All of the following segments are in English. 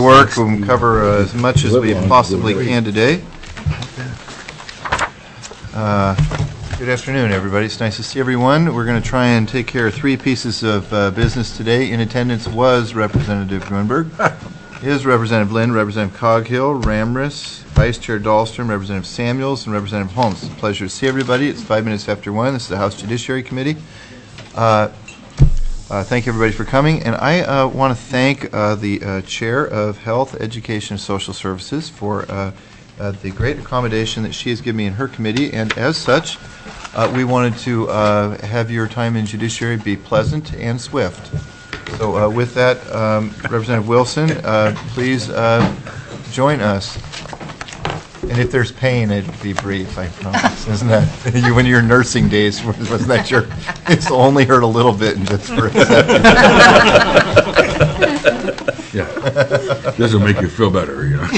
work. We'll cover as much as we possibly can today. Good afternoon, everybody. It's nice to see everyone. We're going to try and take care of three pieces of business today. In attendance was Representative Grunberg, is Representative Lynn, Representative Coghill, Ramris, Vice Chair Dahlstrom, Representative Samuels, and Representative Holmes. It's a pleasure to see everybody. It's 5 minutes after 1. This is the House Judiciary Committee. Thank you, everybody, for coming. And I want to thank the Chair of Health, Education, and Social Services for the great accommodation that she has given me in her committee. And as such, we wanted to have your time in Judiciary be pleasant and swift. So with that, Representative Wilson, please join us. And if there's pain, it'd be brief, I promise. Isn't that, when your nursing days, wasn't that your, it's only hurt a little bit and just for a second. Yeah, this will make you feel better, you know.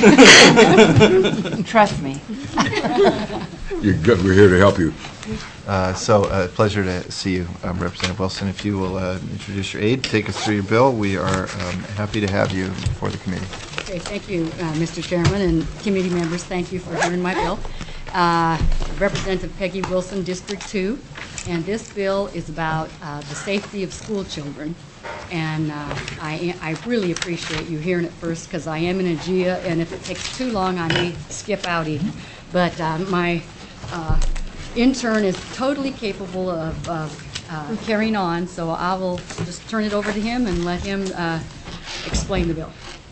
Trust me. You're good, we're here to help you. Pleasure to see you, Representative Wilson. If you will introduce your aide, take us through your bill. We are happy to have you before the committee. Okay, thank you, Mr. Chairman and committee members. Thank you for hearing my bill. Representative Peggy Wilson, District 2, and this bill is about the safety of school children. And I really appreciate you hearing it first because I am in AGEA, and if it takes too long, I may skip out even. But my intern is totally capable of carrying on, so I will just turn it over to him and let him explain the bill.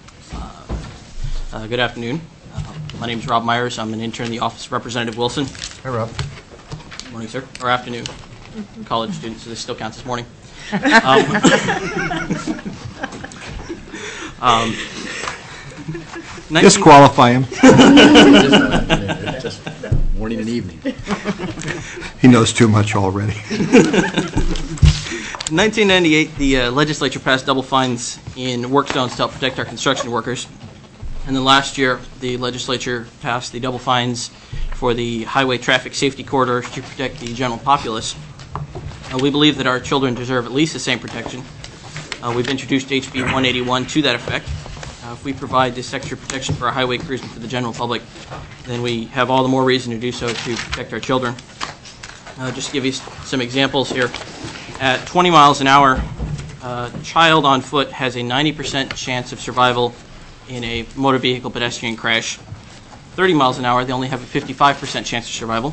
Good afternoon. My name is Rob Myers. I'm an intern in the Office of Representative Wilson. Hi, Rob. Good morning, sir. Or afternoon. College student, so this still counts as morning. Disqualify him. Just morning and evening. He knows too much already. In 1998, the legislature passed double fines in work zones to help protect our construction workers. And then last year, the legislature passed the double fines for the highway traffic safety corridors to protect the general populace. We believe that our children deserve at least the same protection. We've introduced HB 181 to that effect. If we provide this extra protection for our highway crews and for the general public, then we have all the more reason to do so to protect our children. Just to give you some examples here. At 20 miles an hour, a child on foot has a 90% chance of survival in a motor vehicle pedestrian crash. 30 miles an hour, they only have a 55% chance of survival.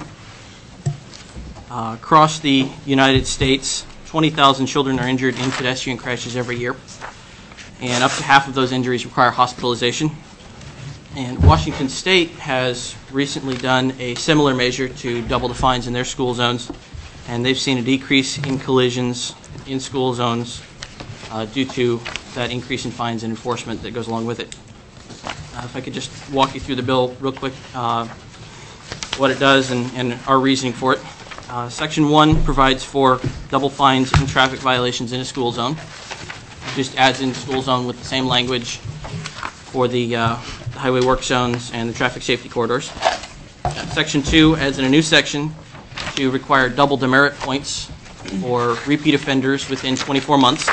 Across the United States, 20,000 children are injured in pedestrian crashes every year, and up to half of those injuries require hospitalization. And Washington State has recently done a similar measure to double the fines in their school zones, and they've seen a decrease in collisions in school zones due to that increase in fines and enforcement that goes along with it. If I could just walk you through the bill real quick, what it does and our reasoning for it. Section 1 provides for double fines in traffic violations in a school zone. It just adds in school zone with the same language for the highway work zones and the traffic safety corridors. Section 2 adds in a new section to require double demerit points for repeat offenders within 24 months.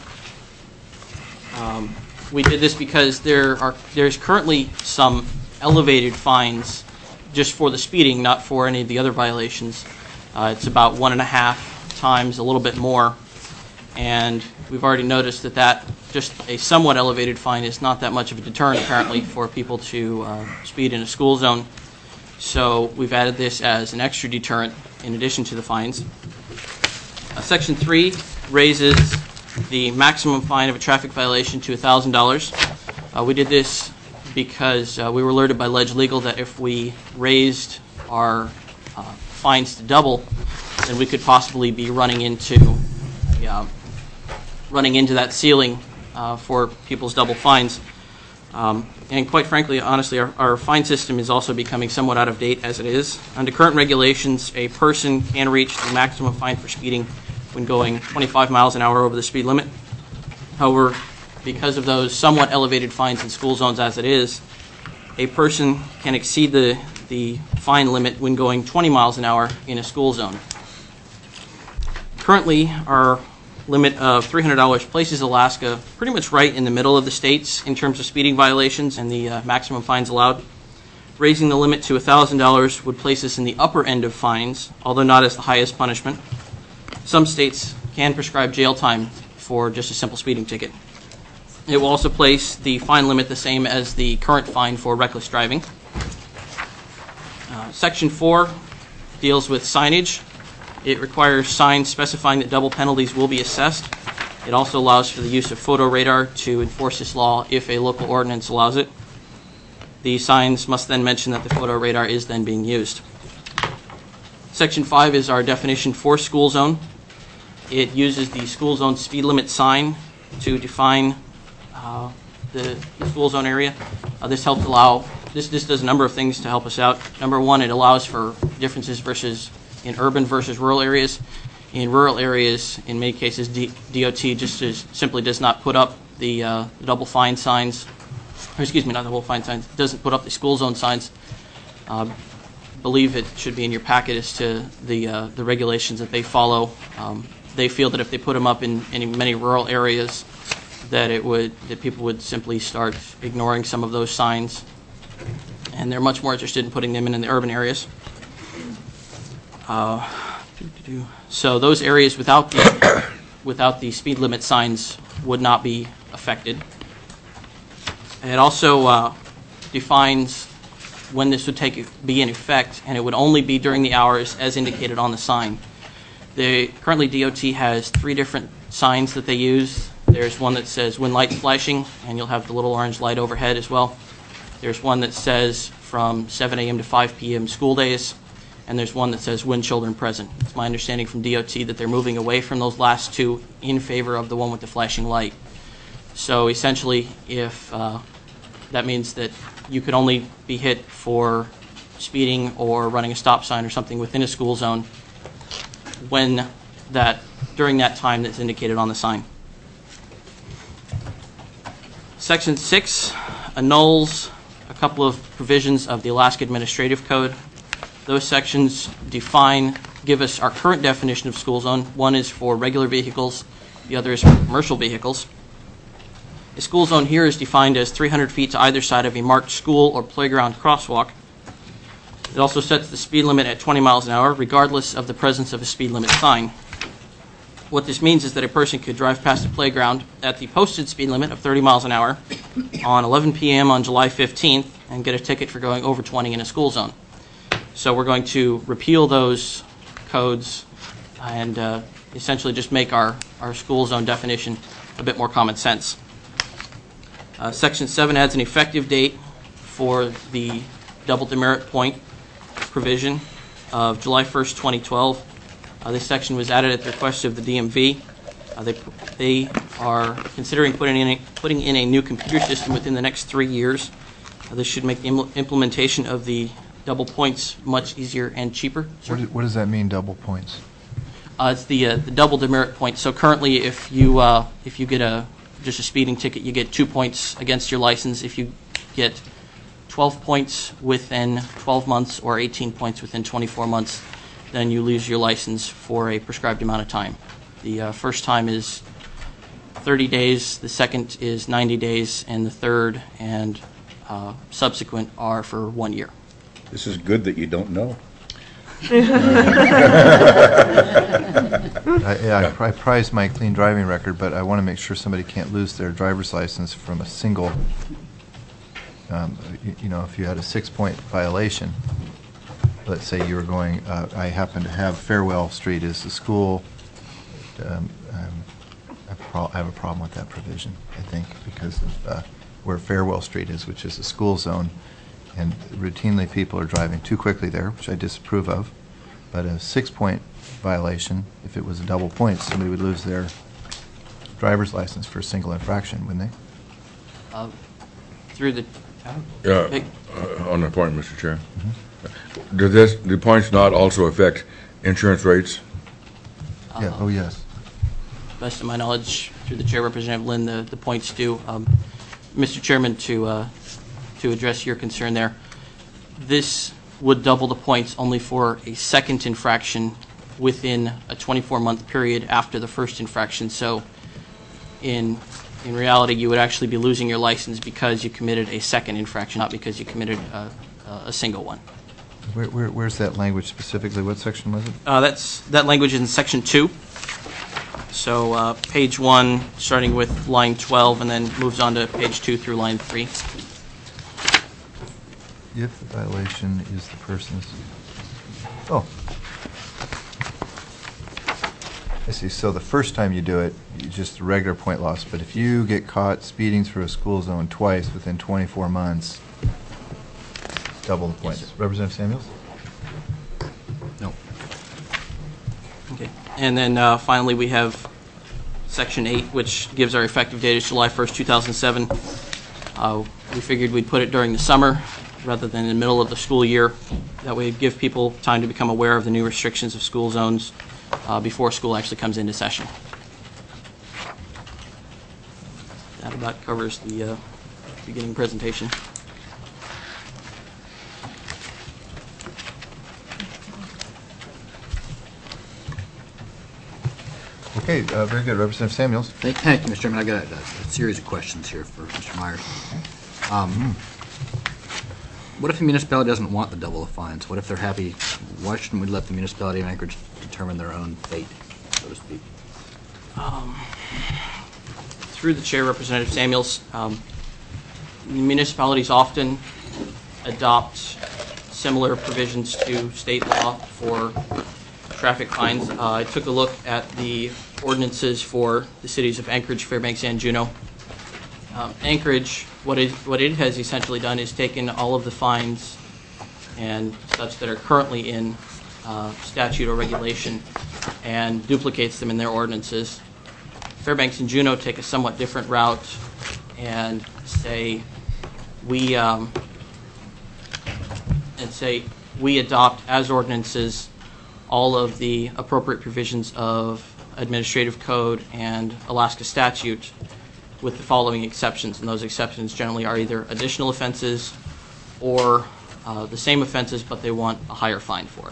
We did this because there's currently some elevated fines just for the speeding, not for any of the other violations. It's about 1.5 times, a little bit more. And we've already noticed that just a somewhat elevated fine is not that much of a deterrent, apparently, for people to speed in a school zone. So we've added this as an extra deterrent in addition to the fines. Section 3 raises the maximum fine of a traffic violation to $1,000. We did this because we were alerted by Ledge Legal that if we raised our fines to double, then we could possibly be running into that ceiling for people's double fines. And quite frankly, honestly, our fine system is also becoming somewhat out of date as it is. Under current regulations, a person can reach the maximum fine for speeding when going 25 miles an hour over the speed limit. However, because of those somewhat elevated fines in school zones as it is, a person can exceed the fine limit when going 20 miles an hour in a school zone. Currently, our limit of $300 places Alaska pretty much right in the middle of the states in terms of speeding violations and the maximum fines allowed. Raising the limit to $1,000 would place us in the upper end of fines, although not as the highest punishment. Some states can prescribe jail time for just a simple speeding ticket. It will also place the fine limit the same as the current fine for reckless driving. Section 4 deals with signage. It requires signs specifying that double penalties will be assessed. It also allows for the use of photo radar to enforce this law if a local ordinance allows it. The signs must then mention that the photo radar is then being used. Section 5 is our definition for school zone. It uses the school zone speed limit sign to define the school zone area. This does a number of things to help us out. Number one, it allows for differences in urban versus rural areas. In rural areas, in many cases, DOT just simply does not put up the double fine signs. Or excuse me, not double fine signs. Doesn't put up the school zone signs. Believe it should be in your packet as to the regulations that they follow. They feel that if they put them up in many rural areas, that people would simply start ignoring some of those signs, and they're much more interested in putting them in the urban areas. So those areas without the speed limit signs would not be affected. It also defines when this would be in effect, and it would only be during the hours as indicated on the sign. Currently, DOT has 3 different signs that they use. There's one that says when lights flashing, and you'll have the little orange light overhead as well. There's one that says from 7 a.m. to 5 p.m. school days, and there's one that says when children present. It's my understanding from DOT that they're moving away from those last 2 in favor of the one with the flashing light. So essentially, if that means that you could only be hit for speeding or running a stop sign or something within a school zone during that time that's indicated on the sign. Section 6 annuls a couple of provisions of the Alaska Administrative Code. Those sections give us our current definition of school zone. One is for regular vehicles, the other is for commercial vehicles. A school zone here is defined as 300 feet to either side of a marked school or playground crosswalk. It also sets the speed limit at 20 miles an hour, regardless of the presence of a speed limit sign. What this means is that a person could drive past a playground at the posted speed limit of 30 miles an hour on 11 p.m. on July 15th and get a ticket for going over 20 in a school zone. So we're going to repeal those codes and essentially just make our school zone definition a bit more common sense. Section 7 adds an effective date for the double demerit point provision of July 1st, 2012. This section was added at the request of the DMV. They are considering putting in a new computer system within the next 3 years. This should make the implementation of the double points much easier and cheaper. What does that mean, double points? It's the double demerit point. So currently, if you get just a speeding ticket, you get 2 points against your license. If you get 12 points within 12 months or 18 points within 24 months, then you lose your license for a prescribed amount of time. The first time is 30 days, the second is 90 days, and the third and subsequent are for 1 year. This is good that you don't know. I prize my clean driving record, but I want to make sure somebody can't lose their driver's license from a single, if you had a 6-point violation. Let's say you were going, I happen to have Farewell Street as the school. I have a problem with that provision, I think, because of where Farewell Street is, which is a school zone, and routinely people are driving too quickly there, which I disapprove of. But a 6-point violation, if it was a double point, somebody would lose their driver's license for a single infraction, wouldn't they? Through the On the point, Mr. Chair. Do the points not also affect insurance rates? Yeah. Oh, yes. Best of my knowledge, through the Chair, Representative Lynn, the points do. Mr. Chairman, to address your concern there, this would double the points only for a second infraction within a 24-month period after the first infraction. So in reality, you would actually be losing your license because you committed a second infraction, not because you committed a single one. Where's that language specifically? What section was it? That language is in Section 2. So page 1, starting with line 12, and then moves on to page 2 through line 3. If the violation is the person's... Oh. I see. So the first time you do it, you just regular point loss. But if you get caught speeding through a school zone twice within 24 months, double the points. Yes, sir. Representative Samuels? No. Okay. And then finally, we have Section 8, which gives our effective date as July 1st, 2007. We figured we'd put it during the summer rather than in the middle of the school year. That way it'd give people time to become aware of the new restrictions of school zones before school actually comes into session. That about covers the beginning presentation. Okay, very good. Representative Samuels? Thank you, Mr. Chairman. I got a series of questions here for Mr. Myers. What if the municipality doesn't want the double the fines? What if they're happy? Why shouldn't we let the municipality of Anchorage determine their own fate, so to speak? Through the chair, Representative Samuels, municipalities often adopt similar provisions to state law for traffic fines. I took a look at the ordinances for the cities of Anchorage, Fairbanks, and Juneau. Anchorage, what it has essentially done is taken all of the fines and such that are currently in statute or regulation and duplicates them in their ordinances. Fairbanks and Juneau take a somewhat different route and say we adopt as ordinances all of the appropriate provisions of administrative code and Alaska statute, with the following exceptions, and those exceptions generally are either additional offenses or the same offenses, but they want a higher fine for it.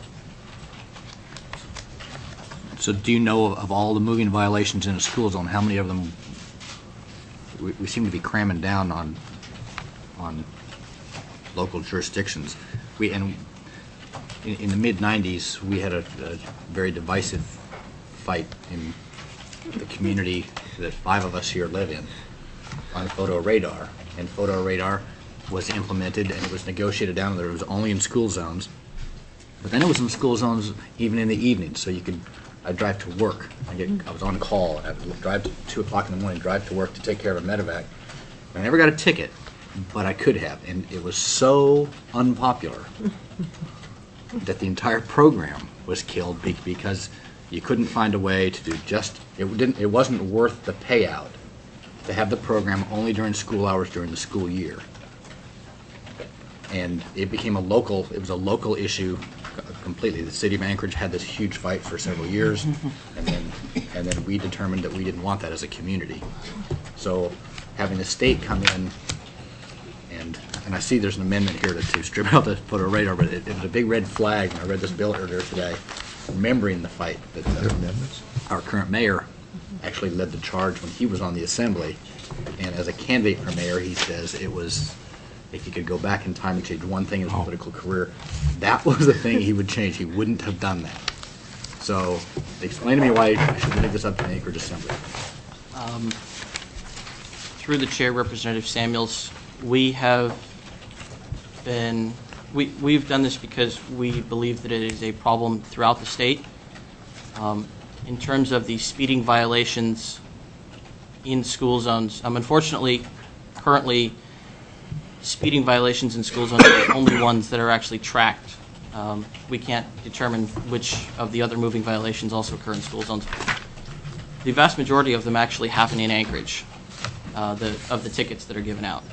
So do you know of all the moving violations in a school zone, how many of them we seem to be cramming down on local jurisdictions? In the mid-'90s, we had a very divisive fight in the community that 5 of us here live in on photo radar. And photo radar was implemented and it was negotiated down that it was only in school zones. But then it was in school zones even in the evening, so I'd drive to work. I was on call. I'd drive to 2 o'clock in the morning, drive to work to take care of a medevac. I never got a ticket, but I could have. And it was so unpopular that the entire program was killed because you couldn't find a way to do it wasn't worth the payout to have the program only during school hours during the school year. And it became a local issue completely. The city of Anchorage had this huge fight for several years, and then we determined that we didn't want that as a community. So having the state come in, and I see there's an amendment here to strip out the photo radar, but it was a big red flag when I read this bill earlier today, remembering the fight that our current mayor actually led the charge when he was on the assembly. And as a candidate for mayor, he says it was, if he could go back in time and change one thing in his political career, that was the thing he would change. He wouldn't have done that. So explain to me why I should leave this up to the Anchorage Assembly. Through the chair, Representative Samuels, we've done this because we believe that it is a problem throughout the state. In terms of the speeding violations in school zones, unfortunately, currently, speeding violations in school zones are the only ones that are actually tracked. We can't determine which of the other moving violations also occur in school zones. The vast majority of them actually happen in Anchorage, of the tickets that are given out.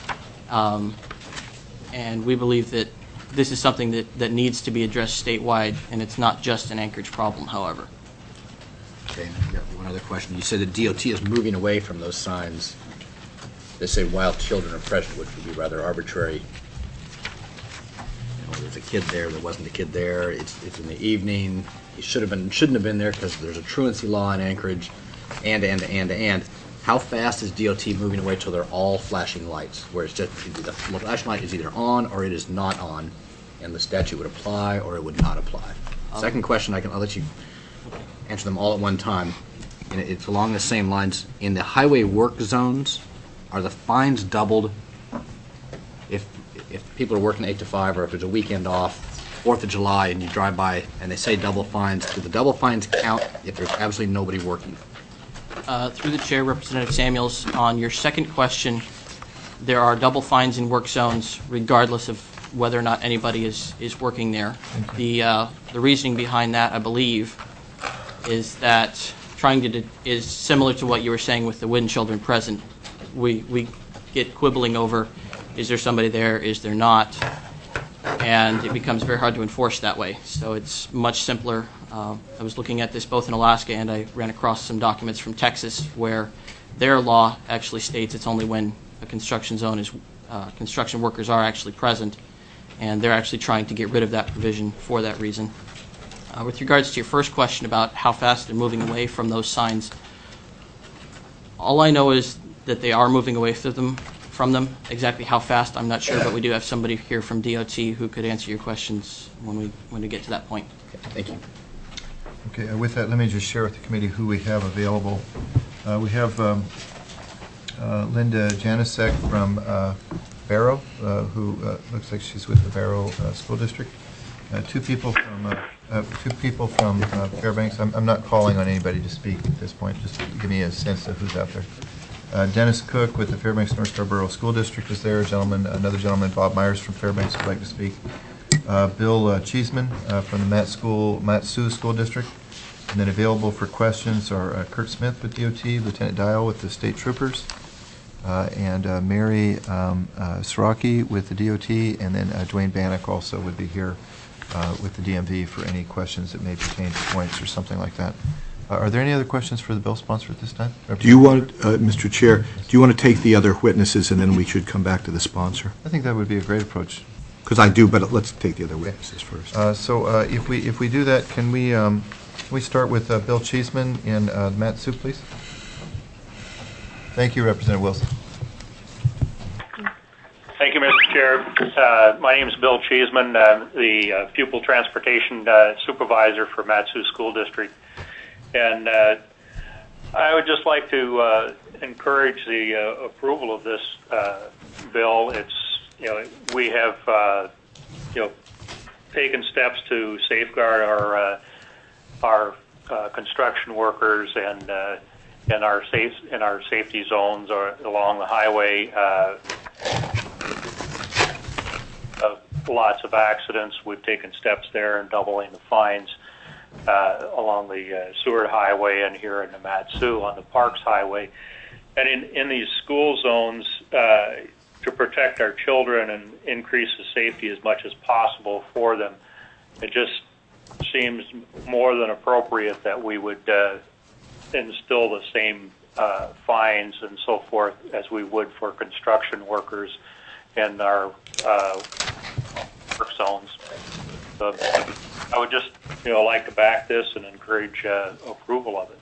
And we believe that this is something that needs to be addressed statewide, and it's not just an Anchorage problem, however. Okay, and I've got one other question. You said the DOT is moving away from those signs that say while children are present, which would be rather arbitrary. there's a kid there wasn't a kid there, it's in the evening, he shouldn't have been there because there's a truancy law in Anchorage, and. How fast is DOT moving away till they're all flashing lights, where it's just the flashing light is either on or it is not on, and the statute would apply or it would not apply? Second question, I'll let you answer them all at one time, and it's along the same lines. In the highway work zones, are the fines doubled if people are working 8 to 5, or if there's a weekend off, 4th of July, and you drive by and they say double fines? Do the double fines count if there's absolutely nobody working? Through the chair, Representative Samuels, on your second question, there are double fines in work zones regardless of whether or not anybody is working there. The reasoning behind that, I believe, is that is similar to what you were saying with the when children present. We get quibbling over, is there somebody there, is there not, and it becomes very hard to enforce that way. So it's much simpler. I was looking at this both in Alaska, and I ran across some documents from Texas where their law actually states it's only when a construction zone is construction workers are actually present, and they're actually trying to get rid of that provision for that reason. With regards to your first question about how fast they're moving away from those signs, all I know is that they are moving away from them. Exactly how fast, I'm not sure, but we do have somebody here from DOT who could answer your questions when we get to that point. Okay, thank you. Okay, with that, let me just share with the committee who we have available. We have Linda Janicek from Barrow, who looks like she's with the Barrow School District. Two people from Fairbanks. I'm not calling on anybody to speak at this point. Just give me a sense of who's out there. Dennis Cook with the Fairbanks North Scarborough School District is there. Another gentleman, Bob Myers from Fairbanks, would like to speak. Bill Cheeseman from the Mat-Su School District. And then available for questions are Kurt Smith with DOT, Lieutenant Dial with the State Troopers, and Mary Siraki with the DOT, and then Dwayne Bannock also would be here with the DMV for any questions that may pertain to points or something like that. Are there any other questions for the bill sponsor at this time? Do you want, Mr. Chair, do you want to take the other witnesses and then we should come back to the sponsor? I think that would be a great approach. Because I do, but let's take the other witnesses first. If we do that, can we start with Bill Cheeseman and Mat-Su, please? Thank you, Representative Wilson. Thank you, Mr. Chair. My name is Bill Cheeseman, the Pupil Transportation Supervisor for Mat-Su School District. And I would just like to encourage the approval of this bill. It's, we have, taken steps to safeguard our construction workers and our safety zones along the highway. Lots of accidents. We've taken steps there in doubling the fines along the Seward Highway and here in the Mat-Su on the Parks Highway. And in these school zones, to protect our children and increase the safety as much as possible for them, it just seems more than appropriate that we would instill the same fines and so forth as we would for construction workers in our work zones. So I would just like to back this and encourage approval of it.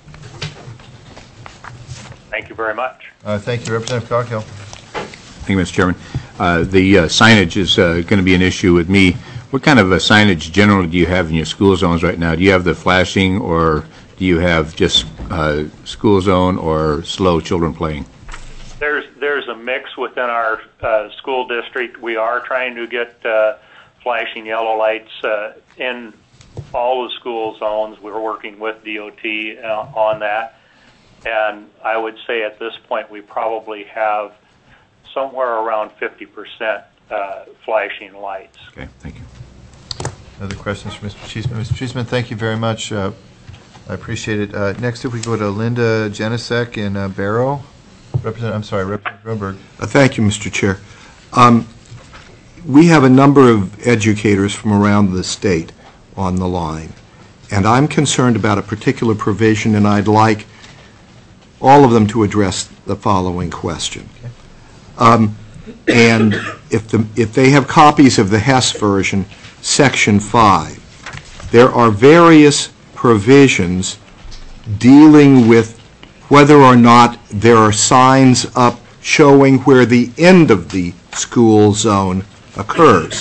Thank you very much. Thank you, Representative Coghill. Thank you, Mr. Chairman. The signage is going to be an issue with me. What kind of signage generally do you have in your school zones right now? Do you have the flashing, or do you have just school zone or slow children playing? There's a mix within our school district. We are trying to get flashing yellow lights in all the school zones. We're working with DOT on that. And I would say at this point we probably have somewhere around 50% flashing lights. Okay, thank you. Other questions for Mr. Cheeseman? Mr. Cheeseman, thank you very much. I appreciate it. Next, if we go to Linda Janicek in Barrow. Representative Grunberg. Thank you, Mr. Chair. We have a number of educators from around the state on the line, and I'm concerned about a particular provision, and I'd like all of them to address the following question. Okay. and if they have copies of the Hess version, Section 5, there are various provisions dealing with whether or not there are signs up showing where the end of the school zone occurs.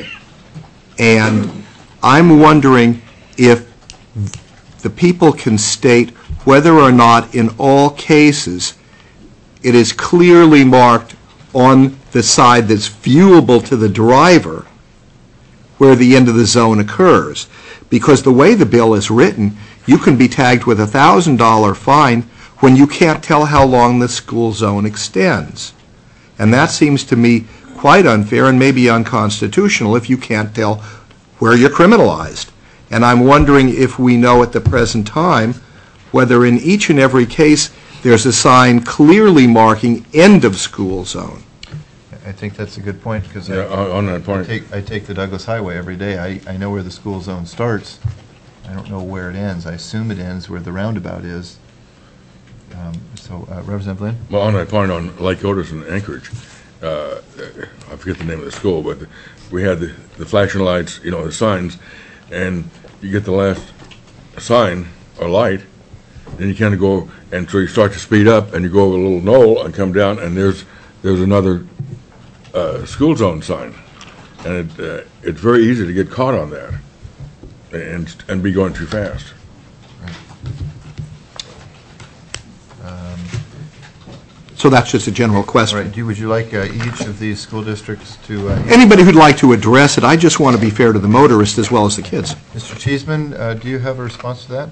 And I'm wondering if the people can state whether or not in all cases it is clearly marked on the side that's viewable to the driver where the end of the zone occurs. Because the way the bill is written, you can be tagged with a $1,000 fine when you can't tell how long the school zone extends. And that seems to me quite unfair and maybe unconstitutional if you can't tell where you're criminalized. And I'm wondering if we know at the present time whether in each and every case there's a sign clearly marking end of school zone. I think that's a good point, because on that point, I take the Douglas Highway every day. I know where the school zone starts. I don't know where it ends. I assume it ends where the roundabout is. Representative Lynn? well, on that point on Lake Otis and Anchorage, I forget the name of the school, but we had the flashing lights, the signs, and you get the last sign or light, then you kind of go, and so you start to speed up, and you go over a little knoll and come down, and there's another school zone sign, and it's very easy to get caught on that and be going too fast. So that's just a general question. All right. Would you like each of these school districts to... Anybody who'd like to address it, I just want to be fair to the motorists as well as the kids. Mr. Cheeseman, do you have a response to that?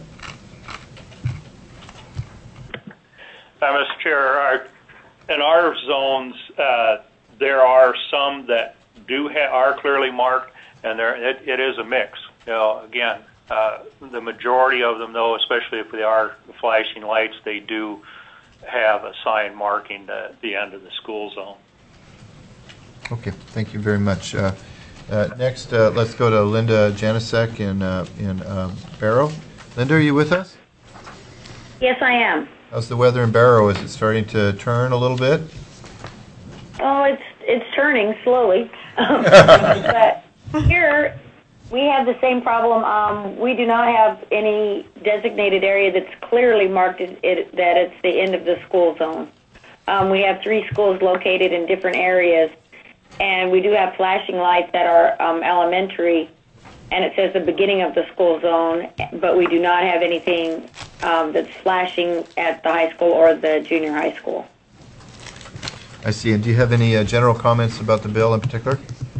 Mr. Chair, in our zones, there are some that are clearly marked, and it is a mix. Again, the majority of them, though, especially if they are flashing lights, they do have a sign marking the end of the school zone. Okay, thank you very much. Next, let's go to Linda Janasek in Barrow. Linda, are you with us? Yes, I am. How's the weather in Barrow? Is it starting to turn a little bit? Oh, it's turning slowly. But here we have the same problem. We do not have any designated area that's clearly marked that it's the end of the school zone. We have 3 schools located in different areas, and we do have flashing lights that are elementary, and it says the beginning of the school zone, but we do not have anything that's flashing at the high school or the junior high school. I see. And do you have any general comments about the bill in particular?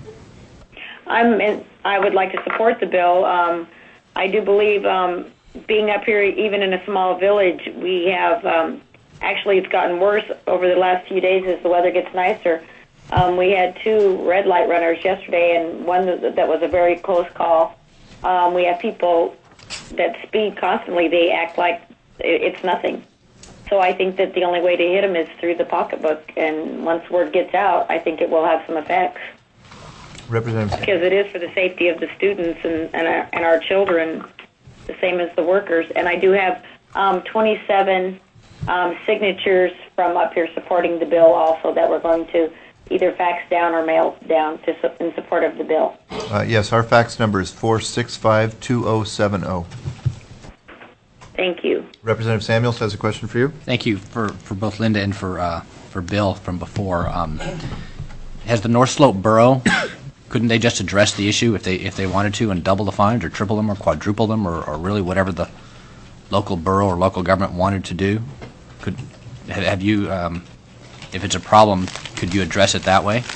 I would like to support the bill. I do believe being up here, even in a small village, we have, actually it's gotten worse over the last few days as the weather gets nicer. We had 2 red light runners yesterday, and one that was a very close call. We have people that speed constantly. They act like it's nothing. So I think that the only way to hit them is through the pocketbook, and once word gets out, I think it will have some effects. Representative. Because it is for the safety of the students and our children, the same as the workers. And I do have 27 signatures from up here supporting the bill also that we're going to either fax down or mail down in support of the bill. Yes, our fax number is 465-2070. Thank you. Representative Samuels has a question for you. Thank you for both Linda and for Bill from before. Has the North Slope Borough, couldn't they just address the issue if they wanted to and double the fines or triple them or quadruple them or really whatever the local borough or local government wanted to do? Have you, if it's a problem, could you address it that way?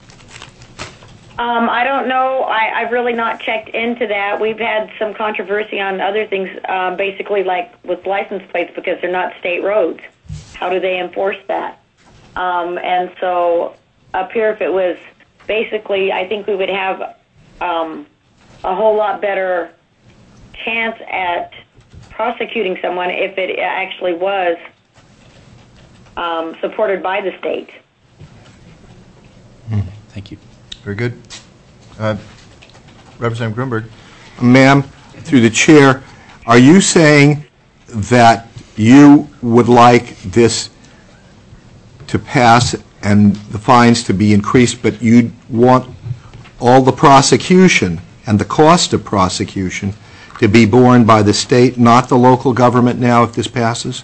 I don't know. I've really not checked into that. We've had some controversy on other things, basically like with license plates because they're not state roads. How do they enforce that? And so up here, if it was basically, I think we would have a whole lot better chance at prosecuting someone if it actually was supported by the state. Thank you. Very good. Representative Grunberg. Ma'am, through the chair, are you saying that you would like this to pass and the fines to be increased, but you want all the prosecution and the cost of prosecution to be borne by the state, not the local government now, if this passes?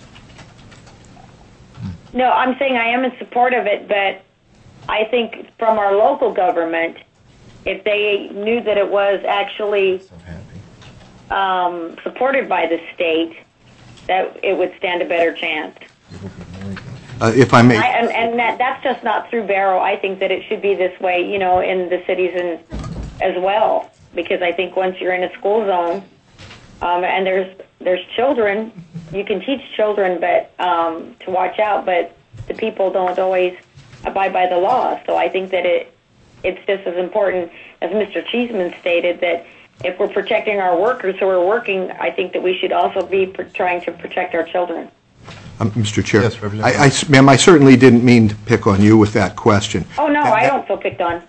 No, I'm saying I am in support of it, but I think from our local government, if they knew that it was actually supported by the state, that it would stand a better chance. If I may. And that's just not through Barrow. I think that it should be this way, you know, in the cities and as well, because I think once you're in a school zone, and there's children, you can teach children, but to watch out, but the people don't always abide by the law. So I think that it's just as important, as Mr. Cheeseman stated, that if we're protecting our workers who are working, I think that we should also be trying to protect our children. Mr. Chair, Yes, Representative. ma'am, I certainly didn't mean to pick on you with that question. Oh, no, I don't feel picked on.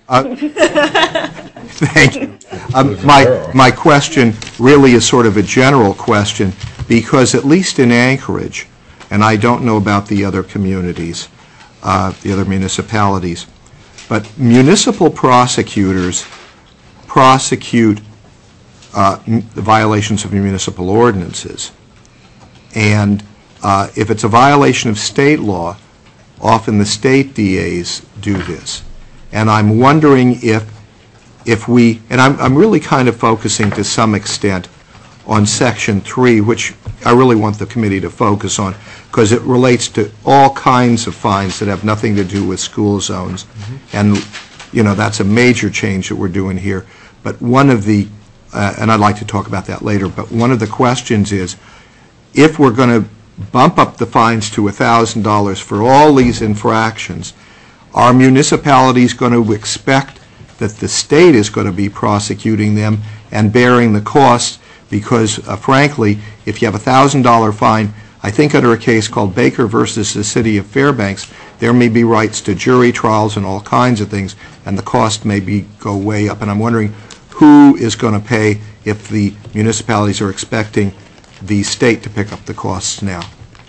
Thank you. My question really is sort of a general question, because at least in Anchorage, and I don't know about the other communities, the other municipalities, but municipal prosecutors prosecute the violations of municipal ordinances. And if it's a violation of state law, often the state DAs do this. And I'm wondering if we, and I'm really kind of focusing to some extent on Section 3, which I really want the committee to focus on, because it relates to all kinds of fines that have nothing to do with school zones. Mm-hmm. And, you know, that's a major change that we're doing here. But one of the, and I'd like to talk about that later, but one of the questions is, if we're going to bump up the fines to $1,000 for all these infractions, are municipalities going to expect that the state is going to be prosecuting them and bearing the costs? Because, frankly, if you have a $1,000 fine, I think under a case called Baker versus the City of Fairbanks, there may be rights to jury trials and all kinds of things, and the cost may go way up. And I'm wondering who is going to pay if the municipalities are expecting the state to pick up the costs now.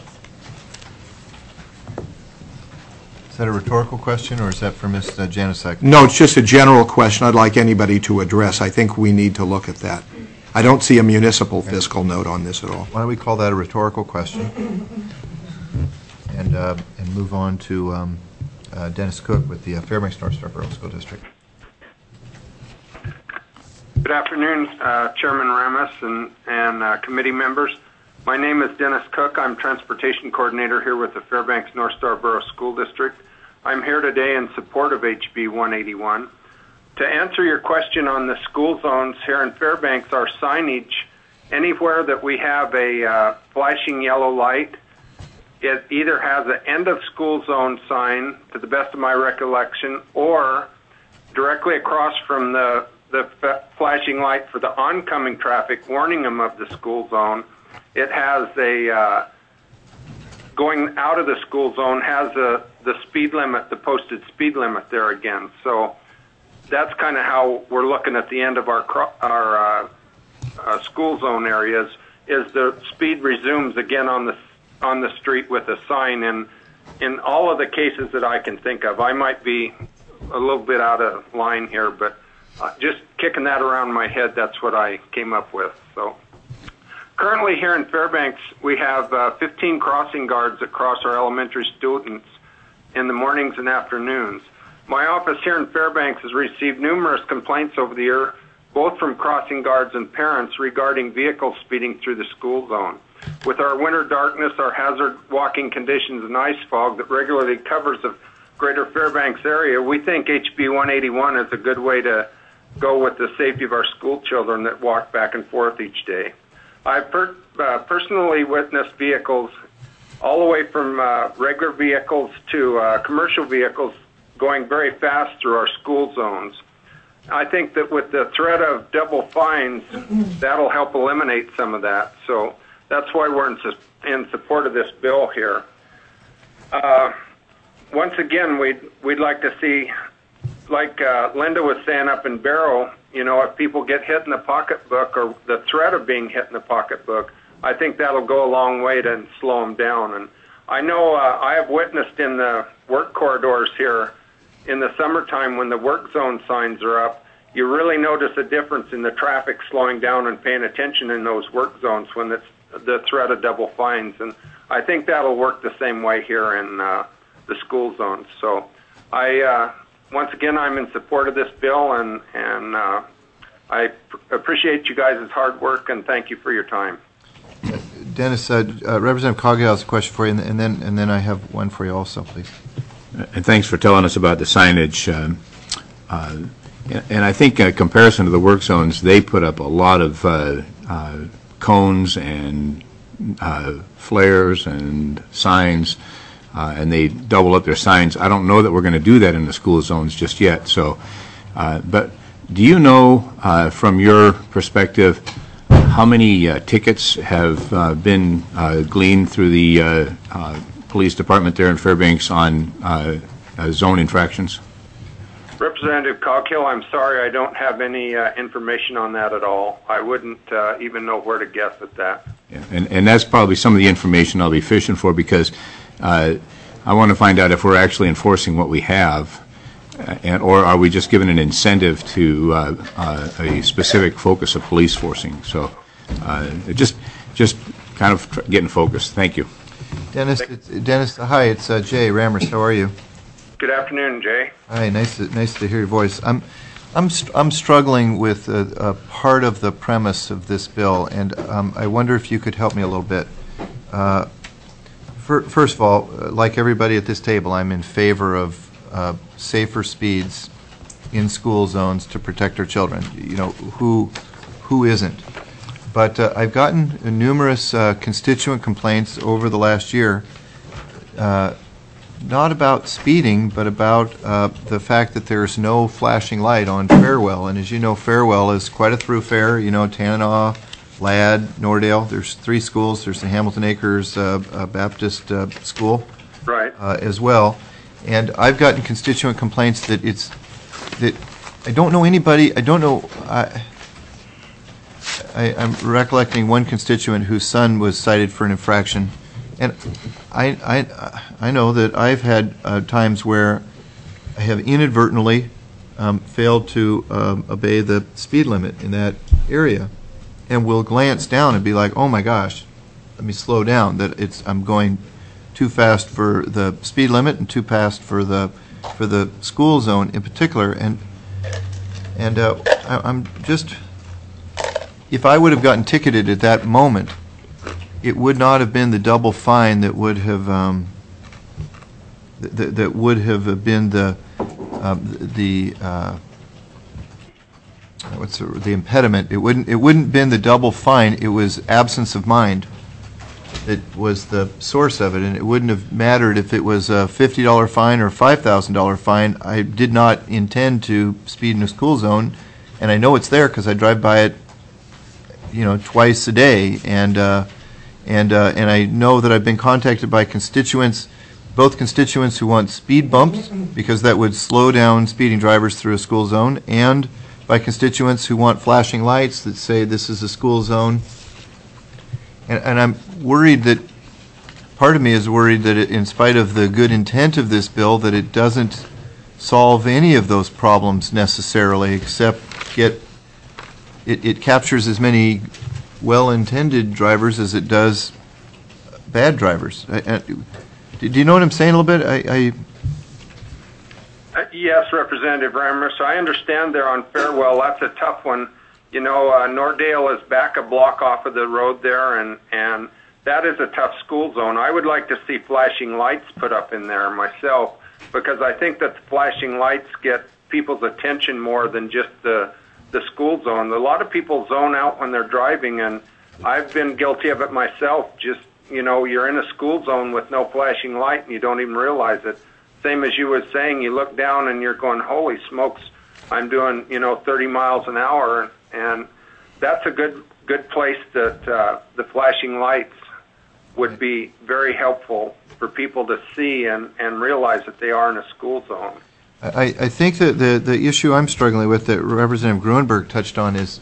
Is that a rhetorical question, or is that for Ms. Janusik? No, it's just a general question I'd like anybody to address. I think we need to look at that. I don't see a municipal fiscal note on this at all. Why don't we call that a rhetorical question and move on to Dennis Cook with the Fairbanks North Star Borough School District. Good afternoon, Chairman Ramos and committee members. My name is Dennis Cook. I'm Transportation Coordinator here with the Fairbanks North Star Borough School District. I'm here today in support of HB 181. To answer your question on the school zones here in Fairbanks, our signage, anywhere that we have a flashing yellow light, it either has an end of school zone sign, to the best of my recollection, or directly across from the flashing light for the oncoming traffic, warning them of the school zone. It has a, going out of the school zone, has the speed limit, the posted speed limit there again. So that's kind of how we're looking at the end of our school zone areas, is the speed resumes again on the street with a sign. And in all of the cases that I can think of, I might be a little bit out of line here, but just kicking that around my head, that's what I came up with. So currently here in Fairbanks, we have 15 crossing guards that cross our elementary students in the mornings and afternoons. My office here in Fairbanks has received numerous complaints over the year, both from crossing guards and parents, regarding vehicles speeding through the school zone. With our winter darkness, our hazard walking conditions, and ice fog that regularly covers the greater Fairbanks area, we think HB 181 is a good way to go with the safety of our school children that walk back and forth each day. I've personally witnessed vehicles all the way from regular vehicles to commercial vehicles going very fast through our school zones. I think that with the threat of double fines, that'll help eliminate some of that. So that's why we're in support of this bill here. Once again, we'd like to see, like Linda was saying up in Barrow, you know, if people get hit in the pocketbook or the threat of being hit in the pocketbook, I think that'll go a long way to slow them down. And I know I have witnessed in the work corridors here in the summertime when the work zone signs are up, you really notice a difference in the traffic slowing down and paying attention in those work zones when it's the threat of double fines. And I think that'll work the same way here in the school zones. So once again, I'm in support of this bill, and I appreciate you guys' hard work, and thank you for your time. Dennis, Representative Coghill has a question for you, and then I have one for you also, please. And thanks for telling us about the signage. And I think in comparison to the work zones, they put up a lot of cones and flares and signs, and they double up their signs. I don't know that we're going to do that in the school zones just yet. So, but do you know, from your perspective, how many tickets have been gleaned through the police department there in Fairbanks on zone infractions? Representative Coghill, I'm sorry, I don't have any information on that at all. I wouldn't even know where to guess at that. Yeah, and that's probably some of the information I'll be fishing for, because I want to find out if we're actually enforcing what we have, or are we just giving an incentive to a specific focus of police forcing. So just kind of getting focused. Thank you. Dennis, hi, it's Jay Rammers. How are you? Good afternoon, Jay. Hi, nice to hear your voice. I'm struggling with a part of the premise of this bill, and I wonder if you could help me a little bit. First of all, like everybody at this table, I'm in favor of safer speeds in school zones to protect our children. You know, who isn't? But I've gotten numerous constituent complaints over the last year, not about speeding, but about the fact that there's no flashing light on Farewell. And as you know, Farewell is quite a thoroughfare. You know, Tanana, Ladd, Nordale. There's 3 schools. There's the Hamilton Acres Baptist School, right, as well. And I've gotten constituent complaints that I don't know anybody. I don't know. I'm recollecting one constituent whose son was cited for an infraction. And I know that I've had times where I have inadvertently failed to obey the speed limit in that area, and will glance down and be like, "Oh my gosh, let me slow down. That I'm going too fast for the speed limit and too fast for the school zone in particular." And I'm just, if I would have gotten ticketed at that moment, it would not have been the double fine that would have that would have been the impediment. It wouldn't been the double fine. It was absence of mind that was the source of it, and it wouldn't have mattered if it was a $50 fine or $5,000 fine. I did not intend to speed in a school zone, and I know it's there because I drive by it, you know, twice a day, and I know that I've been contacted by constituents, both constituents who want speed bumps because that would slow down speeding drivers through a school zone, and by constituents who want flashing lights that say this is a school zone. And I'm worried that, part of me is worried that in spite of the good intent of this bill, that it doesn't solve any of those problems necessarily, except it captures as many well-intended drivers as it does bad drivers. Do you know what I'm saying a little bit? Yes, Representative Rammers. I understand there on Farewell. That's a tough one. You know, Nordale is back a block off of the road there, and that is a tough school zone. I would like to see flashing lights put up in there myself, because I think that the flashing lights get people's attention more than just the school zone. A lot of people zone out when they're driving, and I've been guilty of it myself. Just, you know, you're in a school zone with no flashing light and you don't even realize it. Same as you were saying, you look down and you're going, holy smokes, I'm doing, 30 miles an hour, and that's a good place that the flashing lights would be very helpful for people to see and realize that they are in a school zone. I think that the issue I'm struggling with that Representative Gruenberg touched on is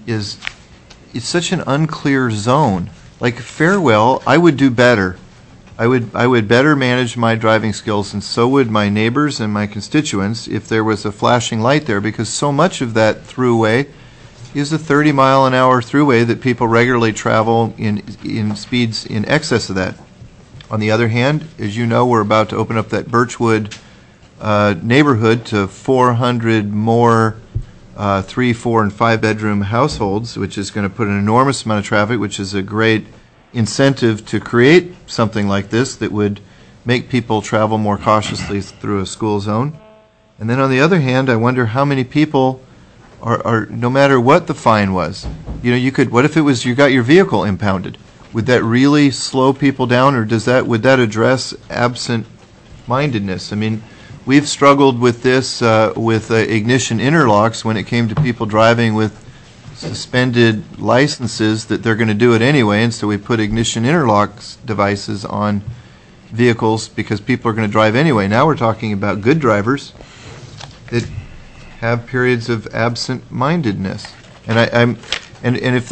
it's such an unclear zone. Like Farewell, I would do better I would better manage my driving skills, and so would my neighbors and my constituents, if there was a flashing light there, because so much of that throughway is a 30-mile-an-hour throughway that people regularly travel in speeds in excess of that. On the other hand, as you know, we're about to open up that Birchwood neighborhood to 400 more 3, 4, and 5-bedroom households, which is going to put an enormous amount of traffic, which is a great incentive to create something like this that would make people travel more cautiously through a school zone. And then on the other hand, I wonder how many people are no matter what the fine was, what if it was you got your vehicle impounded? Would that really slow people down, or would that address absent-mindedness? I mean, we've struggled with this with ignition interlocks when it came to people driving with suspended licenses that they're going to do it anyway, and so we put ignition interlocks devices on vehicles because people are going to drive anyway. Now we're talking about good drivers that have periods of absent-mindedness, and if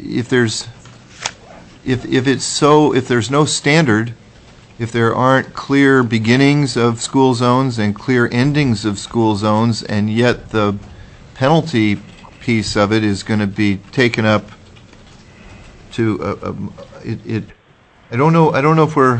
there's no standard, if there aren't clear beginnings of school zones and clear endings of school zones, and yet the penalty piece of it is going to be taken up to I don't know if we're.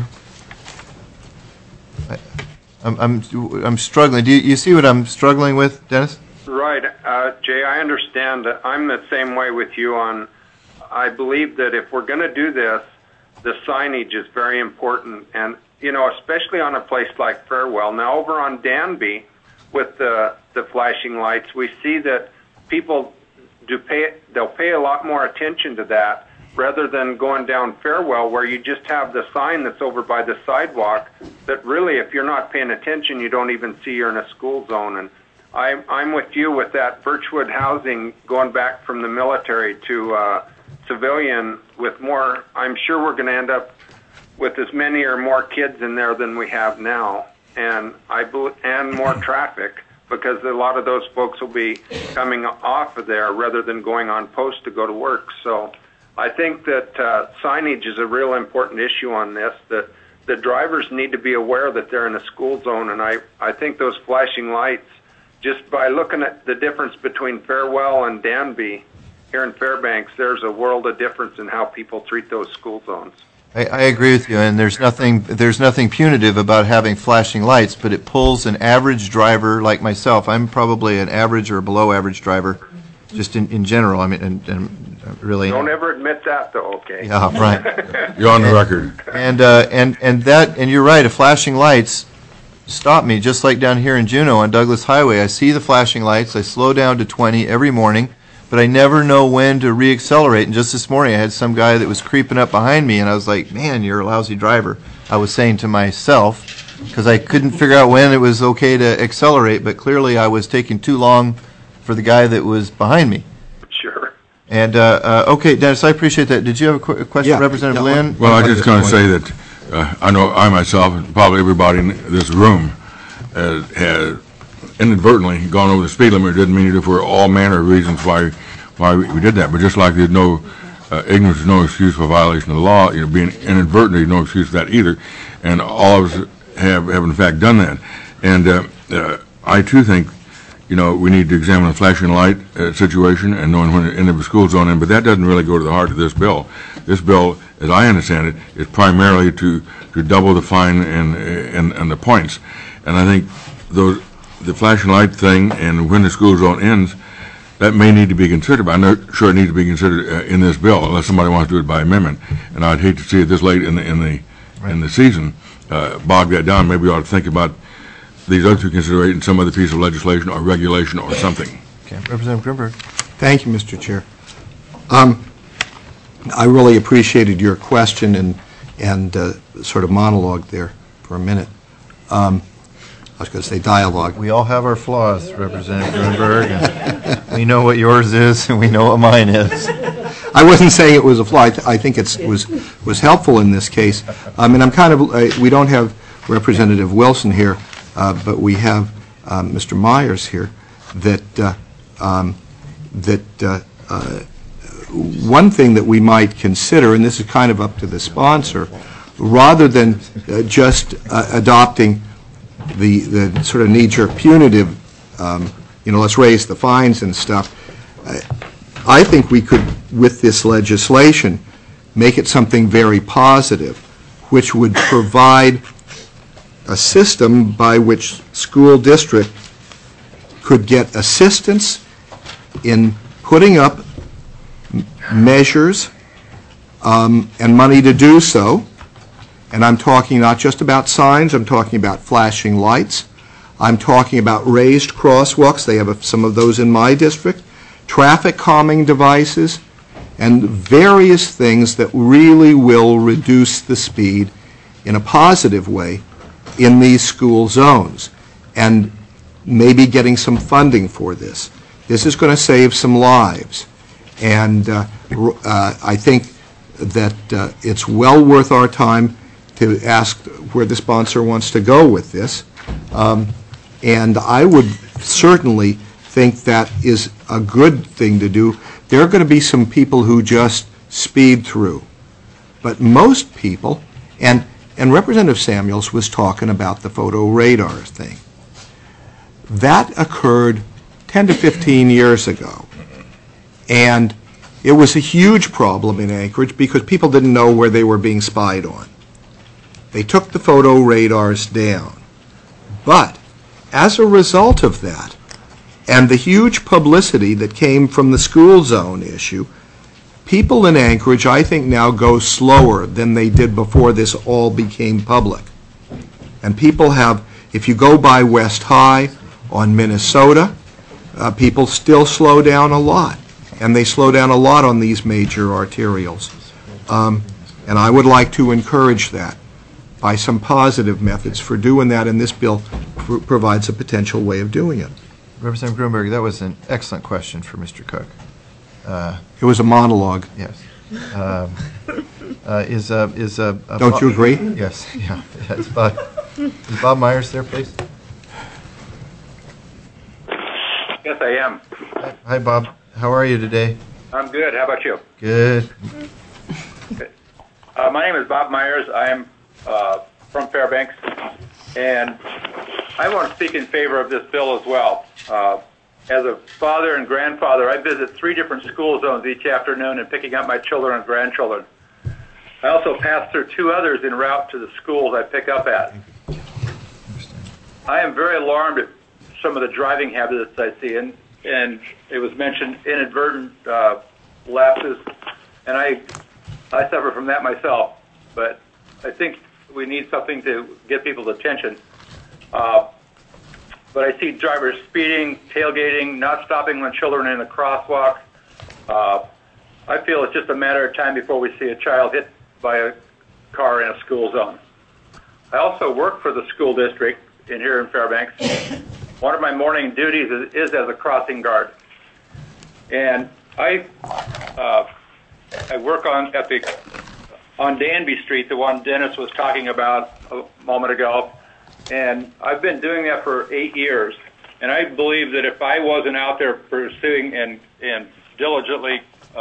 I'm struggling. Do you see what I'm struggling with, Dennis? Right, Jay. I understand. I'm the same way with you on. I believe that if we're going to do this, the signage is very important, and especially on a place like Farewell. Now over on Danby, with the flashing lights, we see that people they'll pay a lot more attention to that rather than going down Farewell, where you just have the sign that's over by the sidewalk that really, if you're not paying attention, you don't even see you're in a school zone. And I'm with you with that Birchwood housing going back from the military to civilian with more. I'm sure we're going to end up with as many or more kids in there than we have now, and more traffic, because a lot of those folks will be coming off of there rather than going on post to go to work. So I think that signage is a real important issue on this, that the drivers need to be aware that they're in a school zone, and I think those flashing lights, just by looking at the difference between Farewell and Danby here in Fairbanks, there's a world of difference in how people treat those school zones. I agree with you, and there's nothing punitive about having flashing lights, but it pulls an average driver like myself. I'm probably an average or below average driver, just in general. I mean, and really. Don't ever admit that, though. Okay. Yeah, right. You're on the record. And you're right. Flashing lights stop me, just like down here in Juneau on Douglas Highway. I see the flashing lights. I slow down to 20 every morning, but I never know when to reaccelerate. And just this morning, I had some guy that was creeping up behind me, and I was like, "Man, you're a lousy driver." I was saying to myself, because I couldn't figure out when it was okay to accelerate, but clearly I was taking too long for the guy that was behind me. Sure. And okay, Dennis, I appreciate that. Did you have a question, Yeah. Representative Lynn? Well, I just going to say that I know I myself, and probably everybody in this room, has inadvertently gone over the speed limit. It didn't mean it for all manner of reasons why we did that. But just like there's no ignorance is no excuse for violation of the law, being inadvertent is no excuse for that either. And all of us have in fact done that. And I too think, we need to examine the flashing light situation and knowing when to enter the school zone in. But that doesn't really go to the heart of this bill. This bill, as I understand it, is primarily to double the fine and the points. And I think the flashing light thing and when the school zone ends, that may need to be considered, but I'm not sure it needs to be considered in this bill unless somebody wants to do it by amendment. And I'd hate to see it this late in the season bog that down. Maybe we ought to think about these other two considerations, some other piece of legislation or regulation or something. Okay, Representative Grimberg. Thank you, Mr. Chair. I really appreciated your question and sort of monologue there for a minute. I was going to say dialogue. We all have our flaws, Representative Grimberg, and we know what yours is, and we know what mine is. I wasn't saying it was a flaw. I think it was helpful in this case. And I'm kind of we don't have Representative Wilson here, but we have Mr. Myers here. One thing that we might consider, and this is kind of up to the sponsor, rather than just adopting the sort of knee-jerk punitive, let's raise the fines and stuff. I think we could, with this legislation, make it something very positive, which would provide a system by which school district could get assistance in putting up measures and money to do so. And I'm talking not just about signs, I'm talking about flashing lights. I'm talking about raised crosswalks. They have some of those in my district. Traffic calming devices, and various things that really will reduce the speed in a positive way in these school zones, and maybe getting some funding for this. This is going to save some lives, and I think that it's well worth our time to ask where the sponsor wants to go with this, and I would certainly think that is a good thing to do. There are going to be some people who just speed through, but most people, and Representative Samuels was talking about the photo radar thing. That occurred 10 to 15 years ago, and it was a huge problem in Anchorage because people didn't know where they were being spied on. They took the photo radars down, but as a result of that, and the huge publicity that came from the school zone issue, people in Anchorage, I think, now go slower than they did before this all became public. And people have, if you go by West High on Minnesota, people still slow down a lot. And they slow down a lot on these major arterials. And I would like to encourage that by some positive methods for doing that, and this bill provides a potential way of doing it. Representative Gruenberg, that was an excellent question for Mr. Cook. It was a monologue. Yes. Don't you agree? Yes. Yeah. Is Bob Myers there, please? Yes, I am. Hi, Bob. How are you today? I'm good. How about you? Good. Okay. My name is Bob Myers. I am from Fairbanks, and I want to speak in favor of this bill as well. As a father and grandfather, I visit 3 different school zones each afternoon and picking up my children and grandchildren. I also pass through 2 others en route to the schools I pick up at. I am very alarmed at some of the driving habits I see, and it was mentioned inadvertent lapses, and I suffer from that myself, but I think we need something to get people's attention. But I see drivers speeding, tailgating, not stopping when children are in the crosswalk. I feel it's just a matter of time before we see a child hit by a car in a school zone. I also work for the school district here in Fairbanks. One of my morning duties is as a crossing guard. And I work on Danby Street, the one Dennis was talking about a moment ago. And I've been doing that for 8 years. And I believe that if I wasn't out there pursuing and diligently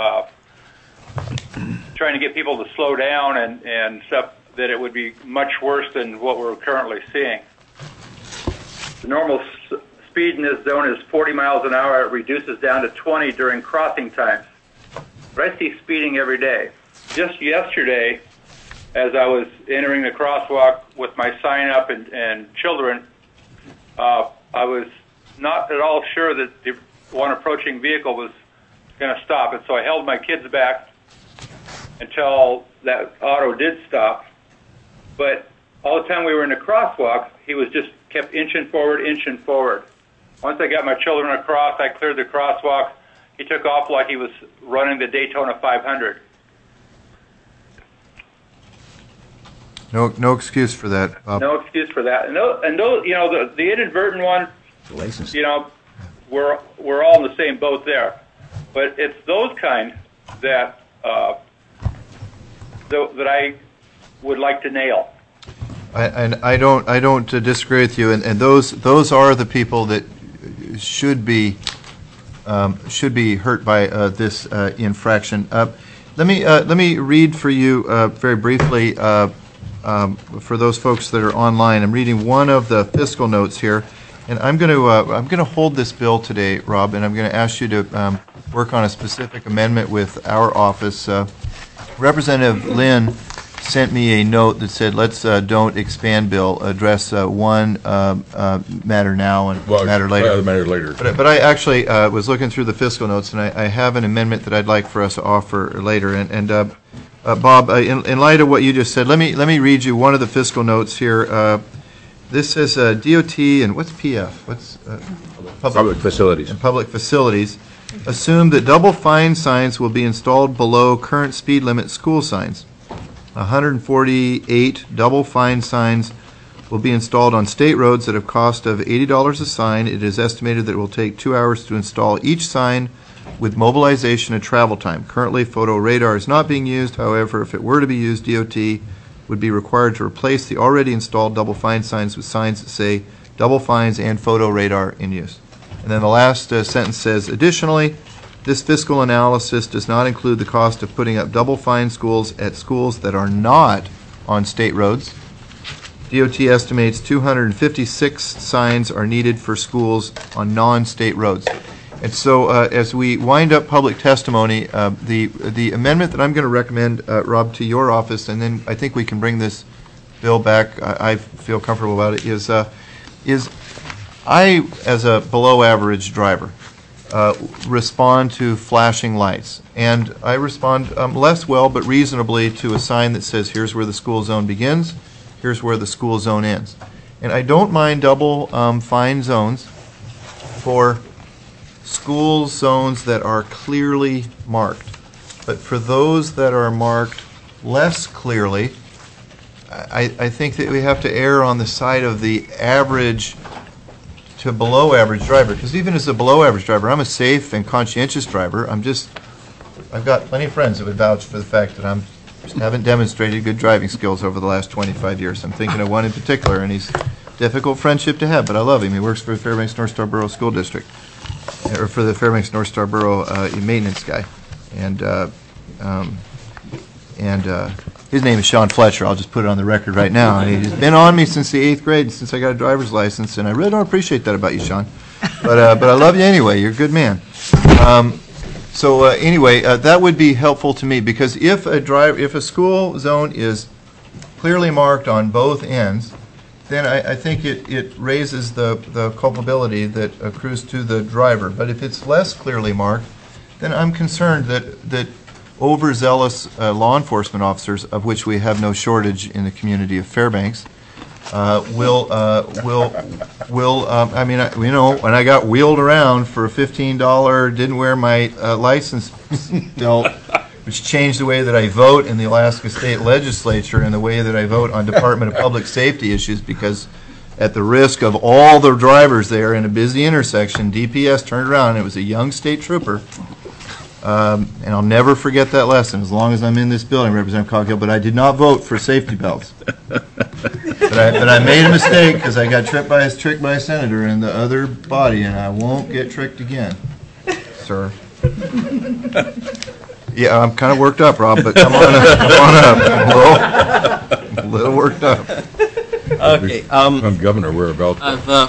trying to get people to slow down and stuff, that it would be much worse than what we're currently seeing. The normal speed in this zone is 40 miles an hour. It reduces down to 20 during crossing times. But I see speeding every day. Just yesterday, as I was entering the crosswalk with my sign up and children, I was not at all sure that the one approaching vehicle was going to stop. And so I held my kids back until that auto did stop. But all the time we were in the crosswalk, he was just kept inching forward, inching forward. Once I got my children across, I cleared the crosswalk. He took off like he was running the Daytona 500. No excuse for that, Bob. No excuse for that. And those, the inadvertent one, we're all in the same boat there. But it's those kind that that I would like to nail. I don't disagree with you, and those are the people that should be hurt by this infraction. Let me read for you very briefly for those folks that are online, I'm reading one of the fiscal notes here, and I'm going to hold this bill today, Rob, and I'm going to ask you to work on a specific amendment with our office. Representative Lynn sent me a note that said, let's don't expand bill, address one matter now and matter later. Matter later. But I actually was looking through the fiscal notes, and I have an amendment that I'd like for us to offer later. And Bob, in light of what you just said, let me read you one of the fiscal notes here. This says DOT and what's PF? What's Public facilities. And public facilities assume that double fine signs will be installed below current speed limit school signs. 148 double fine signs will be installed on state roads at a cost of $80 a sign. It is estimated that it will take 2 hours to install each sign with mobilization and travel time. Currently, photo radar is not being used. However, if it were to be used, DOT would be required to replace the already installed double fine signs with signs that say double fines and photo radar in use. And then the last sentence says, additionally, this fiscal analysis does not include the cost of putting up double fine schools at schools that are not on state roads. DOT estimates 256 signs are needed for schools on non-state roads. And so as we wind up public testimony, the amendment that I'm going to recommend, Rob, to your office, and then I think we can bring this bill back, I feel comfortable about it, is I, as a below-average driver, respond to flashing lights. And I respond less well but reasonably to a sign that says, here's where the school zone begins, here's where the school zone ends. And I don't mind double fine zones for school zones that are clearly marked. But for those that are marked less clearly, I think that we have to err on the side of the average to below average driver, because even as a below average driver, I'm a safe and conscientious driver. I've got plenty of friends that would vouch for the fact that I haven't demonstrated good driving skills over the last 25 years. I'm thinking of one in particular, and he's a difficult friendship to have, but I love him. He works for the Fairbanks North Star Borough School District, or for the Fairbanks North Star Borough maintenance guy, and his name is Sean Fletcher. I'll just put it on the record right now. And he's been on me since the 8th grade, since I got a driver's license, and I really don't appreciate that about you, Sean. But I love you anyway. You're a good man. So anyway, that would be helpful to me, because if a school zone is clearly marked on both ends, then I think it raises the culpability that accrues to the driver. But if it's less clearly marked, then I'm concerned that overzealous law enforcement officers, of which we have no shortage in the community of Fairbanks, will I mean, you know, when I got wheeled around for a $15, didn't wear my license belt, which changed the way that I vote in the Alaska State Legislature and the way that I vote on Department of Public Safety issues, because at the risk of all the drivers there in a busy intersection, DPS turned around and it was a young state trooper. And I'll never forget that lesson as long as I'm in this building, Representative Coghill, but I did not vote for safety belts. But I made a mistake because I got tricked by a senator in the other body, and I won't get tricked again, sir. Yeah, I'm kind of worked up, Rob, but come on up. I'm a little worked up. Okay. I'm governor, we're about. I've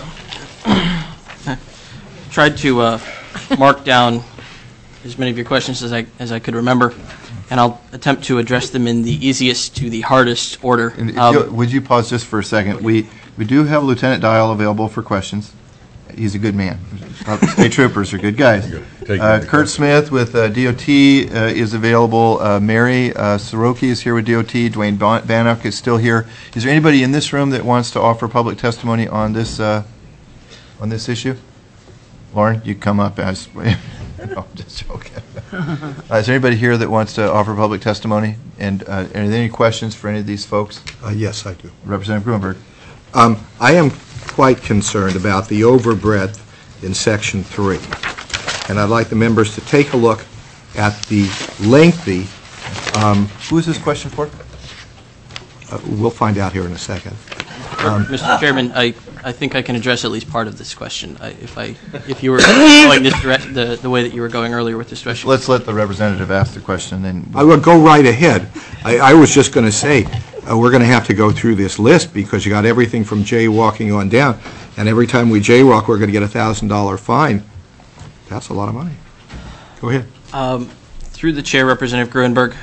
tried to mark down as many of your questions as I could remember, and I'll attempt to address them in the easiest to the hardest order. Would you pause just for a second? We do have Lieutenant Dial available for questions. He's a good man. State troopers are good guys. Kurt Smith with DOT is available. Mary Soroki is here with DOT. Dwayne Bannock is still here. Is there anybody in this room that wants to offer public testimony on this issue? Lauren, you come up as... No, just joking. Is there anybody here that wants to offer public testimony? And are there any questions for any of these folks? Yes, I do. Representative Gruenberg. I am quite concerned about the overbreadth in Section 3. And I'd like the members to take a look at the lengthy... Who is this question for? We'll find out here in a second. Mr. Chairman, I think I can address at least part of this question. If you were going the way that you were going earlier with this question. Let's let the representative ask the question. Then I will go right ahead. I was just going to say, we're going to have to go through this list because you got everything from jaywalking on down, and every time we jaywalk, we're going to get a $1,000 fine. That's a lot of money. Go ahead. Through the chair, Representative Gruenberg,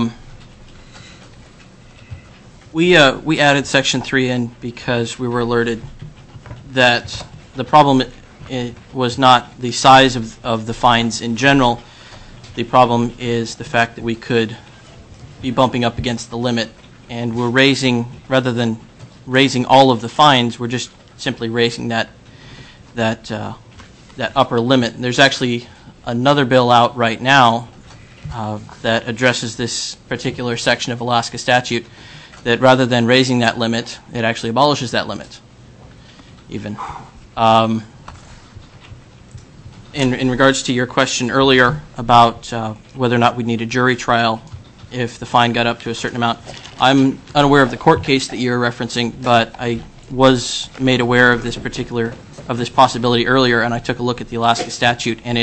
we added Section 3 in because we were alerted that the problem was not the size of the fines in general. The problem is the fact that we could be bumping up against the limit, and we're raising, rather than raising all of the fines, we're just simply raising that upper limit. And there's actually another bill out right now that addresses this particular section of Alaska statute, that rather than raising that limit, it actually abolishes that limit, even. In regards to your question earlier about whether or not we need a jury trial if the fine got up to a certain amount, I'm unaware of the court case that you're referencing, but I was made aware of this possibility earlier, and I took a look at the Alaska statute, and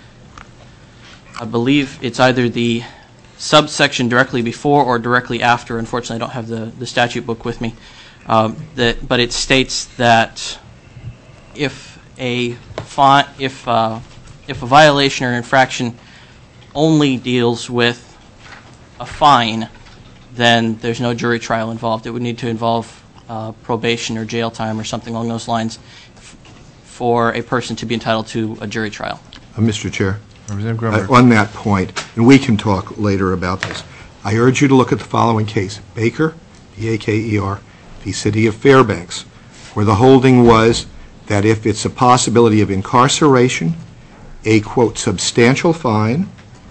I believe it's either the subsection directly before or directly after. Unfortunately, I don't have the statute book with me, but it states that if a violation or infraction only deals with a fine, then there's no jury trial involved. It would need to involve probation or jail time or something along those lines for a person to be entitled to a jury trial. Mr. Chair, Representative Gruenberg. on that point, and we can talk later about this, I urge you to look at the following case, Baker, B-A-K-E-R, v. City of Fairbanks, where the holding was that if it's a possibility of incarceration, a, quote, substantial fine,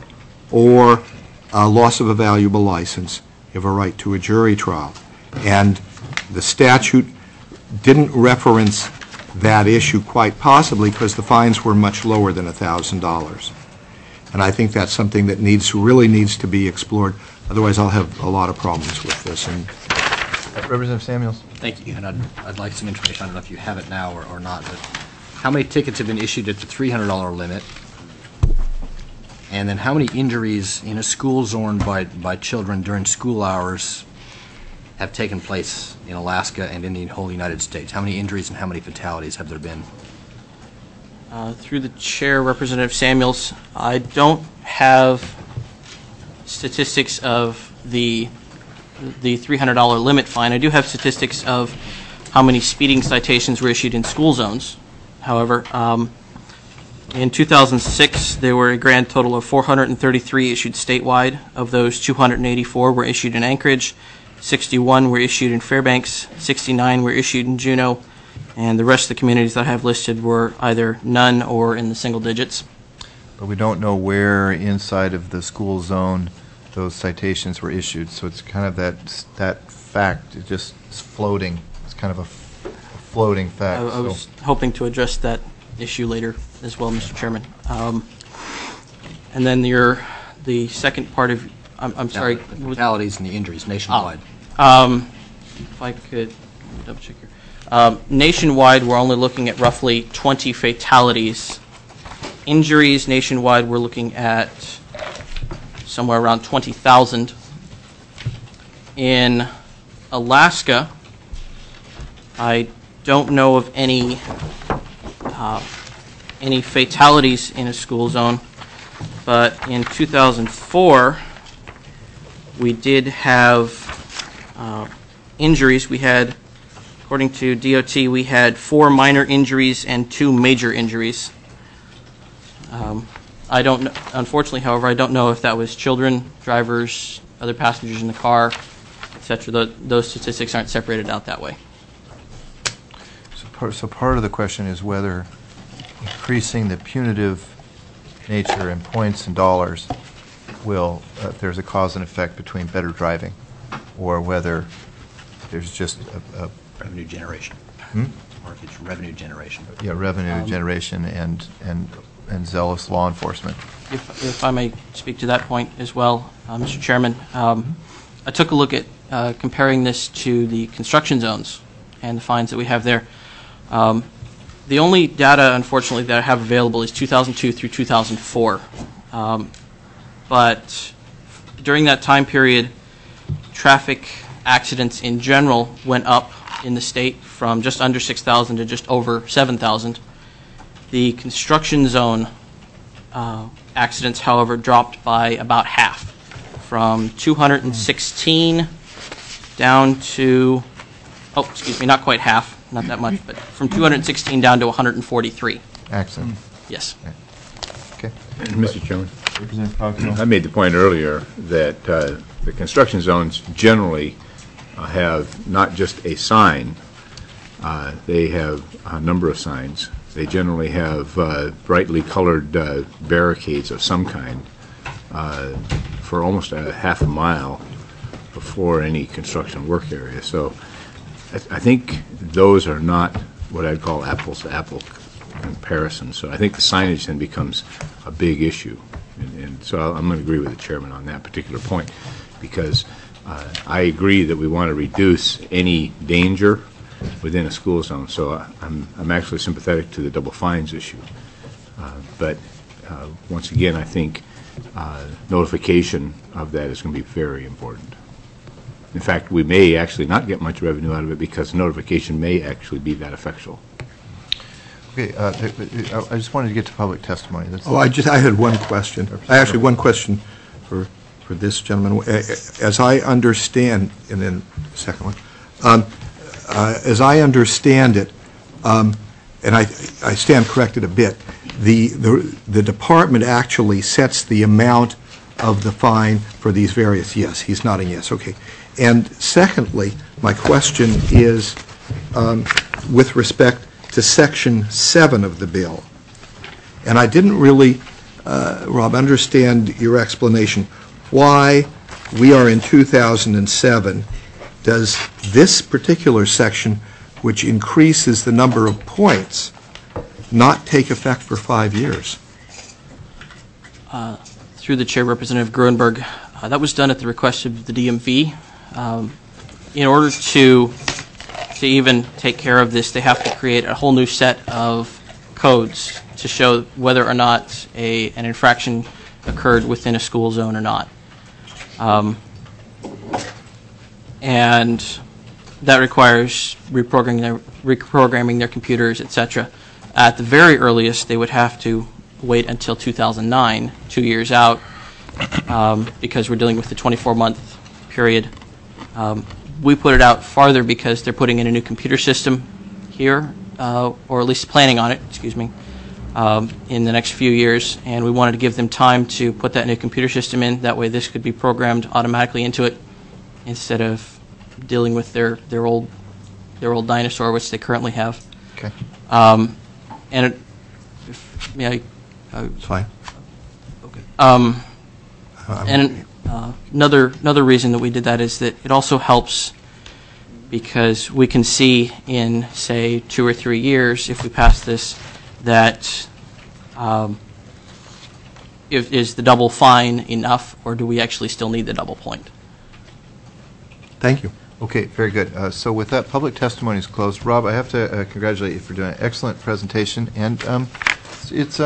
or a loss of a valuable license, you have a right to a jury trial. And the statute didn't reference that issue quite possibly because the fines were much lower than $1,000. And I think that's something that really needs to be explored. Otherwise, I'll have a lot of problems with this. And Representative Samuels. Thank you. And I'd like some information. I don't know if you have it now or not, but how many tickets have been issued at the $300 limit? And then how many injuries in a school zone by children during school hours have taken place in Alaska and in the whole United States? How many injuries and how many fatalities have there been? Through the chair, Representative Samuels, I don't have statistics of the $300 limit fine. I do have statistics of how many speeding citations were issued in school zones. However, in 2006, there were a grand total of 433 issued statewide. Of those, 284 were issued in Anchorage, 61 were issued in Fairbanks, 69 were issued in Juneau, and the rest of the communities that I have listed were either none or in the single digits. But we don't know where inside of the school zone those citations were issued, so it's kind of that fact, it just is floating. It's kind of a floating fact. I was hoping to address that issue later as well, Mr. Chairman. And then the second part of, I'm sorry. The fatalities and the injuries nationwide. If I could double check here. Nationwide, we're only looking at roughly 20 fatalities. Injuries nationwide, we're looking at somewhere around 20,000. In Alaska, I don't know of any fatalities in a school zone, but in 2004, we did have injuries. We had, according to DOT, we had 4 minor injuries and 2 major injuries. I don't know, unfortunately, however, I don't know if that was children, drivers, other passengers in the car, etc. Those statistics aren't separated out that way. So part of the question is whether increasing the punitive nature in points and dollars will, if there's a cause and effect between better driving, or whether there's just a revenue generation. Or if it's revenue generation. Yeah, revenue generation and zealous law enforcement. If I may speak to that point as well, Mr. Chairman, I took a look at comparing this to the construction zones and the fines that we have there. The only data, unfortunately, that I have available is 2002 through 2004. But during that time period, traffic accidents in general went up in the state from just under 6,000 to just over 7,000. The construction zone accidents, however, dropped by about half, from 216 down to, not quite half, not that much, but from 216 down to 143. Accident. Yes. Okay. Mr. Chairman, Representative Pacquiao. I made the point earlier that the construction zones generally have not just a sign, they have a number of signs. They generally have brightly colored barricades of some kind for almost a half a mile before any construction work area. So I think those are not what I'd call apples to apple comparisons. So I think the signage then becomes a big issue. And so I'm going to agree with the chairman on that particular point, because I agree that we want to reduce any danger within a school zone. So I'm actually sympathetic to the double fines issue. But once again, I think notification of that is going to be very important. In fact, we may actually not get much revenue out of it because notification may actually be that effectual. Okay, I just wanted to get to public testimony. I had one question. One question for this gentleman. As I understand, and then the second one, as I understand it, and I stand corrected a bit, the department actually sets the amount of the fine for these various, yes, he's nodding yes, okay. And secondly, my question is with respect to Section 7 of the bill. And I didn't really, Rob, understand your explanation why we are in 2007. Does this particular section, which increases the number of points, not take effect for 5 years? Through the chair, Representative Gruenberg, that was done at the request of the DMV. In order to even take care of this, they have to create a whole new set of codes to show whether or not an infraction occurred within a school zone or not. And that requires reprogramming their computers, etc. At the very earliest, they would have to wait until 2009, 2 years out, because we're dealing with the 24-month period. We put it out farther because they're putting in a new computer system here, or at least planning on it, in the next few years, and we wanted to give them time to put that new computer system in. That way this could be programmed automatically into it instead of dealing with their old dinosaur, which they currently have. Okay. And It's fine. Okay. And another reason that we did that is that it also helps because we can see in, say, 2 or 3 years, if we pass this, that is the double fine enough, or do we actually still need the double point? Thank you. Okay, very good. So with that, public testimony is closed. Rob, I have to congratulate you for doing an excellent presentation, and it's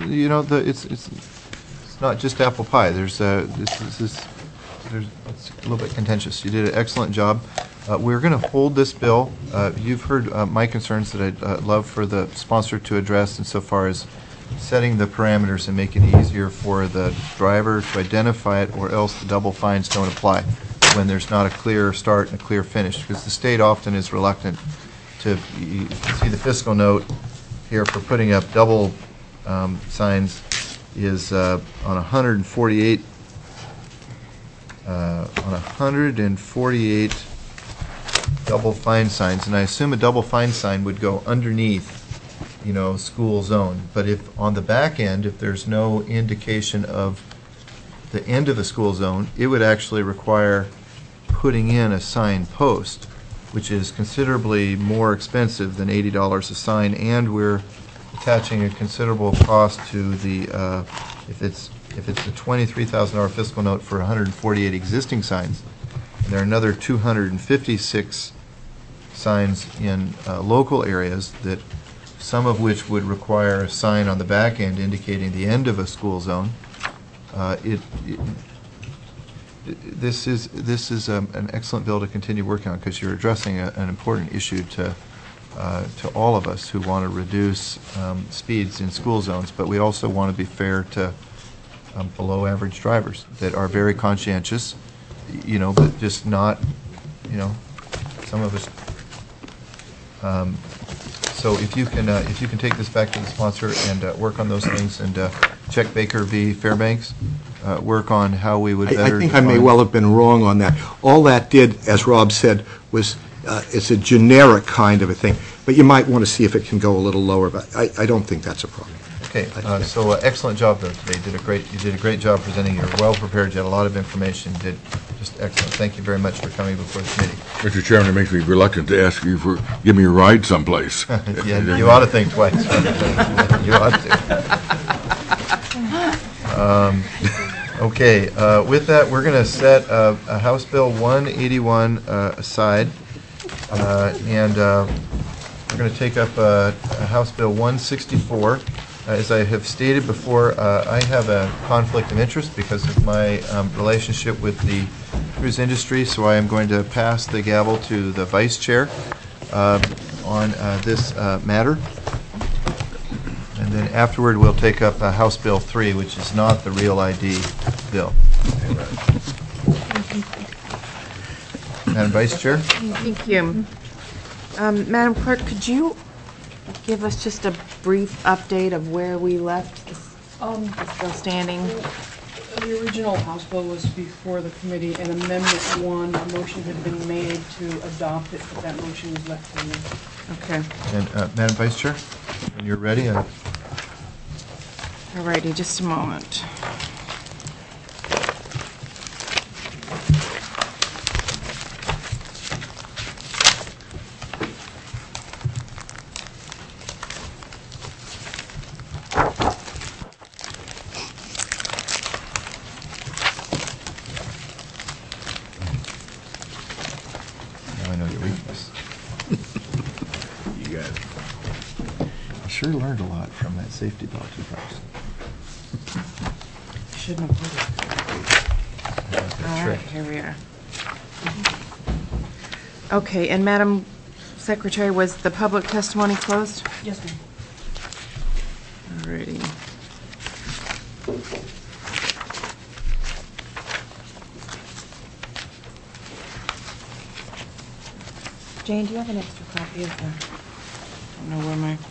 not just apple pie. There's it's a little bit contentious. You did an excellent job. We're going to hold this bill. You've heard my concerns that I'd love for the sponsor to address insofar as setting the parameters and making it easier for the driver to identify it, or else the double fines don't apply when there's not a clear start and a clear finish, because the state often is reluctant to, you can see the fiscal note here for putting up double signs is on 148 double fine signs, and I assume a double fine sign would go underneath, school zone. But if on the back end, if there's no indication of the end of the school zone, it would actually require putting in a sign post, which is considerably more expensive than $80 a sign, and we're attaching a considerable cost to the if it's a $23,000 fiscal note for 148 existing signs, and there are another 256 signs in local areas, that some of which would require a sign on the back end indicating the end of a school zone. this is an excellent bill to continue working on, because you're addressing an important issue to all of us who want to reduce speeds in school zones, but we also want to be fair to below average drivers that are very conscientious, but just not, some of us. So if you can take this back to the sponsor and work on those things, and check Baker v. Fairbanks, work on how we would better. I think I may well have been wrong on that. All that did, as Rob said, was it's a generic kind of a thing. But you might want to see if it can go a little lower. But I don't think that's a problem. Okay. So excellent job though today. You did a great job presenting. You're well prepared. You had a lot of information. You did just excellent. Thank you very much for coming before the committee. Mr. Chairman, it makes me reluctant to ask you for give me a ride someplace. Yeah, you ought to think twice. You ought to. Okay. With that, we're going to set House Bill 181 aside, and we're going to take up House Bill 164. As I have stated before, I have a conflict of interest because of my relationship with the cruise industry, so I am going to pass the gavel to the Vice Chair on this matter. And then afterward, we'll take up House Bill 3, which is not the Real ID bill. Madam Vice Chair? Thank you. Madam Clerk, could you give us just a brief update of where we left this bill standing? The original House bill was before the committee, and Amendment 1, a motion had been made to adopt it, but that motion was left pending. Okay. And Madam Vice Chair, when you're ready. All righty, just a moment. Now I know your weakness. You got it. I sure learned a lot from that safety belt advice. Shouldn't have put it. All right, here we are. Okay, and Madam Secretary, was the public testimony closed? Yes, ma'am. All righty. Jane, do you have an extra copy of the, I don't know where my,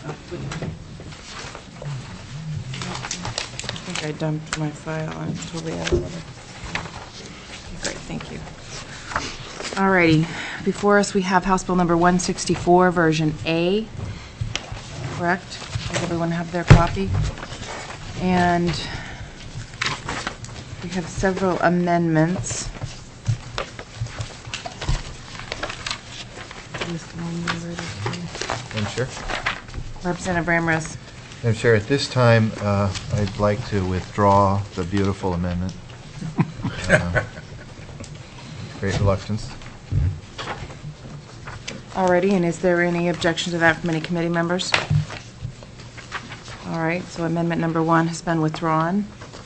I think I dumped my file. I'm totally out of order. Great, thank you. All righty. Before us, we have House Bill number 164, version A. Correct? Does everyone have their copy? And we have several amendments. Madam Chair? Representative Ramrez. Madam Chair, at this time, I'd like to withdraw the beautiful amendment. Great reluctance. Alrighty, and is there any objection to that from any committee members? All right, so amendment number 1 has been withdrawn.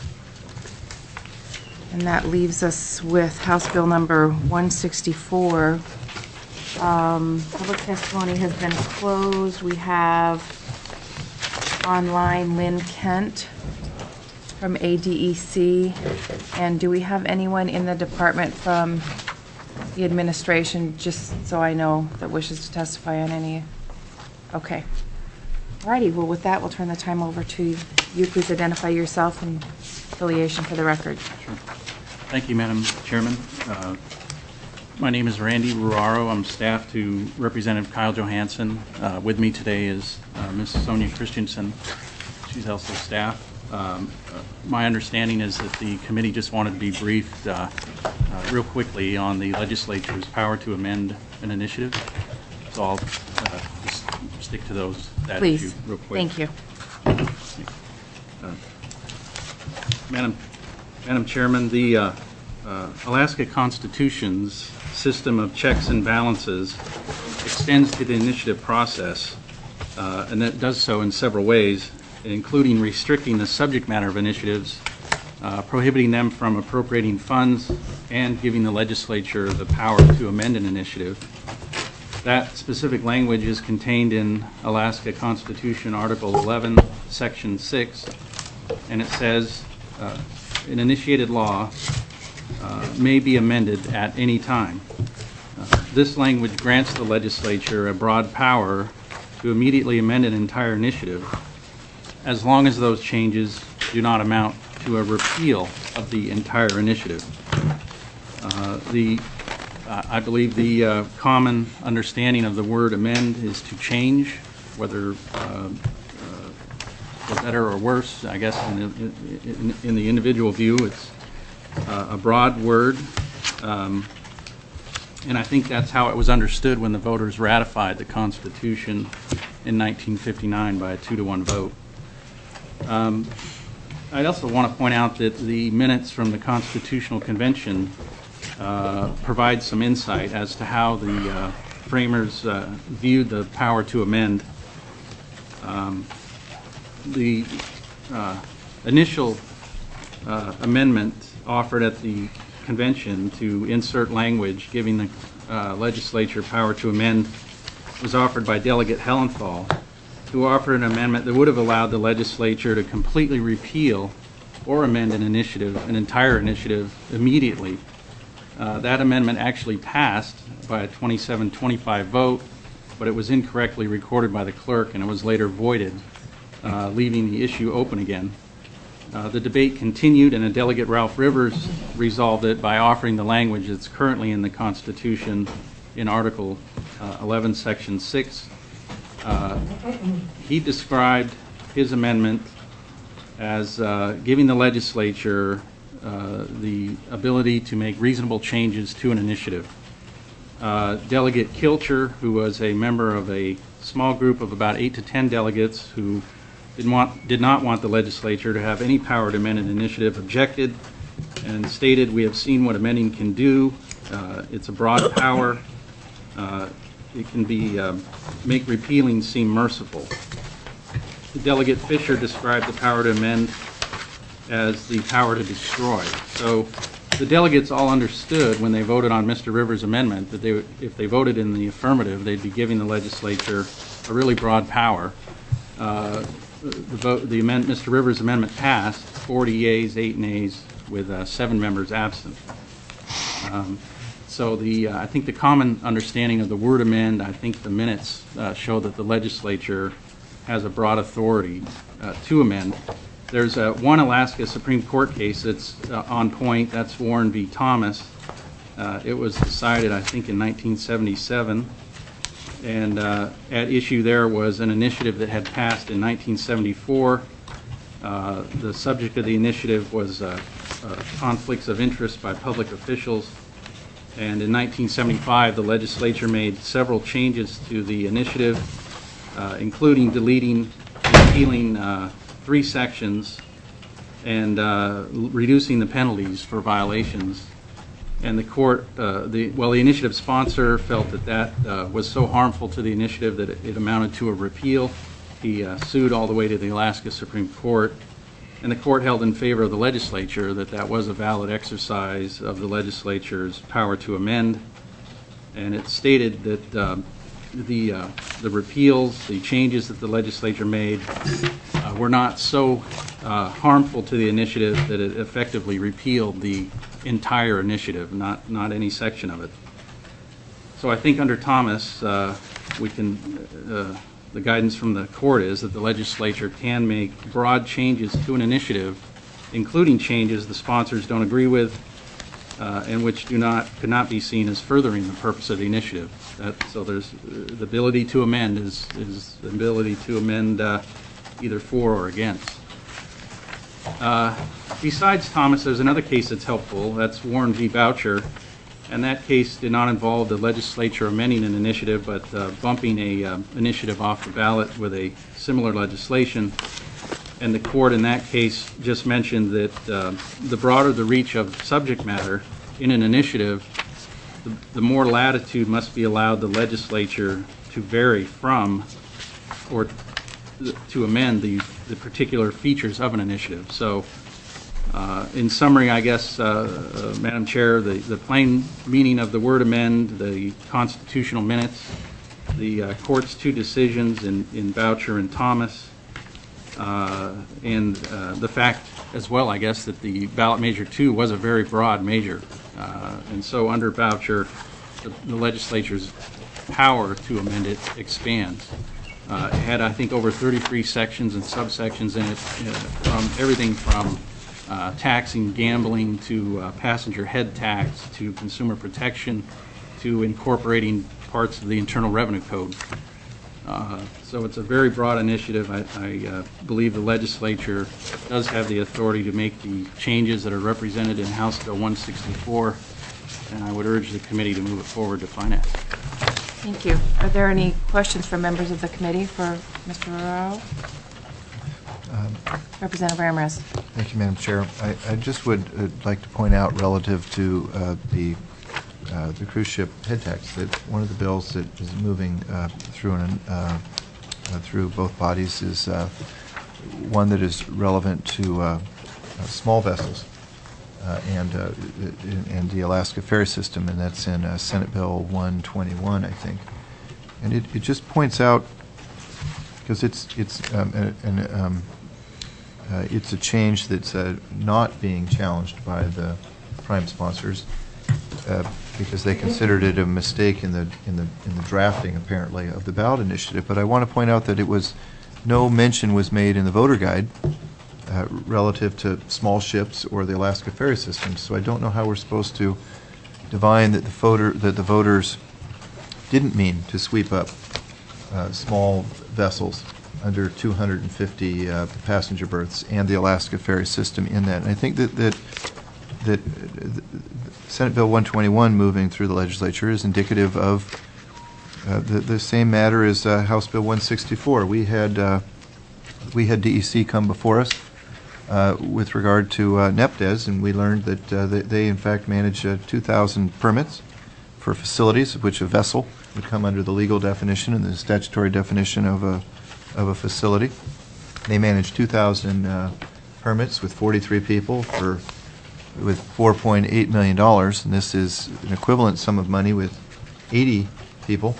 And that leaves us with House Bill number 164. Public testimony has been closed. We have online Lynn Kent from ADEC. And do we have anyone in the department from the administration, just so I know, that wishes to testify on any? Okay. All righty, well, with that, we'll turn the time over to you. Please identify yourself and affiliation for the record. Sure. Thank you, Madam Chairman. My name is Randy Ruaro. I'm staff to Representative Kyle Johansson. With me today is Ms. Sonia Christensen. She's also staff. My understanding is that the committee just wanted to be briefed real quickly on the legislature's power to amend an initiative. So I'll just stick to that issue real quick. Thank you. Madam Chairman, the Alaska Constitution's system of checks and balances extends to the initiative process, and that does so in several ways, including restricting the subject matter of initiatives prohibiting them from appropriating funds and giving the legislature the power to amend an initiative. That specific language is contained in Alaska Constitution Article 11, Section 6, and it says, an initiated law may be amended at any time. This language grants the legislature a broad power to immediately amend an entire initiative, as long as those changes do not amount to a repeal of the entire initiative. I believe the common understanding of the word amend is to change, whether for better or worse. I guess in the individual view, it's a broad word, and I think that's how it was understood when the voters ratified the Constitution in 1959 by a 2-to-1 vote. I'd also want to point out that the minutes from the Constitutional Convention provide some insight as to how the framers viewed the power to amend. The initial amendment offered at the convention to insert language giving the legislature power to amend was offered by Delegate Hellenthal, who offered an amendment that would have allowed the legislature to completely repeal or amend an entire initiative immediately. That amendment actually passed by a 27-25 vote, but it was incorrectly recorded by the clerk and it was later voided, leaving the issue open again. The debate continued, and a Delegate Ralph Rivers resolved it by offering the language that's currently in the Constitution in Article 11, Section 6. He described his amendment as giving the legislature the ability to make reasonable changes to an initiative. Delegate Kilcher, who was a member of a small group of about 8 to 10 delegates who did not want the legislature to have any power to amend an initiative, objected and stated, "We have seen what amending can do. It's a broad power. It can be make repealing seem merciful." Delegate Fisher described the power to amend as the power to destroy. So the delegates all understood when they voted on Mr. Rivers' amendment that if they voted in the affirmative, they'd be giving the legislature a really broad power. Mr. Rivers' amendment passed, 40 yeas, 8 nays, with 7 members absent. So I think the common understanding of the word amend, I think the minutes show that the legislature has a broad authority to amend. There's one Alaska Supreme Court case that's on point. That's Warren v. Thomas. It was decided, I think, in 1977. And at issue there was an initiative that had passed in 1974. The subject of the initiative was conflicts of interest by public officials. And in 1975, the legislature made several changes to the initiative, including deleting and repealing 3 sections and reducing the penalties for violations. And the court, the initiative sponsor felt that was so harmful to the initiative that it amounted to a repeal. He sued all the way to the Alaska Supreme Court, and the court held in favor of the legislature that was a valid exercise of the legislature's power to amend. And it stated that the repeals, the changes that the legislature made, were not so harmful to the initiative that it effectively repealed the entire initiative, not any section of it. So I think under Thomas, the guidance from the court is that the legislature can make broad changes to an initiative, including changes the sponsors don't agree with, and which could not be seen as furthering the purpose of the initiative. So there's the ability to amend is the ability to amend either for or against. Besides Thomas, there's another case that's helpful. That's Warren v. Boucher, and that case did not involve the legislature amending an initiative, but bumping a initiative off the ballot with a similar legislation. And the court in that case just mentioned that the broader the reach of subject matter in an initiative, the more latitude must be allowed the legislature to vary from or to amend the particular features of an initiative. So In summary, I guess, Madam Chair, the plain meaning of the word amend, the constitutional minutes, the court's 2 decisions in Boucher and Thomas, and the fact as well, I guess, that the ballot measure 2 was a very broad measure. And so under Boucher, the legislature's power to amend it expands. It had, I think, over 33 sections and subsections in it, from everything from taxing gambling to passenger head tax to consumer protection to incorporating parts of the Internal Revenue Code. So it's a very broad initiative. I believe the legislature does have the authority to make the changes that are represented in House Bill 164, and I would urge the committee to move it forward to finance. Thank you. Are there any questions from members of the committee for Mr. Arroyo? Representative Ramirez. Thank you, Madam Chair. I just would like to point out relative to the cruise ship head tax that one of the bills that is moving through both bodies is one that is relevant to small vessels and the Alaska ferry system, and that's in Senate Bill 121, I think. And it just points out, because it's a change that's not being challenged by the prime sponsors because they considered it a mistake in the drafting, apparently, of the ballot initiative. But I want to point out that no mention was made in the voter guide relative to small ships or the Alaska ferry system. So I don't know how we're supposed to divine that the voters didn't mean to sweep up small vessels under 250 passenger berths and the Alaska ferry system in that. And I think that Senate Bill 121 moving through the legislature is indicative of the same matter as House Bill 164. We had DEC come before us with regard to NEPDES, and we learned that they in fact manage 2,000 permits for facilities, of which a vessel would come under the legal definition and the statutory definition of a facility. They manage 2,000 permits with 43 people with $4.8 million, and this is an equivalent sum of money with 80 people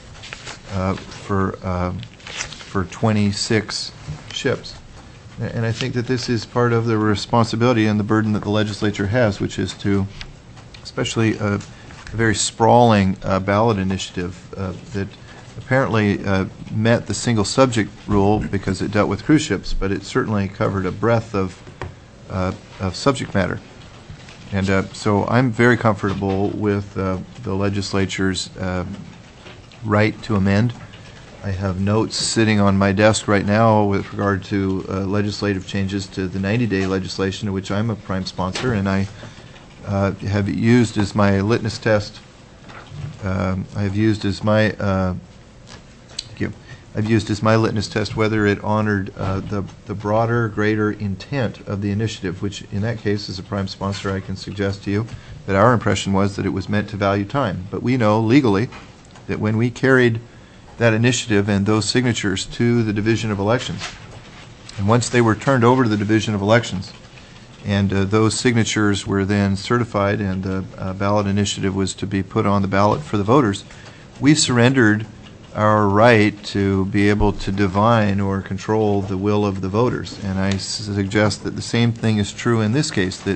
for 26 ships. And I think that this is part of the responsibility and the burden that the legislature has, which is to, especially a very sprawling ballot initiative that apparently met the single subject rule because it dealt with cruise ships, but it certainly covered a breadth of subject matter. And so I'm very comfortable with the legislature's right to amend. I have notes sitting on my desk right now with regard to legislative changes to the 90-day legislation, of which I'm a prime sponsor, and I have used as my litmus test. I've used as my litmus test whether it honored the broader, greater intent of the initiative, which in that case, as a prime sponsor, I can suggest to you that our impression was that it was meant to value time. But we know legally that when we carried that initiative and those signatures to the Division of Elections, and once they were turned over to the Division of Elections, and those signatures were then certified and the ballot initiative was to be put on the ballot for the voters, we surrendered our right to be able to divine or control the will of the voters. And I suggest that the same thing is true in this case, that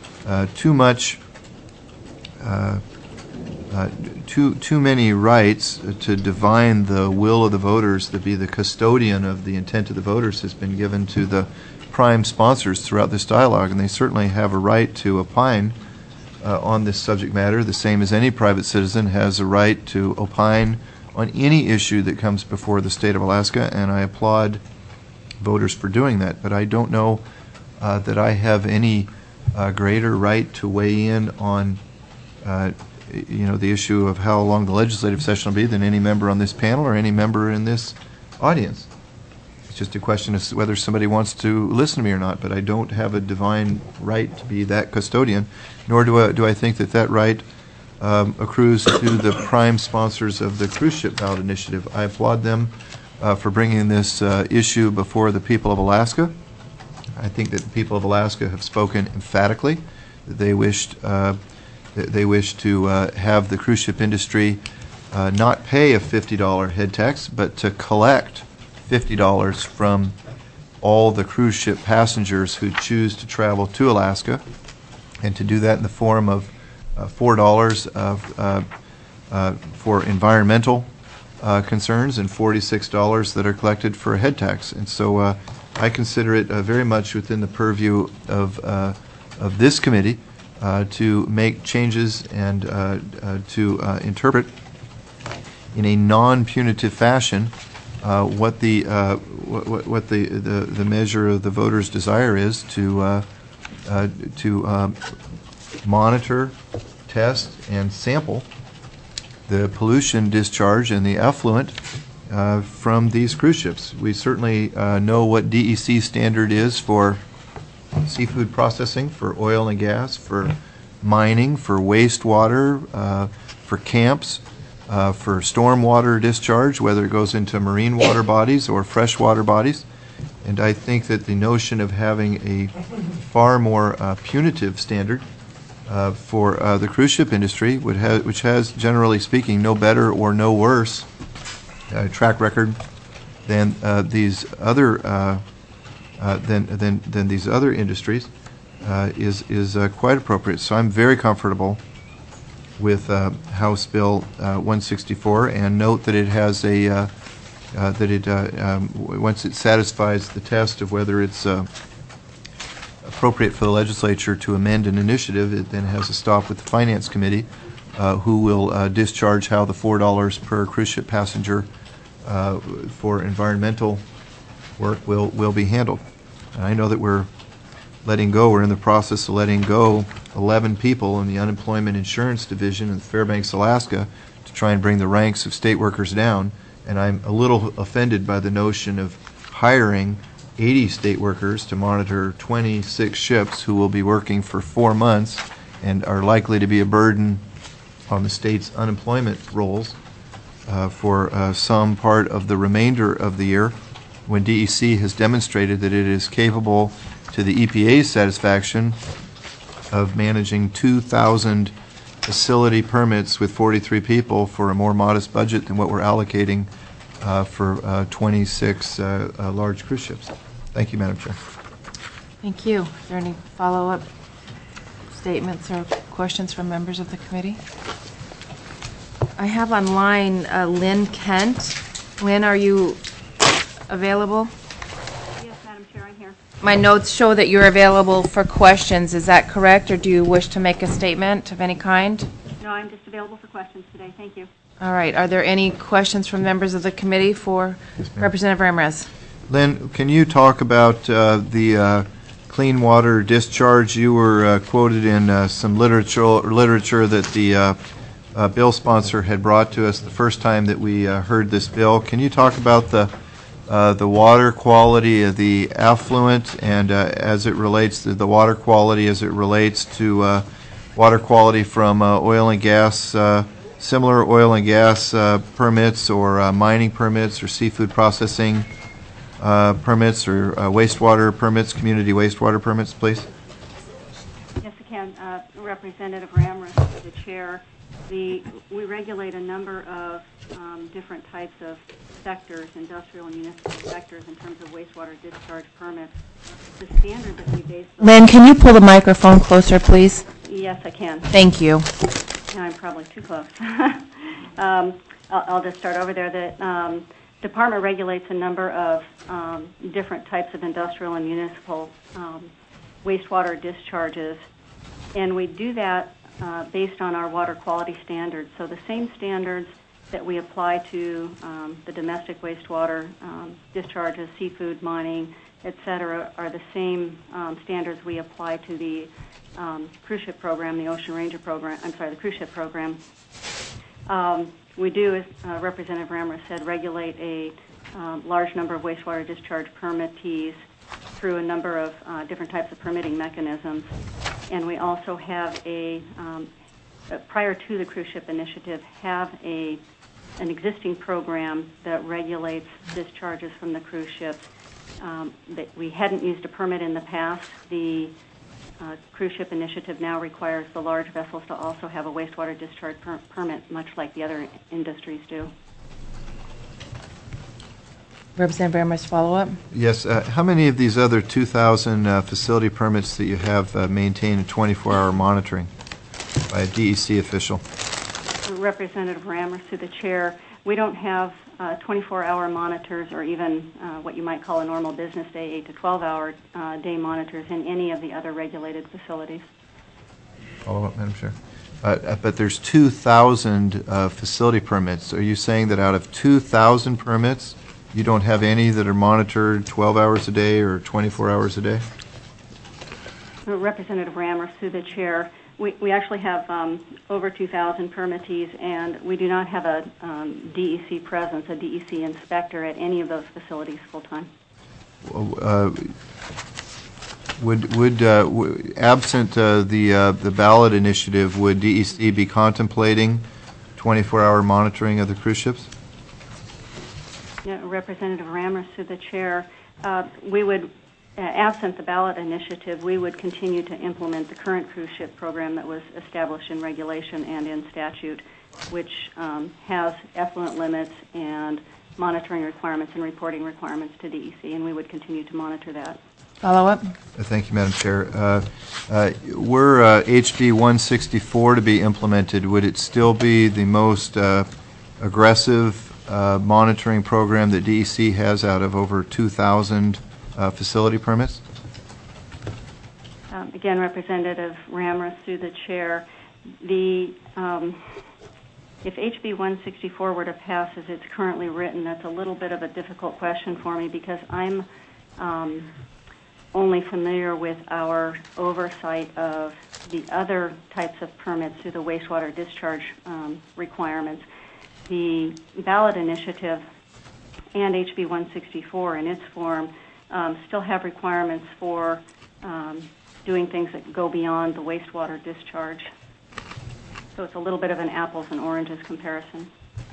too many rights to divine the will of the voters, to be the custodian of the intent of the voters, has been given to the prime sponsors throughout this dialogue, and they certainly have a right to opine on this subject matter, the same as any private citizen has a right to opine on any issue that comes before the state of Alaska, and I applaud voters for doing that. But I don't know that I have any greater right to weigh in on the issue of how long the legislative session will be than any member on this panel or any member in this audience. It's just a question of whether somebody wants to listen to me or not, but I don't have a divine right to be that custodian, nor do I think that right accrues to the prime sponsors of the cruise ship ballot initiative. I applaud them for bringing this issue before the people of Alaska. I think that the people of Alaska have spoken emphatically that they wish to have the cruise ship industry not pay a $50 head tax, but to collect $50 from all the cruise ship passengers who choose to travel to Alaska, and to do that in the form of $4 for environmental concerns and $46 that are collected for a head tax. And so I consider it very much within the purview of this committee to make changes and to interpret in a non-punitive fashion what the measure of the voters' desire is to monitor, test, and sample the pollution discharge and the effluent from these cruise ships. We certainly know what DEC standard is for seafood processing, for oil and gas, for mining, for wastewater, for camps, for stormwater discharge, whether it goes into marine water bodies or freshwater bodies. And I think that the notion of having a far more punitive standard for the cruise ship industry, which has, generally speaking, no better or no worse track record than these other than these other industries, is quite appropriate. So I'm very comfortable with House Bill 164, and note that it has a once it satisfies the test of whether it's appropriate for the legislature to amend an initiative, it then has a stop with the Finance Committee, who will discharge how the $4 per cruise ship passenger for environmental work will be handled. And I know that we're in the process of letting go 11 people in the Unemployment Insurance Division in Fairbanks, Alaska, to try and bring the ranks of state workers down. And I'm a little offended by the notion of hiring 80 state workers to monitor 26 ships who will be working for 4 months and are likely to be a burden on the state's unemployment rolls for some part of the remainder of the year, when DEC has demonstrated that it is capable, to the EPA's satisfaction, of managing 2,000 facility permits with 43 people for a more modest budget than what we're allocating for 26 large cruise ships. Thank you, Madam Chair. Thank you. Is there any follow-up statements or questions from members of the committee? I have online Lynn Kent. Lynn, are you available? Yes, Madam Chair, I'm here. My notes show that you're available for questions. Is that correct, or do you wish to make a statement of any kind? No, I'm just available for questions today. Thank you. All right. Are there any questions from members of the committee for Representative Ramirez? Lynn, can you talk about the clean water discharge? You were quoted in some literature that the bill sponsor had brought to us the first time that we heard this bill. Can you talk about the water quality of the affluent, and as it relates to the water quality as it relates to water quality from oil and gas, similar oil and gas permits, or mining permits, or seafood processing permits, or wastewater permits, community wastewater permits, please? Yes, I can. Representative Ramirez, the chair. We regulate a number of different types of sectors, industrial and municipal sectors, in terms of wastewater discharge permits. The standard that we base on... Lynn, can you pull the microphone closer, please? Yes, I can. Thank you. Now I'm probably too close. I'll just start over there. The department regulates a number of different types of industrial and municipal wastewater discharges, and we do that based on our water quality standards. So the same standards that we apply to the domestic wastewater discharges, seafood, mining, et cetera, are the same standards we apply to the cruise ship program, the Ocean Ranger program, the cruise ship program. We do, as Representative Ramirez said, regulate a large number of wastewater discharge permittees through a number of different types of permitting mechanisms. And we also have prior to the cruise ship initiative, have an existing program that regulates discharges from the cruise ships. that we hadn't used a permit in the past. The cruise ship initiative now requires the large vessels to also have a wastewater discharge permit, much like the other industries do. Representative Ramos, follow-up? Yes. How many of these other 2,000 facility permits that you have maintain a 24-hour monitoring by a DEC official? Representative Ramos, through the chair, we don't have 24-hour monitors or even what you might call a normal business day, 8 to 12-hour day monitors in any of the other regulated facilities. Follow up, Madam Chair. But there's 2,000 facility permits. Are you saying that out of 2,000 permits, you don't have any that are monitored 12 hours a day or 24 hours a day? Representative Ramos, through the chair, we actually have over 2,000 permittees, and we do not have a DEC presence, a DEC inspector at any of those facilities full-time. Absent the ballot initiative, would DEC be contemplating 24-hour monitoring of the cruise ships? Yeah, Representative Ramos, through the chair, we would, absent the ballot initiative, we would continue to implement the current cruise ship program that was established in regulation and in statute, which has effluent limits and monitoring requirements and reporting requirements to DEC, and we would continue to monitor that. Follow-up? Thank you, Madam Chair. Were HB 164 to be implemented, would it still be the most aggressive monitoring program that DEC has out of over 2,000 facility permits? Again, Representative Ramos, through the chair, the if HB 164 were to pass as it's currently written, that's a little bit of a difficult question for me because I'm only familiar with our oversight of the other types of permits through the wastewater discharge requirements. The ballot initiative and HB 164 in its form still have requirements for doing things that go beyond the wastewater discharge. So it's a little bit of an apples and oranges comparison.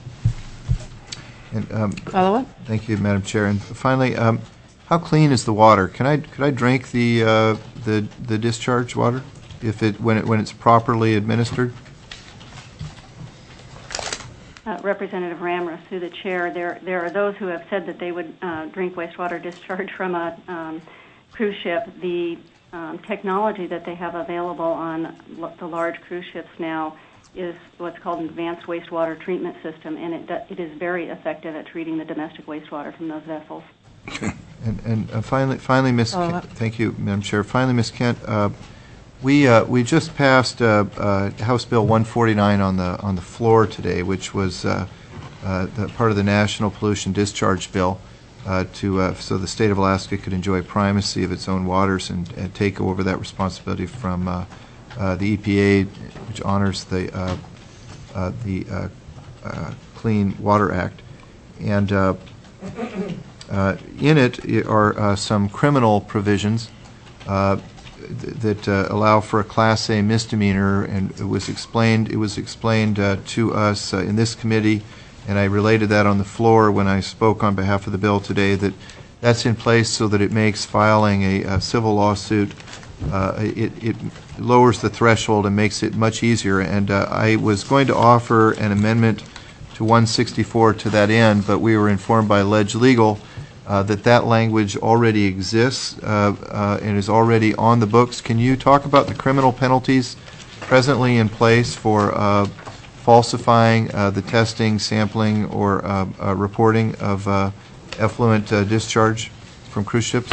And, follow-up? Thank you, Madam Chair. And finally, how clean is the water? Could I drink the discharge water if when it's properly administered? Representative Ramos, through the chair, there are those who have said that they would drink wastewater discharge from a cruise ship. The technology that they have available on the large cruise ships now is what's called an advanced wastewater treatment system, and it is very effective at treating the domestic wastewater from those vessels. And finally, Ms. Kent, thank you, Madam Chair. Finally, Ms. Kent, we just passed House Bill 149 on the floor today, which was part of the National Pollution Discharge Bill, so the state of Alaska could enjoy primacy of its own waters and take over that responsibility from the EPA, which honors the Clean Water Act. And in it are some criminal provisions that allow for a Class A misdemeanor, and it was explained to us in this committee, and I related that on the floor when I spoke on behalf of the bill today, that that's in place so that it makes filing a civil lawsuit, it lowers the threshold and makes it much easier. And I was going to offer an amendment to 164 to that end, but we were informed by Ledge Legal that language already exists and is already on the books. Can you talk about the criminal penalties presently in place for falsifying the testing, sampling, or reporting of effluent discharge from cruise ships?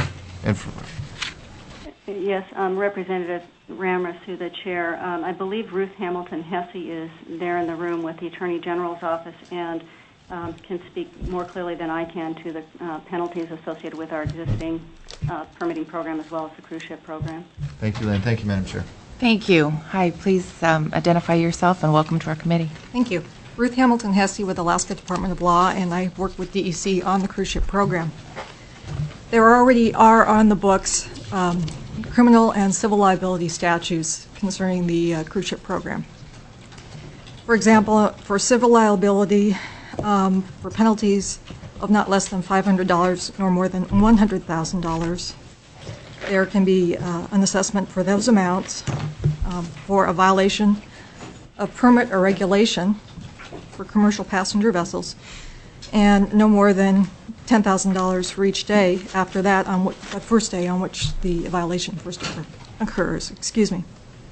Yes, Representative Ramos, through the chair. I believe Ruth Hamilton Hesse is there in the room with the Attorney General's office and can speak more clearly than I can to the penalties associated with our existing permitting program as well as the cruise ship program. Thank you, Lynn. Thank you, Madam Chair. Thank you. Hi, please identify yourself and welcome to our committee. Thank you. Ruth Hamilton Hesse with Alaska Department of Law, and I work with DEC on the cruise ship program. There already are on the books criminal and civil liability statutes concerning the cruise ship program. For example, for civil liability, for penalties of not less than $500 nor more than $100,000. There can be an assessment for those amounts for a violation of permit or regulation for commercial passenger vessels, and no more than $10,000 for each day after that, on the first day on which the violation first occurs. Excuse me.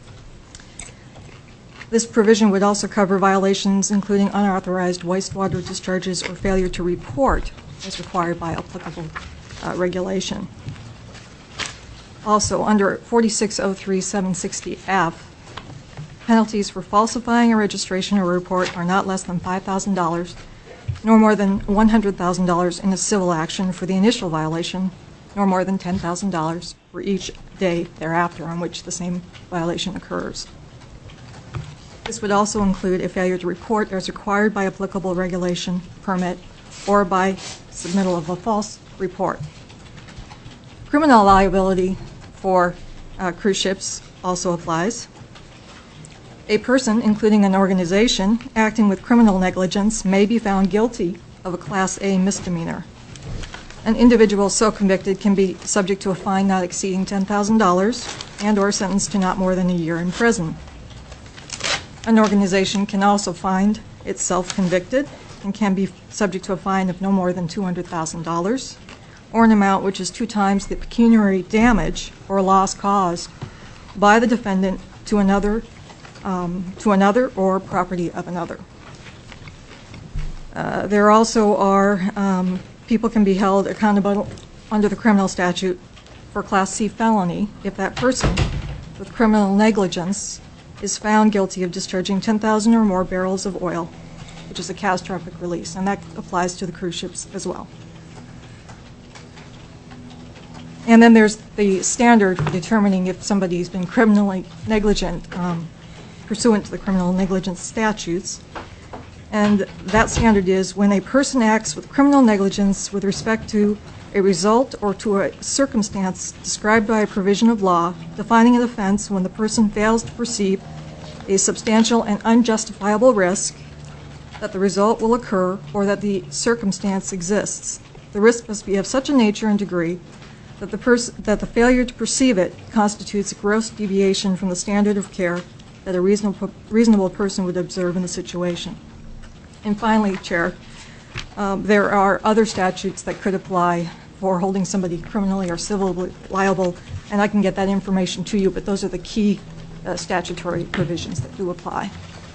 This provision would also cover violations including unauthorized wastewater discharges or failure to report as required by applicable regulation. Also, under 4603-760F, penalties for falsifying a registration or report are not less than $5,000, nor more than $100,000 in a civil action for the initial violation, nor more than $10,000 for each day thereafter on which the same violation occurs. This would also include a failure to report as required by applicable regulation, permit, or by submittal of a false report. Criminal liability for cruise ships also applies. A person, including an organization, acting with criminal negligence may be found guilty of a Class A misdemeanor. An individual so convicted can be subject to a fine not exceeding $10,000 and or sentenced to not more than a year in prison. An organization can also find itself convicted and can be subject to a fine of no more than $200,000 or an amount which is 2 times the pecuniary damage or loss caused by the defendant to another or property of another. There also are, people can be held accountable under the criminal statute for Class C felony if that person with criminal negligence is found guilty of discharging 10,000 or more barrels of oil, which is a catastrophic release, and that applies to the cruise ships as well. And then there's the standard for determining if somebody's been criminally negligent pursuant to the criminal negligence statutes. And that standard is when a person acts with criminal negligence with respect to a result or to a circumstance described by a provision of law defining an offense when the person fails to perceive a substantial and unjustifiable risk that the result will occur or that the circumstance exists. The risk must be of such a nature and degree that the failure to perceive it constitutes a gross deviation from the standard of care that a reasonable person would observe in the situation. And finally, Chair, there are other statutes that could apply for holding somebody criminally or civilly liable, and I can get that information to you, but those are the key statutory provisions that do apply.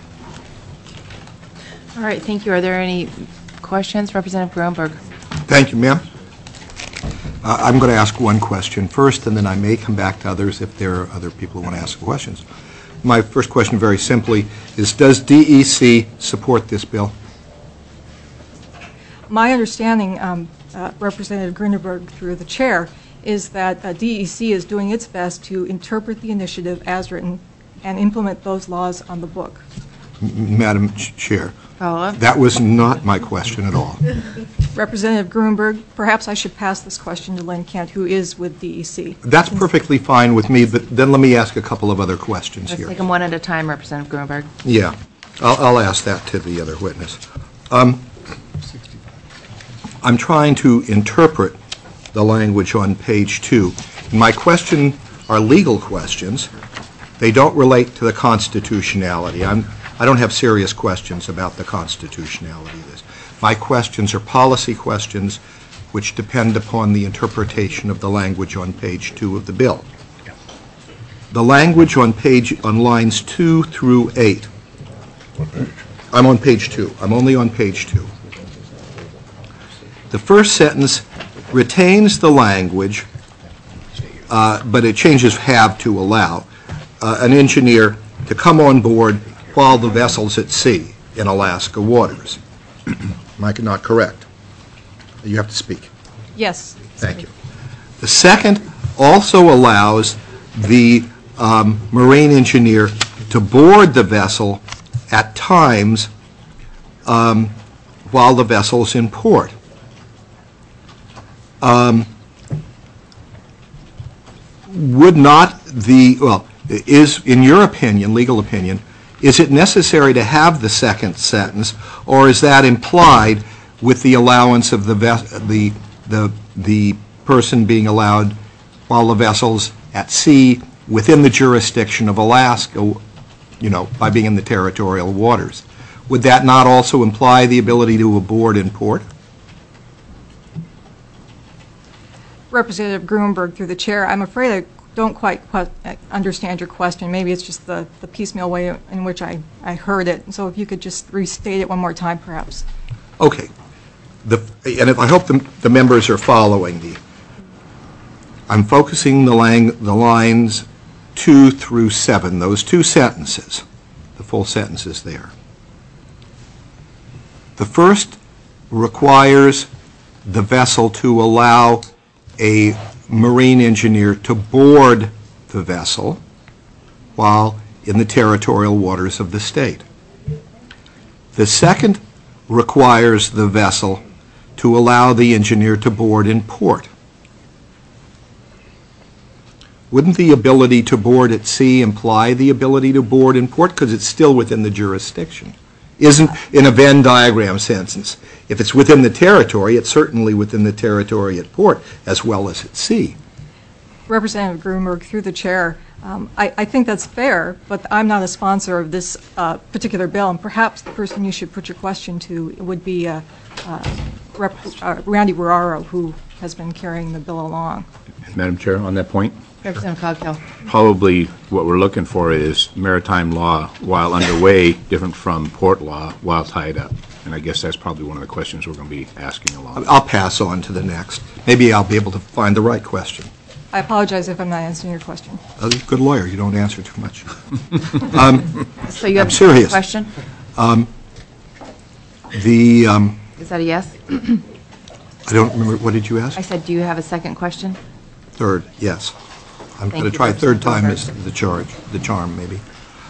All right, thank you. Are there any questions? Representative Groenberg. Thank you, ma'am. I'm going to ask one question first, and then I may come back to others if there are other people who want to ask questions. My first question, very simply, is does DEC support this bill? My understanding, Representative Groenberg, through the chair, is that DEC is doing its best to interpret the initiative as written and implement those laws on the book. Madam Chair, Follow-up? that was not my question at all. Representative Groenberg, perhaps I should pass this question to Len Kent, who is with DEC. That's perfectly fine with me, but then let me ask a couple of other questions Let's here. take them one at a time, Representative Groenberg. Yeah, I'll ask that to the other witness. I'm trying to interpret the language on page 2. My question are legal questions. They don't relate to the constitutionality. I don't have serious questions about the constitutionality of this. My questions are policy questions which depend upon the interpretation of the language on page 2 of the bill. The language on lines 2 through 8. What page? I'm on page 2. I'm only on page 2. The first sentence retains the language, but it changes have to allow an engineer to come on board while the vessel's at sea in Alaska waters. Am I not correct? You have to speak. Yes. Thank you. The second also allows the marine engineer to board the vessel at times while the vessel's in port. Would not is, in your opinion, legal opinion, is it necessary to have the second sentence, or is that implied with the allowance of the person being allowed while the vessel's at sea within the jurisdiction of Alaska, by being in the territorial waters. Would that not also imply the ability to aboard in port? Representative Gruenberg, through the chair, I'm afraid I don't quite understand your question. Maybe it's just the piecemeal way in which I heard it. So if you could just restate it one more time, perhaps. Okay. And I hope the members are following me. I'm focusing the lines 2 through 7, those two sentences, the full sentences there. The first requires the vessel to allow a marine engineer to board the vessel while in the territorial waters of the state. The second requires the vessel to allow the engineer to board in port. Wouldn't the ability to board at sea imply the ability to board in port because it's still within the jurisdiction? Isn't, in a Venn diagram sense, if it's within the territory, it's certainly within the territory at port as well as at sea. Representative Gruenberg, through the chair, I think that's fair, but I'm not a sponsor of this particular bill, and perhaps the person you should put your question to would be Randy Ruaro, who has been carrying the bill along. Madam Chair, on that point? Representative Coghill. Probably what we're looking for is maritime law while underway, different from port law while tied up. And I guess that's probably one of the questions we're going to be asking along. I'll pass on to the next. Maybe I'll be able to find the right question. I apologize if I'm not answering your question. Good lawyer, you don't answer too much. So you have I'm serious. a question? Is that a yes? I don't remember. What did you ask? I said, do you have a second question? Third, yes. I'm going to you, try third time Representative as the charm, maybe.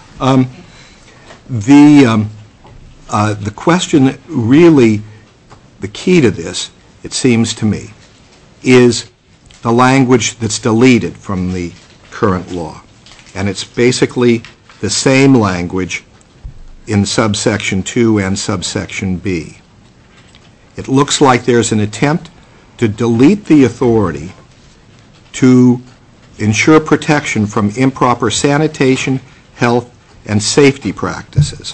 The question really, the key to this, it seems to me, is the language that's deleted from the current law. And it's basically the same language in subsection 2 and subsection B. It looks like there's an attempt to delete the authority to ensure protection from improper sanitation, health, and safety practices.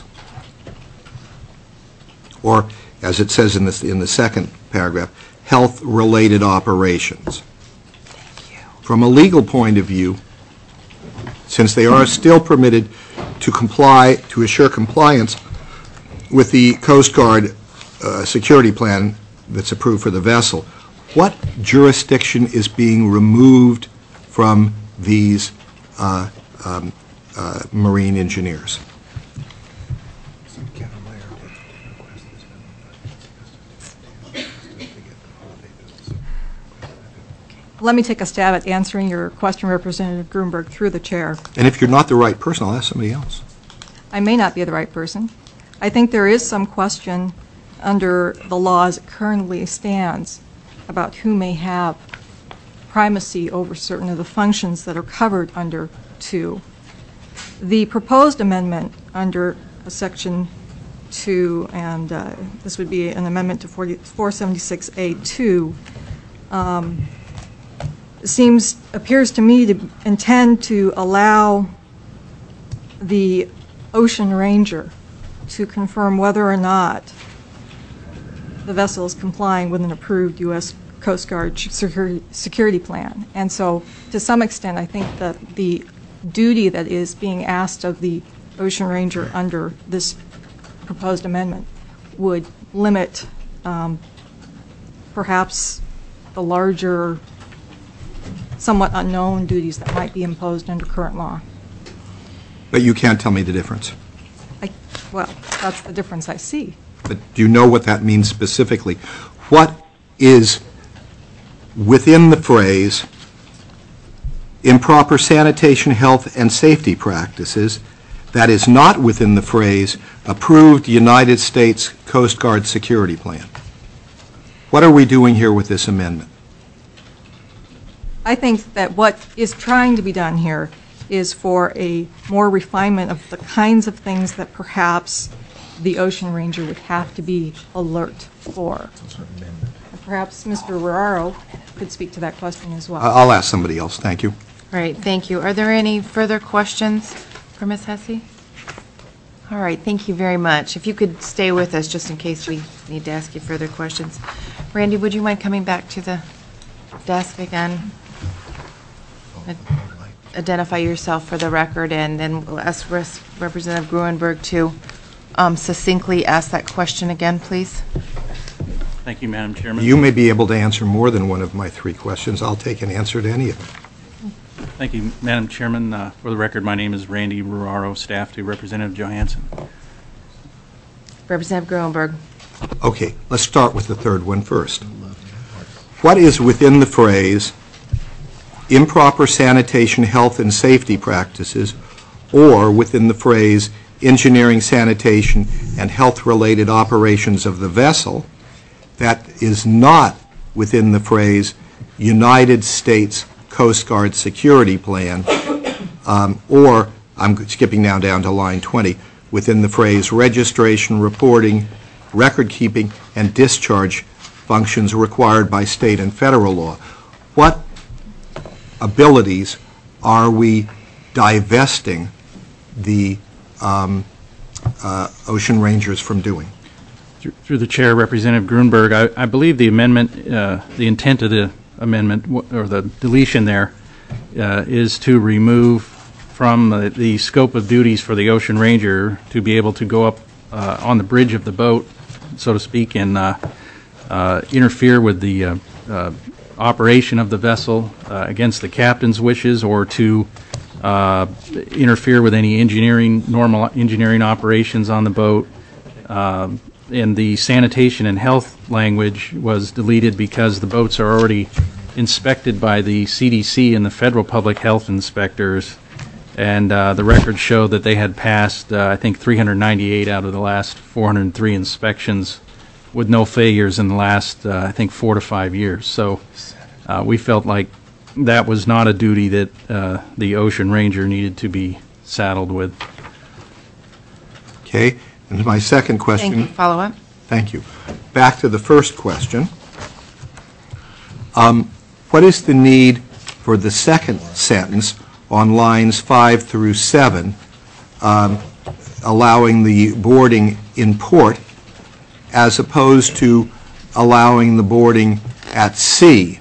Or, as it says in the second paragraph, health-related operations. From a legal point of view, since they are still permitted to assure compliance with the Coast Guard security plan that's approved for the vessel, what jurisdiction is being removed from these marine engineers? Let me take a stab at answering your question, Representative Gruenberg, through the chair. And if you're not the right person, I'll ask somebody else. I may not be the right person. I think there is some question under the law as it currently stands about who may have primacy over certain of the functions that are covered under 2. The proposed amendment under Section 2, and this would be an amendment to 476A2, appears to me to intend to allow the Ocean Ranger to confirm whether or not the vessel is complying with an approved U.S. Coast Guard security plan. And so, to some extent, I think that the duty that is being asked of the Ocean Ranger under this proposed amendment would limit perhaps the larger, somewhat unknown duties that might be imposed under current law. But you can't tell me the difference. Well, that's the difference I see. But do you know what that means specifically? What is within the phrase improper sanitation, health, and safety practices that is not within the phrase approved United States Coast Guard security plan? What are we doing here with this amendment? I think that what is trying to be done here is for a more refinement of the kinds of things that perhaps the Ocean Ranger would have to be alert for. Perhaps Mr. Ruaro could speak to that question as well. I'll ask somebody else. Thank you. All right, thank you. Are there any further questions for Ms. Hesse? All right, thank you very much. If you could stay with us just in case we need to ask you further questions. Randy, would you mind coming back to the desk again? Identify yourself for the record, and then we'll ask Representative Gruenberg to succinctly ask that question again, please. Thank you, Madam Chairman. You may be able to answer more than one of my 3 questions. I'll take an answer to any of them. Thank you, Madam Chairman. For the record, my name is Randy Ruaro, staff to Representative Johansson. Representative Gruenberg. Okay, let's start with the third one first. What is within the phrase improper sanitation, health, and safety practices, or within the phrase engineering, sanitation, and health-related operations of the vessel, that is not within the phrase United States Coast Guard Security Plan, or, I'm skipping now down to line 20, within the phrase registration, reporting, record-keeping, and discharge functions required by state and federal law? What abilities are we divesting the Ocean Rangers from doing? Through the chair, Representative Gruenberg, I believe the amendment, the intent of the amendment, or the deletion there, is to remove from the scope of duties for the Ocean Ranger to be able to go up on the bridge of the boat, so to speak, and interfere with the operation of the vessel against the captain's wishes, or to interfere with any normal engineering operations on the boat. And the sanitation and health language was deleted because the boats are already inspected by the CDC and the federal public health inspectors, and the records show that they had passed, I think, 398 out of the last 403 inspections with no failures in the last, I think, 4 to 5 years. So we felt like that was not a duty that the Ocean Ranger needed to be saddled with. Okay. And my second question. Thank you. Follow up. Thank you. Back to the first question. What is the need for the second sentence on lines 5 through 7, allowing the boarding in port, as opposed to allowing the boarding at sea?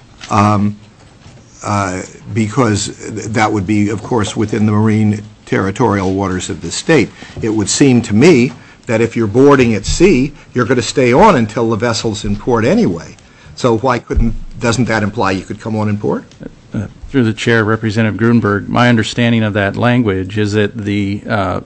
Because that would be, of course, within the marine territorial waters of the state. It would seem to me that if you're boarding at sea, you're going to stay on until the vessel's in port anyway. So why doesn't that imply you could come on in port? Through the chair, Representative Gruenberg, my understanding of that language is that the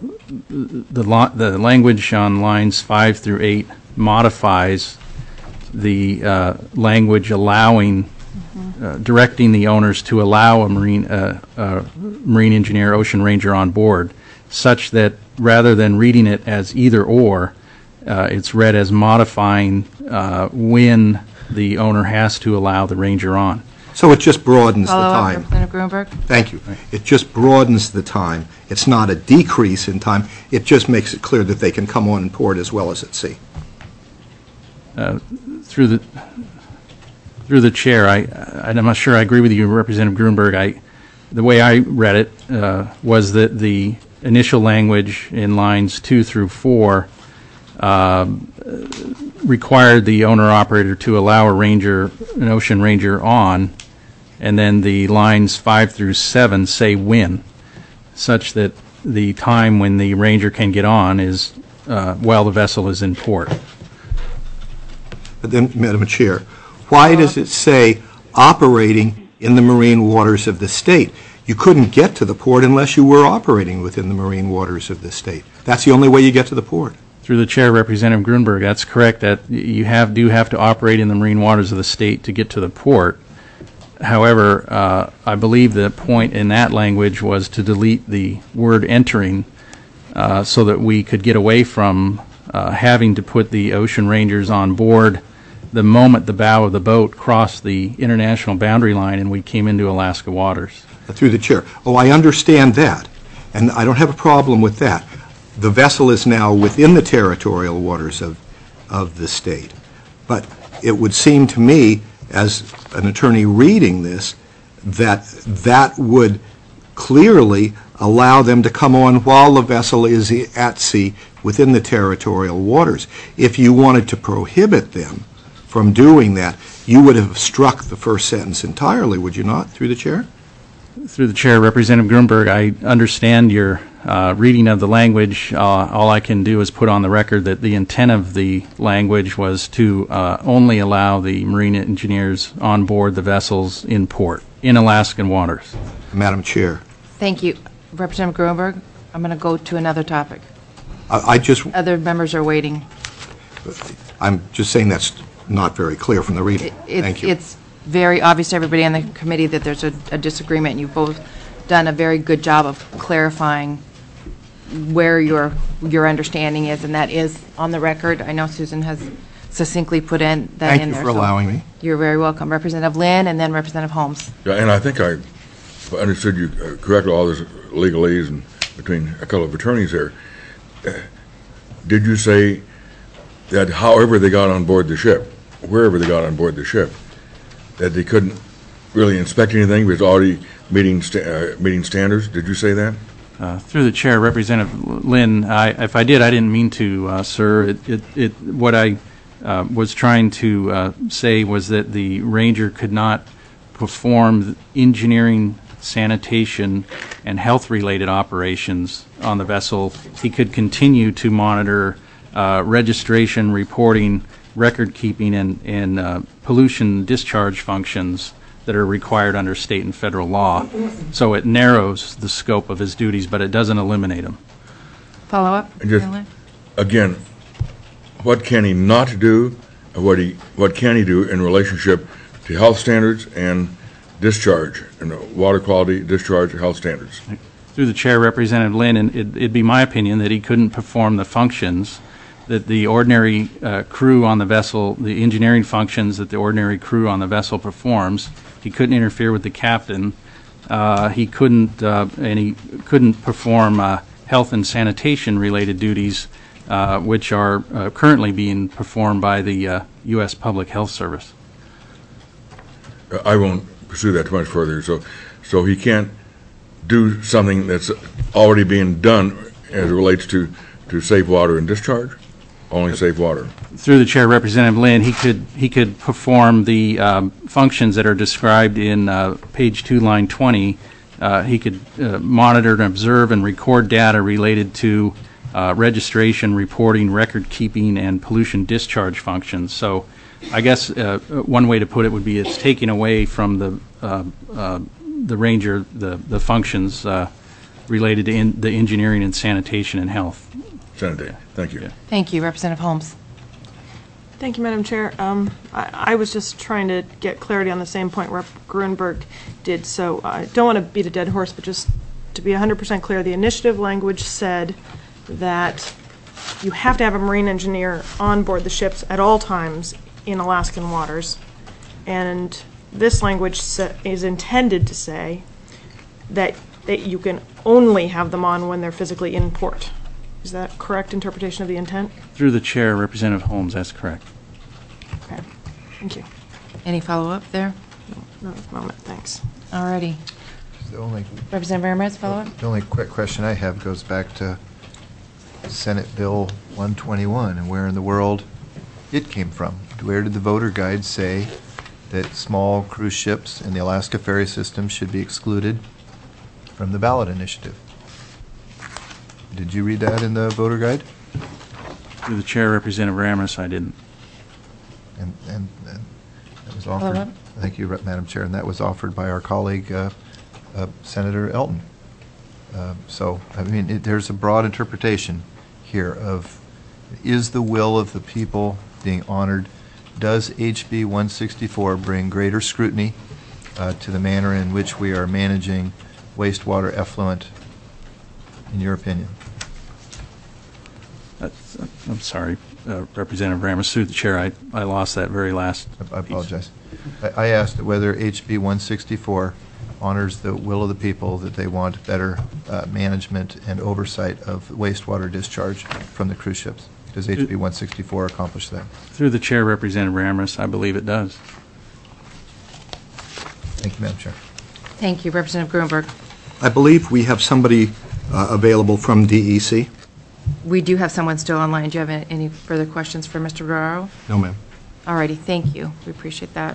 language on lines 5 through 8 modifies the language allowing, directing the owners to allow a marine engineer, Ocean Ranger on board, such that rather than reading it as either or, it's read as modifying when the owner has to allow the ranger on. So it just broadens the time. Representative Gruenberg. Thank you. It just broadens the time. It's not a decrease in time. It just makes it clear that they can come on in port as well as at sea. Through the chair, I'm not sure I agree with you, Representative Gruenberg. The way I read it was that the initial language in lines 2 through 4 required the owner-operator to allow an Ocean Ranger on, and then the lines 5 through 7 say when, such that the time when the Ranger can get on is while the vessel is in port. But then, Madam Chair, why does it say operating in the marine waters of the state? You couldn't get to the port unless you were operating within the marine waters of the state. That's the only way you get to the port. Through the chair, Representative Gruenberg, that's correct, that you do have to operate in the marine waters of the state to get to the port. However, I believe the point in that language was to delete the word entering so that we could get away from having to put the Ocean Rangers on board the moment the bow of the boat crossed the international boundary line and we came into Alaska waters. Through the chair. Oh, I understand that, and I don't have a problem with that. the vessel is now within the territorial waters of the state. But it would seem to me, as an attorney reading this, that that would clearly allow them to come on while the vessel is at sea within the territorial waters. If you wanted to prohibit them from doing that, you would have struck the first sentence entirely, would you not, through the chair? Through the chair, Representative Grunberg, I understand your reading of the language. All I can do is put on the record that the intent of the language was to only allow the marine engineers on board the vessels in port, in Alaskan waters. Madam Chair. Thank you. Representative Grunberg, I'm going to go to another topic. Other members are waiting. I'm just saying that's not very clear from the reading. Thank you. It's very obvious to everybody on the committee that there's a disagreement, and you've both done a very good job of clarifying where your understanding is, and that is on the record. I know Susan has succinctly put that in there. Thank you for allowing me. You're very welcome. Representative Lynn and then Representative Holmes. Yeah, and I think I understood you correctly, all this legalese and between a couple of attorneys there. Did you say that however they got on board the ship, wherever they got on board the ship, that they couldn't really inspect anything because already meeting standards? Did you say that? Through the chair, Representative Lynn, if I did, I didn't mean to, sir. What I was trying to say was that the ranger could not perform engineering, sanitation, and health-related operations on the vessel. He could continue to monitor registration, reporting, record-keeping, and pollution discharge functions that are required under state and federal law. So it narrows the scope of his duties, but it doesn't eliminate them. Follow-up? Again, what can he not do, and what can he do in relationship to health standards and discharge, water quality, discharge, health standards? Through the chair, Representative Lynn, and it'd be my opinion that he couldn't perform the functions that the ordinary crew on the vessel, the engineering functions that the ordinary crew on the vessel performs. He couldn't interfere with the captain. He couldn't perform health and sanitation related duties, which are currently being performed by the U.S. Public Health Service. I won't pursue that too much further. So he can't do something that's already being done as it relates to safe water and discharge? Only safe water. Through the chair, Representative Lynn, he could perform the functions that are described in page 2, line 20. He could monitor and observe and record data related to registration, reporting, record keeping, and pollution discharge functions. So I guess one way to put it would be it's taking away from the ranger the functions related to the engineering and sanitation and health. Senator, thank you. Thank you. Representative Holmes. Thank you, Madam Chair. I was just trying to get clarity on the same point Rep. Grunberg did, so I don't want to beat a dead horse, but just to be 100% clear, the initiative language said that you have to have a marine engineer on board the ships at all times in Alaskan waters, and this language is intended to say that you can only have them on when they're physically in port. Is that correct interpretation of the intent? Through the chair, Representative Holmes, that's correct. Okay, thank you. Any follow-up there? No, at the moment, thanks. All righty. Representative Ramirez, follow-up? The only quick question I have goes back to Senate Bill 121 and where in the world it came from. Where did the voter guide say that small cruise ships in the Alaska ferry system should be excluded from the ballot initiative? Did you read that in the voter guide? Through the chair, Representative Ramirez, I didn't. And that was offered. Thank you, Madam Chair. And that was offered by our colleague, Senator Elton. So, I mean, there's a broad interpretation here of, is the will of the people being honored? Does HB 164 bring greater scrutiny to the manner in which we are managing wastewater effluent, in your opinion? I'm sorry, Representative Ramirez, through the chair, I lost that very last I apologize. I asked whether HB 164 honors the will of the people that they want better management and oversight of wastewater discharge from the cruise ships. Does HB 164 accomplish that? Through the chair, Representative Ramirez, I believe it does. Thank you, Madam Chair. Thank you, Representative Gruenberg. I believe we have somebody available from DEC. We do have someone still online. Do you have any further questions for Mr. Ruaro? No, ma'am. All righty, thank you. We appreciate that.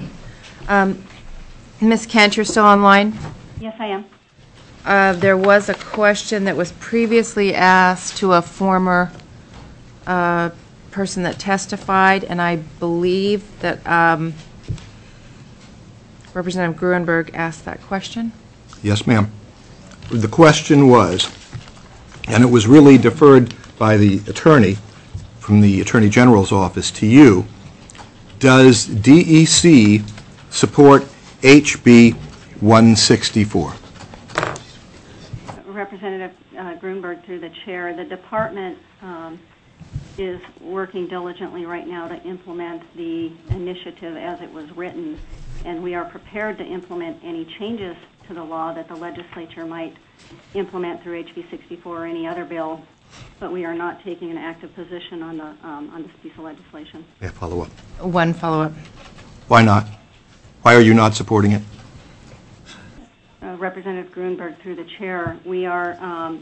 Ms. Kent, you're still online? Yes, I am. There was a question that was previously asked to a former person that testified, and I believe that Representative Gruenberg asked that question. Yes, ma'am. The question was, and it was really deferred by the attorney from the Attorney General's office to you, does DEC support HB 164? Representative Gruenberg, through the chair, the department is working diligently right now to implement the initiative as it was written, and we are prepared to implement any changes to the law that the legislature might implement through HB 64 or any other bill, but we are not taking an active position on this piece of legislation. Yeah, follow up. One follow-up. Why not? Why are you not supporting it? Representative Gruenberg, through the chair, we are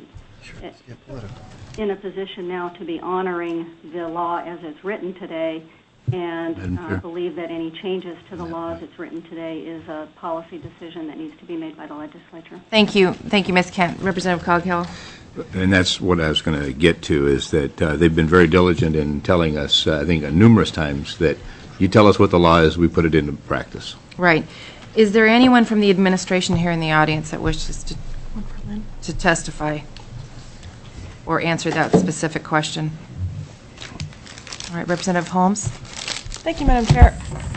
in a position now to be honoring the law as it's written today, and believe that any changes to the law as it's written today is a policy decision that needs to be made by the legislature. Thank you. Thank you, Ms. Kent. Representative Coghill. And that's what I was going to get to, is that they've been very diligent in telling us, I think, numerous times that you tell us what the law is, we put it into practice. Right. Is there anyone from the administration here in the audience that wishes to testify or answer that specific question? All right, Representative Holmes. Thank you, Madam Chair.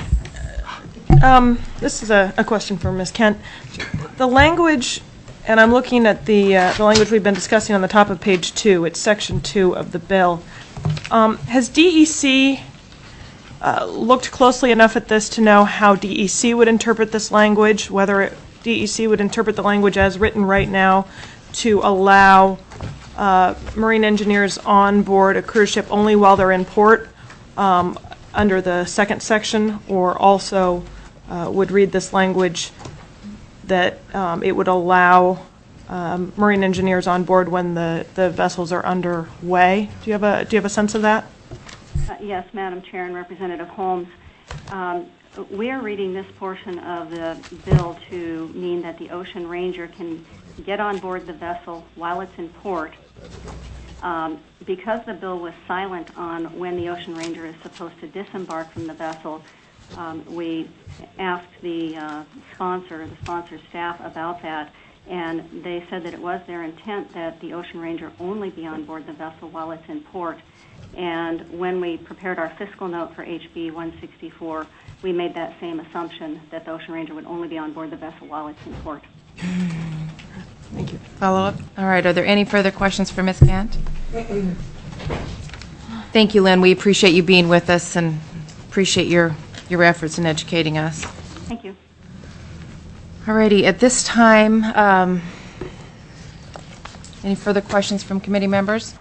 This is a question for Ms. Kent. The language, and I'm looking at the language we've been discussing on the top of page 2. It's section 2 of the bill. Has DEC looked closely enough at this to know how DEC would interpret this language, whether DEC would interpret the language as written right now to allow marine engineers on board a cruise ship only while they're in port under the second section, or also would read this language that it would allow marine engineers on board when the vessels are underway? Do you have a sense of that? Yes, Madam Chair and Representative Holmes. We are reading this portion of the bill to mean that the Ocean Ranger can get on board the vessel while it's in port. Because the bill was silent on when the Ocean Ranger is supposed to disembark from the vessel, we asked the sponsor staff about that, and they said that it was their intent that the Ocean Ranger only be on board the vessel while it's in port. And when we prepared our fiscal note for HB 164, we made that same assumption that the Ocean Ranger would only be on board the vessel while it's in port. Thank you. Follow-up? All right. Are there any further questions for Ms. Kent? Thank you, Lynn. We appreciate you being with us and appreciate your efforts in educating us. Thank you. All righty. At this time, any further questions from committee members?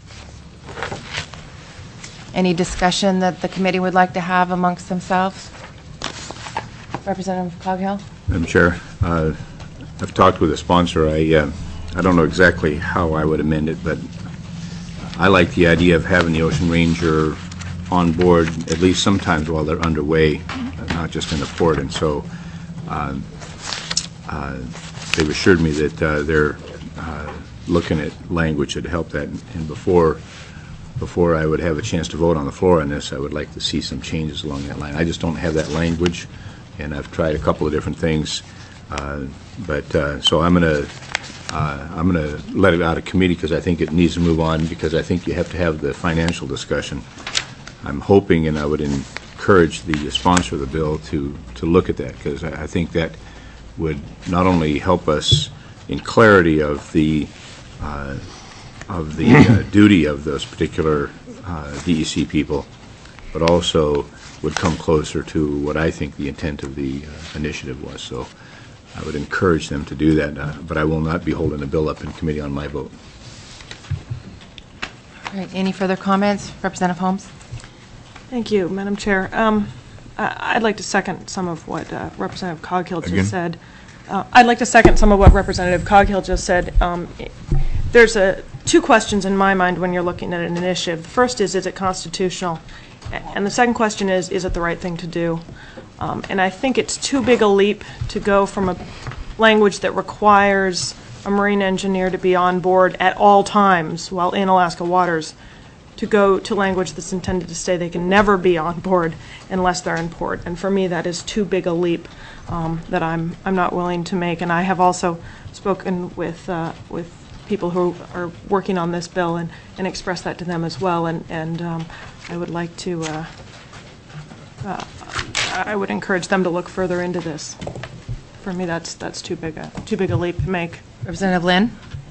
Any discussion that the committee would like to have amongst themselves? Representative Coghill? Madam Chair, I've talked with the sponsor. I don't know exactly how I would amend it, but I like the idea of having the Ocean Ranger on board at least sometimes while they're underway, not just in the port. And so they've assured me that they're looking at language that help that. And before I would have a chance to vote on the floor on this, I would like to see some changes along that line. I just don't have that language, and I've tried a couple of different things. So I'm going to let it out of committee because I think it needs to move on, because I think you have to have the financial discussion. I'm hoping, and I would encourage the sponsor of the bill to look at that, because I think that would not only help us in clarity of the duty of those particular DEC people, but also would come closer to what I think the intent of the initiative was. So I would encourage them to do that, but I will not be holding a bill up in committee on my vote. All right, any further comments? Representative Holmes? Thank you, Madam Chair. I'd like to second some of what Representative Coghill just said. I'd like to second some of what Representative Coghill just said. There's two questions in my mind when you're looking at an initiative. The first is it constitutional? And the second question is it the right thing to do? And I think it's too big a leap to go from a language that requires a marine engineer to be on board at all times while in Alaska waters to go to language that's intended to say they can never be on board unless they're in port. And for me, that is too big a leap that I'm not willing to make. And I have also spoken with people who are working on this bill and expressed that to them as well. And I would like to, I would encourage them to look further into this. For me, that's too big a leap to make. Representative Lynn?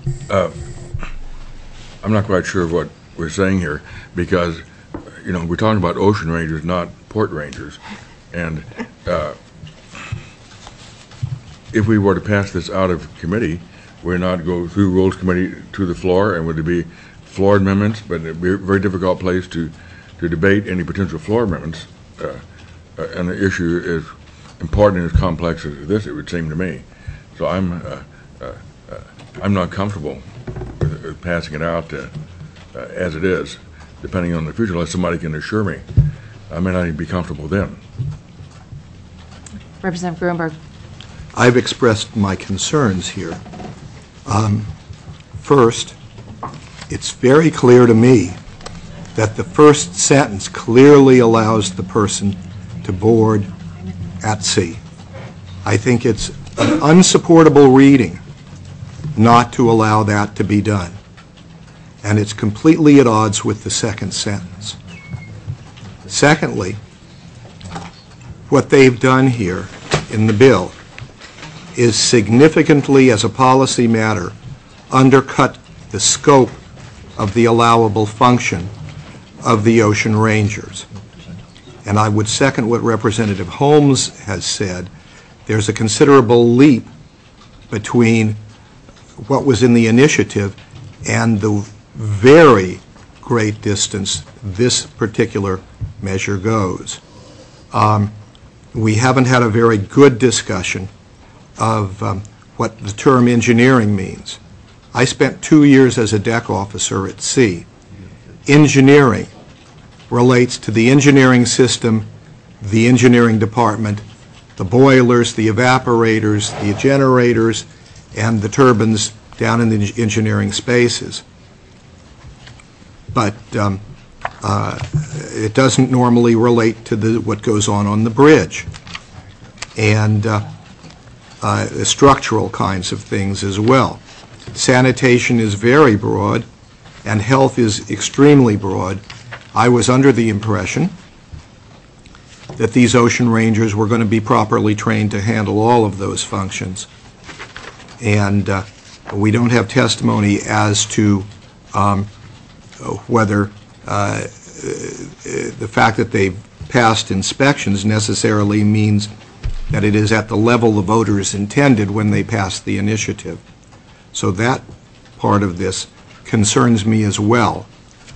I'm not quite sure of what we're saying here, because, we're talking about ocean rangers, not port rangers. And if we were to pass this out of committee, we're not go through Rules Committee to the floor, and would it be floor amendments, but it'd be a very difficult place to debate any potential floor amendments. And the issue is important and as complex as this, it would seem to me. So I'm not comfortable with passing it out as it is, depending on the future, unless somebody can assure me. I may not even be comfortable then. Representative Gruenberg. I've expressed my concerns here. First, it's very clear to me that the first sentence clearly allows the person to board at sea. I think it's an unsupportable reading not to allow that to be done. And it's completely at odds with the second sentence. Secondly, what they've done here in the bill is significantly, as a policy matter, undercut the scope of the allowable function of the ocean rangers. And I would second what Representative Holmes has said. There's a considerable leap between what was in the initiative and the very great distance this particular measure goes. We haven't had a very good discussion of what the term engineering means. I spent 2 years as a deck officer at sea. Engineering relates to the engineering system, the engineering department, the boilers, the evaporators, the generators, and the turbines down in the engineering spaces. But it doesn't normally relate to what goes on the bridge, and the structural kinds of things as well. Sanitation is very broad, and health is extremely broad. I was under the impression that these ocean rangers were going to be properly trained to handle all of those functions. And we don't have testimony as to whether the fact that they've passed inspections necessarily means that it is at the level the voters intended when they passed the initiative. So that part of this concerns me as well.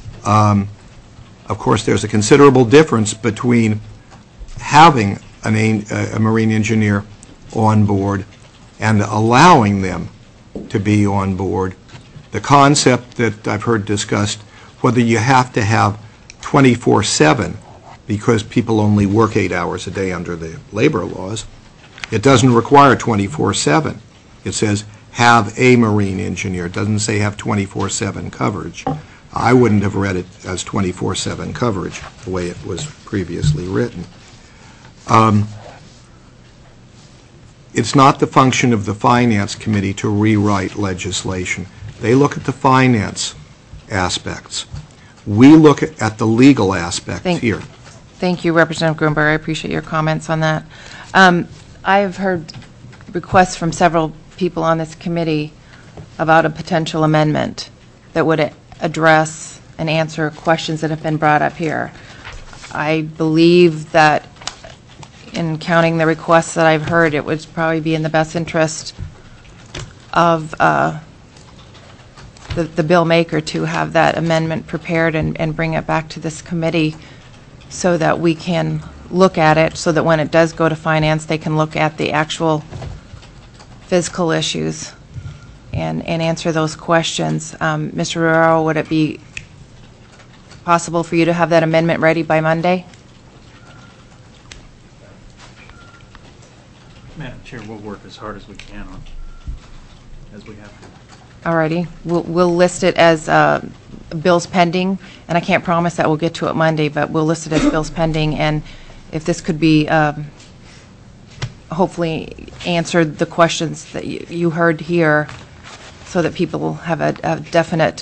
Of course, there's a considerable difference between having a marine engineer on board and allowing them to be on board. The concept that I've heard discussed, whether you have to have 24/7 because people only work 8 hours a day under the labor laws, it doesn't require 24/7. It says have a marine engineer. It doesn't say have 24/7 coverage. I wouldn't have read it as 24/7 coverage the way it was previously written. It's not the function of the Finance Committee to rewrite legislation. They look at the finance aspects. We look at the legal aspects here. Thank you, Representative Gruenberg. I appreciate your comments on that. I have heard requests from several people on this committee about a potential amendment that would address and answer questions that have been brought up here. I believe that in counting the requests that I've heard, it would probably be in the best interest of the bill maker to have that amendment prepared and bring it back to this committee so that we can look at it, so that when it does go to finance, they can look at the actual physical issues and answer those questions. Mr. Rural, would it be possible for you to have that amendment ready by Monday? Madam Chair, we'll work as hard as we can on, as we have to. Alrighty, we'll list it as bills pending, and I can't promise that we'll get to it Monday, but we'll list it as bills pending, and if this could be hopefully answered the questions that you heard here, so that people have a definite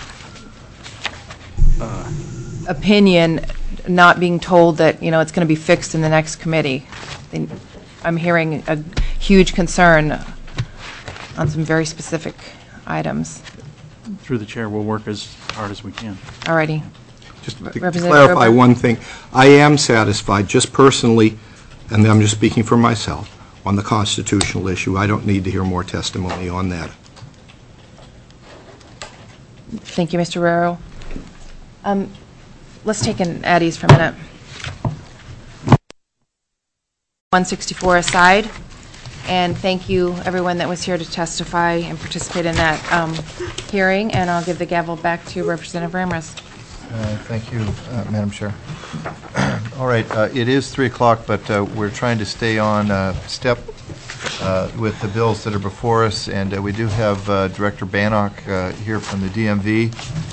opinion, not being told that, it's going to be fixed in the next committee. I'm hearing a huge concern on some very specific items. Through the chair, we'll work as hard as we can. Alrighty. Just to Representative clarify Grover? one thing, I am satisfied, just personally, and I'm just speaking for myself, on the constitutional issue. I don't need to hear more testimony on that. Thank you, Mr. Raro. Let's take an at ease for a minute. 164 aside, and thank you everyone that was here to testify and participate in that hearing, and I'll give the gavel back to Representative Ramirez. Thank you, Madam Chair. All right, it is 3 o'clock, but we're trying to stay on step with the bills that are before us, and we do have Director Bannock here from the DMV,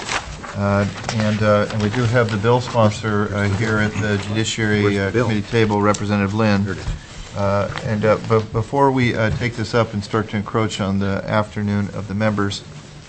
and we do have the bill sponsor here at the Judiciary Committee table, Representative Lynn. But before we take this up and start to encroach on the afternoon of the members,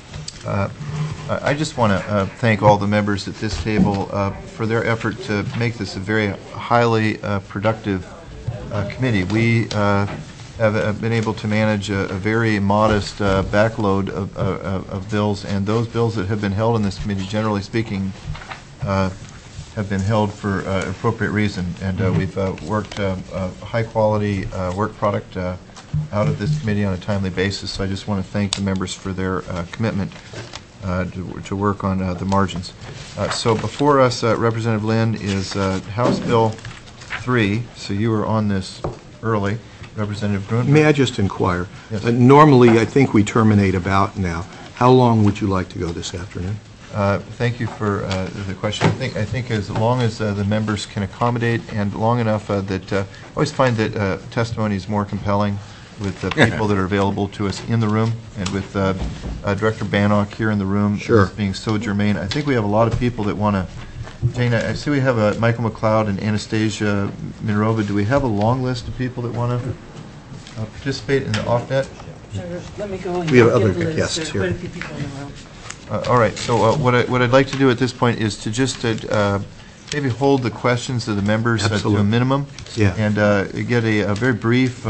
I just want to thank all the members at this table for their effort to make this a very highly productive committee. We have been able to manage a very modest backload of bills, and those bills that have been held in this committee, generally speaking, have been held for appropriate reason, and we've worked a high-quality work product out of this committee on a timely basis. So I just want to thank the members for their commitment to work on the margins. So before us, Representative Lynn, is House Bill 3. So you were on this early. Representative Grunberg. May I just inquire? Yes. Normally, I think we terminate about now. How long would you like to go this afternoon? Thank you for the question. I think as long as the members can accommodate, and long enough that I always find that testimony is more compelling with the people that are available to us in the room, and with Director Bannock here in the room. Sure. Being so germane. I think we have a lot of people that want to. Jane, I see we have Michael McLeod and Anastasia Minarova. Do we have a long list of people that want to participate in the off-net? Let me go and We have get other a list. guests There's here. quite a few people in the room. All right, so what I'd like to do at this point is to just maybe hold the questions of the members to a Absolutely. minimum, Yeah. and get a very brief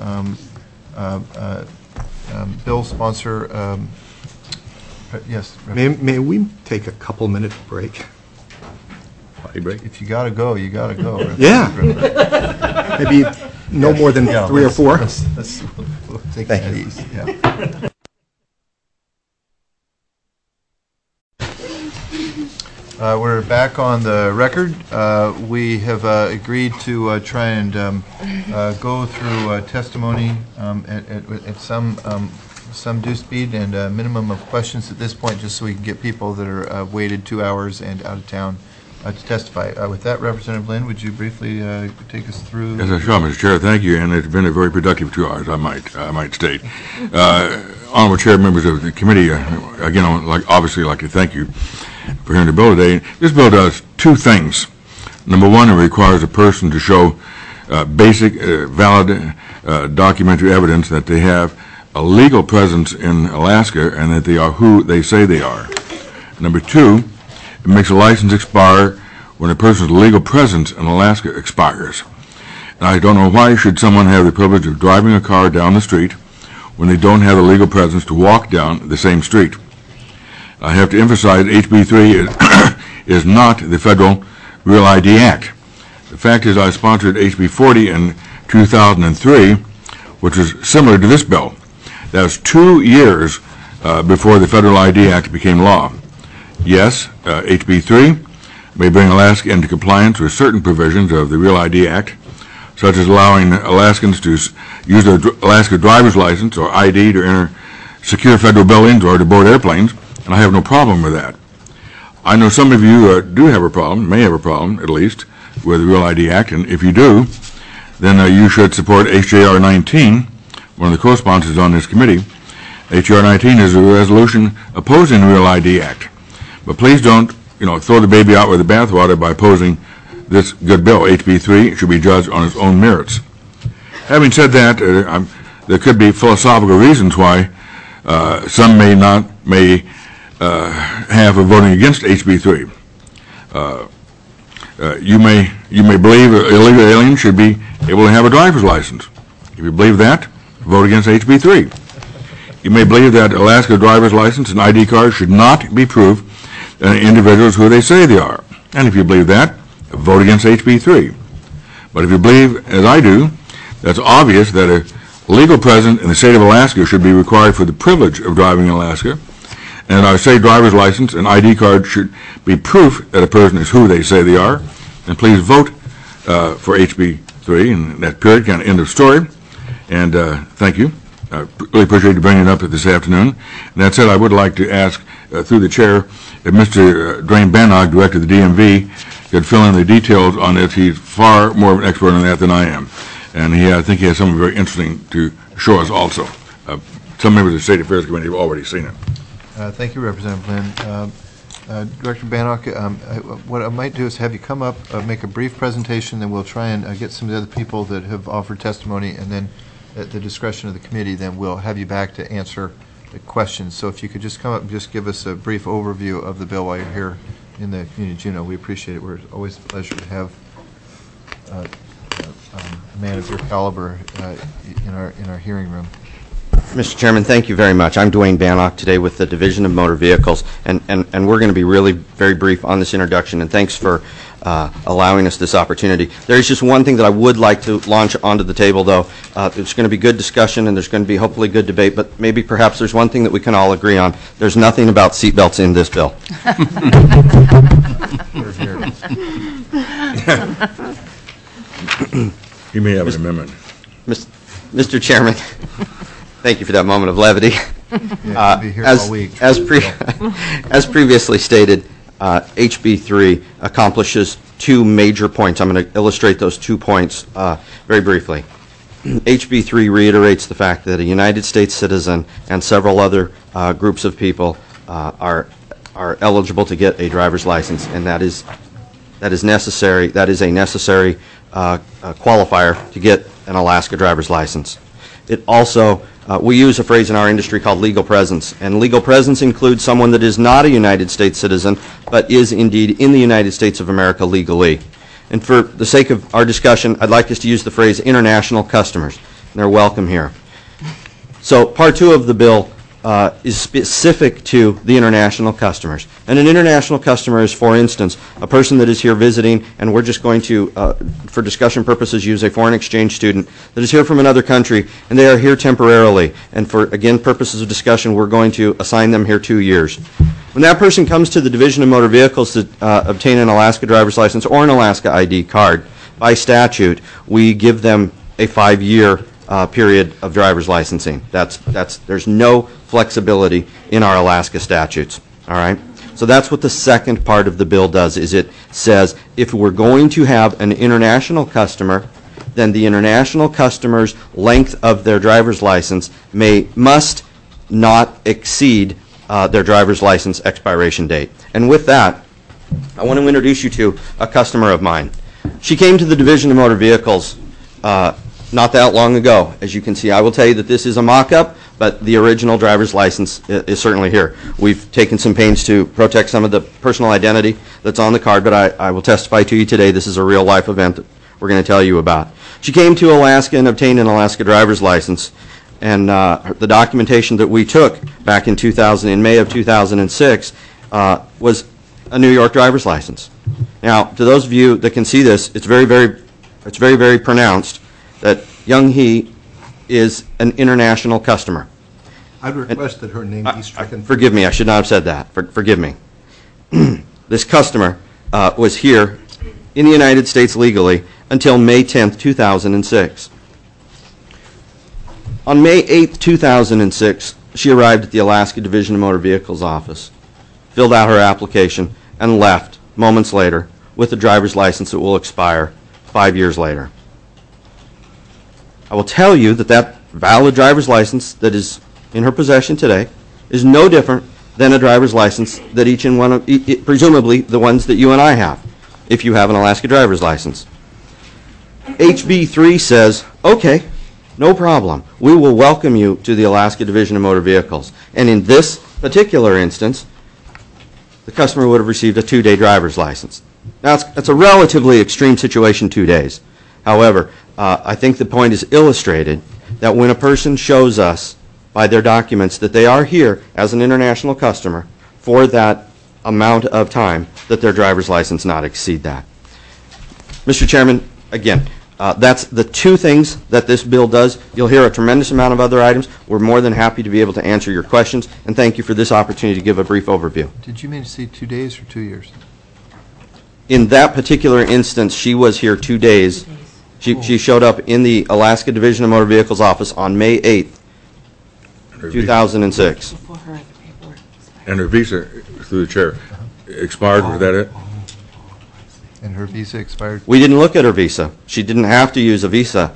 bill sponsor. Yes. May we take a couple-minute break? Potty break? If you got to go, you got to go. Yeah. Maybe no more than 3 or 4? We'll take Thank that you. easy. Yeah. We're back on the record. We have agreed to try and go through testimony at some due speed, and a minimum of questions at this point, just so we can get people that are waited 2 hours and out of town to testify. With that, Representative Lynn, would you briefly take us through? Yes, I shall, Mr. Chair. Thank you, and it's been a very productive 2 hours, I might state. Honorable Chair, members of the committee, again, I would obviously like to thank you for hearing the bill today. This bill does 2 things. Number 1, it requires a person to show basic, valid documentary evidence that they have a legal presence in Alaska and that they are who they say they are. Number 2, it makes a license expire when a person's legal presence in Alaska expires. And I don't know why should someone have the privilege of driving a car down the street when they don't have the legal presence to walk down the same street. I have to emphasize HB 3 is not the Federal Real ID Act. The fact is, I sponsored HB 40 in 2003, which was similar to this bill. That was 2 years before the Federal ID Act became law. Yes, HB 3 may bring Alaska into compliance with certain provisions of the Real ID Act, such as allowing Alaskans to use their Alaska driver's license or ID to enter secure federal buildings or to board airplanes, and I have no problem with that. I know some of you do have a problem, may have a problem at least, with the Real ID Act, and if you do, then you should support HJR 19, one of the co-sponsors on this committee. HJR 19 is a resolution opposing the Real ID Act. But please don't, throw the baby out with the bathwater by opposing this good bill. HB 3 should be judged on its own merits. Having said that, there could be philosophical reasons why some may have a voting against HB 3. You may believe illegal aliens should be able to have a driver's license. If you believe that, vote against HB 3. You may believe that Alaska driver's license and ID card should not be proof that individuals who they say they are. And if you believe that, vote against HB 3. But if you believe, as I do, that's obvious that a legal presence in the state of Alaska should be required for the privilege of driving in Alaska, and I say driver's license and ID card should be proof that a person is who they say they are, then please vote for HB 3, and that period, kind of end of story. And thank you. I really appreciate you bringing it up this afternoon. And that said, I would like to ask, through the chair, if Mr. Dwayne Bannock, Director of the DMV, could fill in the details on it. He's far more of an expert on that than I am. And I think he has something very interesting to show us also. Some members of the State Affairs Committee have already seen it. Thank you, Representative Lynn. Director Bannock, what I might do is have you come up, make a brief presentation, then we'll try and get some of the other people that have offered testimony, and then at the discretion of the committee, then we'll have you back to answer the questions. So if you could just come up and just give us a brief overview of the bill while you're here in the community of Juneau, we appreciate it. We're always a pleasure to have a man of your caliber in our hearing room. Mr. Chairman, thank you very much. I'm Dwayne Bannock today with the Division of Motor Vehicles, and we're going to be really very brief on this introduction, and thanks for allowing us this opportunity. There's just one thing that I would like to launch onto the table, though. There's going to be good discussion, and there's going to be hopefully good debate, but maybe perhaps there's one thing that we can all agree on. There's nothing about seatbelts in this bill. You may have an amendment. Mr. Chairman, thank you for that moment of levity. As previously stated, HB 3 accomplishes two major points. I'm going to illustrate those 2 points very briefly. HB 3 reiterates the fact that a United States citizen and several other groups of people are eligible to get a driver's license, and that is necessary. That is a necessary qualifier to get an Alaska driver's license. It also, we use a phrase in our industry called legal presence, and legal presence includes someone that is not a United States citizen, but is indeed in the United States of America legally. And for the sake of our discussion, I'd like us to use the phrase international customers, and they're welcome here. So Part 2 of the bill is specific to the international customers. And an international customer is, for instance, a person that is here visiting, and we're just going to, for discussion purposes, use a foreign exchange student that is here from another country, and they are here temporarily. And for, again, purposes of discussion, we're going to assign them here 2 years. When that person comes to the Division of Motor Vehicles to obtain an Alaska driver's license or an Alaska ID card, by statute, we give them a 5-year period of driver's licensing. There's no flexibility in our Alaska statutes. All right? So that's what the second part of the bill does, is it says if we're going to have an international customer, then the international customer's length of their driver's license must not exceed their driver's license expiration date. And with that, I want to introduce you to a customer of mine. She came to the Division of Motor Vehicles not that long ago. As you can see, I will tell you that this is a mock-up, but the original driver's license is certainly here. We've taken some pains to protect some of the personal identity that's on the card, but I will testify to you today this is a real-life event that we're going to tell you about. She came to Alaska and obtained an Alaska driver's license, and the documentation that we took back in May of 2006 was a New York driver's license. Now, to those of you that can see this, it's very, very pronounced that Young Hee is an international customer. I'd request that her name be stricken. Forgive me, I should not have said that. Forgive me. This customer was here in the United States legally until May 10th, 2006. On May 8th, 2006, she arrived at the Alaska Division of Motor Vehicles office, filled out her application, and left moments later with a driver's license that will expire 5 years later. I will tell you that that valid driver's license that is in her possession today is no different than a driver's license that each and one of, presumably the ones that you and I have, if you have an Alaska driver's license. HB3 says, okay, no problem. We will welcome you to the Alaska Division of Motor Vehicles. And in this particular instance, the customer would have received a 2-day driver's license. Now, it's a relatively extreme situation, 2 days. However, I think the point is illustrated that when a person shows us by their documents that they are here as an international customer for that amount of time, that their driver's license not exceed that. Mr. Chairman, again, that's the two things that this bill does. You'll hear a tremendous amount of other items. We're more than happy to be able to answer your questions, and thank you for this opportunity to give a brief overview. Did you mean to say 2 days or 2 years? In that particular instance, she was here 2 days. She showed up in the Alaska Division of Motor Vehicles office on May 8th, 2006. And her visa, through the chair, expired, was that it? And her visa expired? We didn't look at her visa. She didn't have to use a visa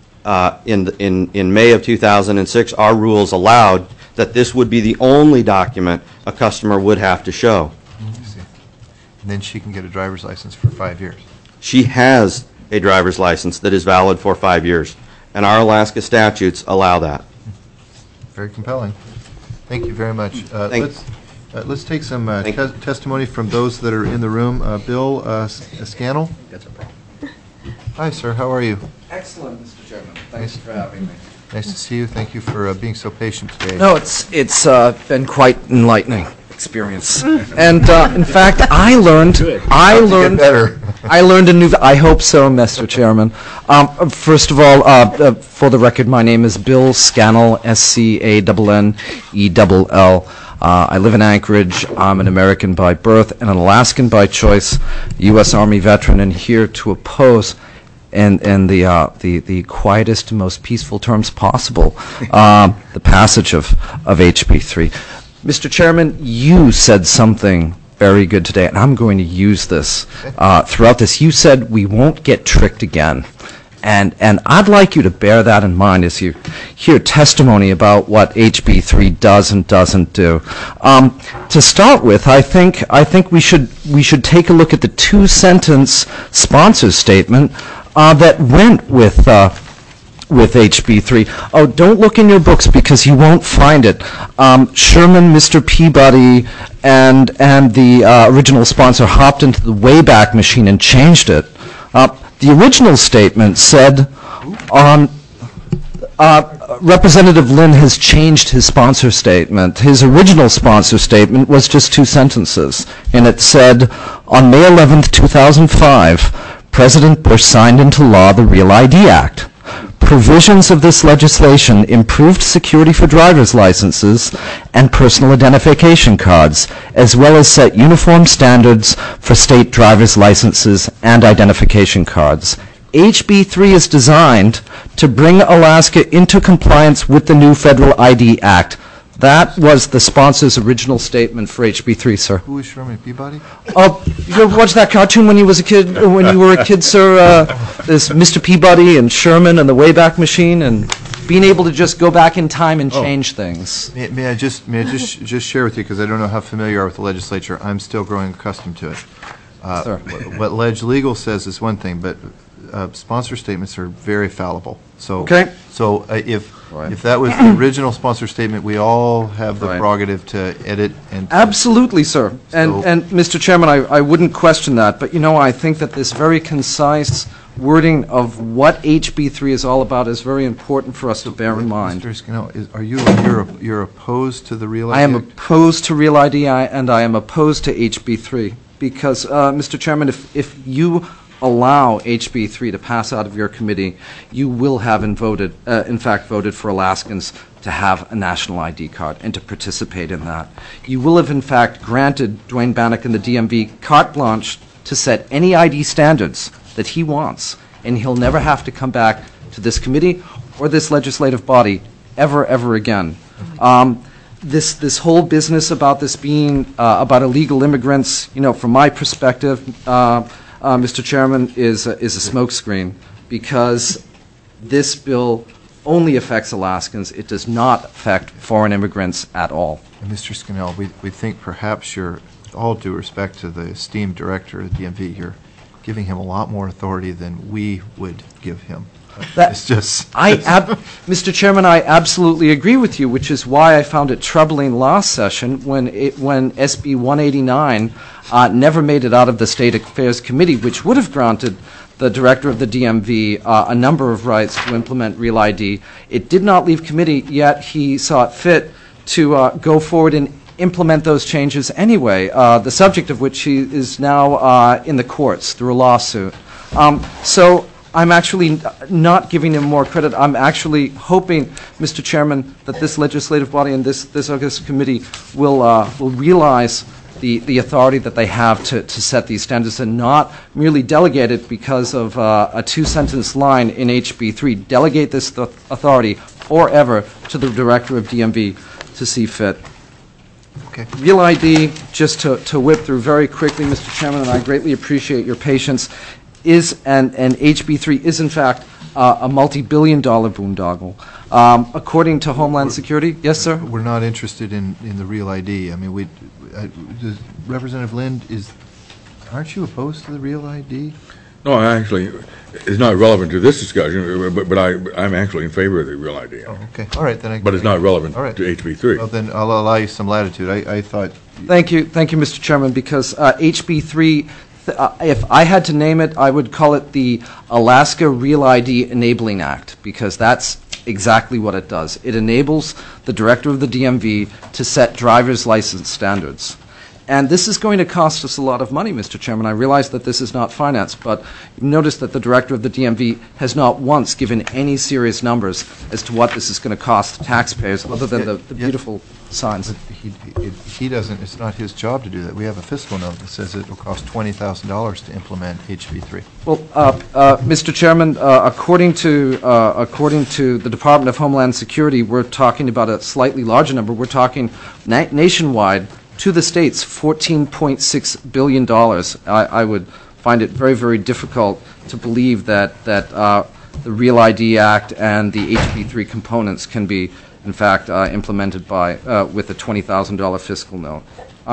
in May of 2006. Our rules allowed that this would be the only document a customer would have to show. I see. And then she can get a driver's license for 5 years. She has a driver's license that is valid for 5 years, and our Alaska statutes allow that. Very compelling. Thank you very much. Let's take some testimony from those that are in the room. Bill Scannell. Hi, sir. How are you? Excellent, Mr. Chairman. Thanks for having me. Nice to see you. Thank you for being so patient today. No, it's been quite enlightening experience. And in fact, I learned a new. I hope so, Mr. Chairman. First of all, for the record, my name is Bill Scannell, Scannell. I live in Anchorage. I'm an American by birth and an Alaskan by choice, U.S. Army veteran, and here to oppose, in the quietest and most peaceful terms possible, the passage of HB 3. Mr. Chairman, you said something very good today, and I'm going to use this throughout this. You said we won't get tricked again. And I'd like you to bear that in mind as you hear testimony about what HB 3 does and doesn't do. To start with, I think we should take a look at the 2-sentence sponsor statement that went with HB 3. Oh, don't look in your books because you won't find it. Sherman, Mr. Peabody, and the original sponsor hopped into the Wayback Machine and changed it. The original statement said Representative Lynn has changed his sponsor statement. His original sponsor statement was just 2 sentences, and it said, on May 11th, 2005, President Bush signed into law the Real ID Act. Provisions of this legislation improved security for driver's licenses and personal identification cards, as well as set uniform standards for state driver's licenses and identification cards. HB 3 is designed to bring Alaska into compliance with the new Federal ID Act. That was the sponsor's original statement for HB 3, sir. Who is Sherman Peabody? Oh, you ever watched that cartoon when you was a kid? When you were a kid, sir? There's Mr. Peabody and Sherman and the Wayback Machine, and being able to just go back in time and change things. May I just share with you, because I don't know how familiar you are with the legislature. I'm still growing accustomed to it. What Ledge Legal says is one thing, but sponsor statements are very fallible. So if that was the original sponsor statement, we all have the prerogative to edit and absolutely, sir. And Mr. Chairman, I wouldn't question that, but I think that this very concise wording of what HB 3 is all about is very important for us to bear in mind. Mr. Scannell, you're opposed to the Real ID? I am opposed to Real ID, and I am opposed to HB 3 because, Mr. Chairman, if you allow HB 3 to pass out of your committee, you will have in fact voted for Alaskans to have a national ID card and to participate in that. You will have in fact granted Dwayne Bannock and the DMV carte blanche to set any ID standards that he wants, and he'll never have to come back to this committee or this legislative body ever again. This whole business about this being about illegal immigrants, from my perspective, Mr. Chairman, is a smokescreen, because this bill only affects Alaskans. It does not affect foreign immigrants at all. And Mr. Scannell, we think perhaps you're, with all due respect to the esteemed director of the DMV, you're giving him a lot more authority than we would give him. It's just... Mr. Chairman, I absolutely agree with you, which is why I found it troubling last session when SB 189 never made it out of the State Affairs Committee, which would have granted the director of the DMV a number of rights to implement Real ID. It did not leave committee, yet he saw it fit to go forward and implement those changes anyway, the subject of which he is now in the courts through a lawsuit. So I'm actually not giving him more credit. I'm actually hoping, Mr. Chairman, that this legislative body and this August committee will realize the authority that they have to set these standards and not merely delegate it because of a two-sentence line in HB 3. Delegate this authority forever to the director of DMV to see fit. Okay. Real ID, just to whip through very quickly, Mr. Chairman, and I greatly appreciate your patience, and HB 3 is in fact a multi-billion-dollar boondoggle. According to Homeland Security, yes, sir? We're not interested in the Real ID. I mean, Representative Lind, aren't you opposed to the Real ID? No, actually, it's not relevant to this discussion, but I'm actually in favor of the Real ID. Oh, okay. All right, then. But it's not relevant all right. to HB 3. Well, then I'll allow you some latitude. I thought... Thank you, Mr. Chairman, because HB 3, if I had to name it, I would call it the Alaska Real ID Enabling Act, because that's exactly what it does. It enables the director of the DMV to set driver's license standards. And this is going to cost us a lot of money, Mr. Chairman. I realize that this is not finance, but notice that the director of the DMV has not once given any serious numbers as to what this is going to cost taxpayers, other than the beautiful signs. He doesn't, it's not his job to do that. We have a fiscal note that says it will cost $20,000 to implement HB 3. Well, Mr. Chairman, according to the Department of Homeland Security, we're talking about a slightly larger number. We're talking nationwide, to the states, $14.6 billion. I would find it very, very difficult to believe that the Real ID Act and the HB 3 components can be, in fact, implemented with a $20,000 fiscal note.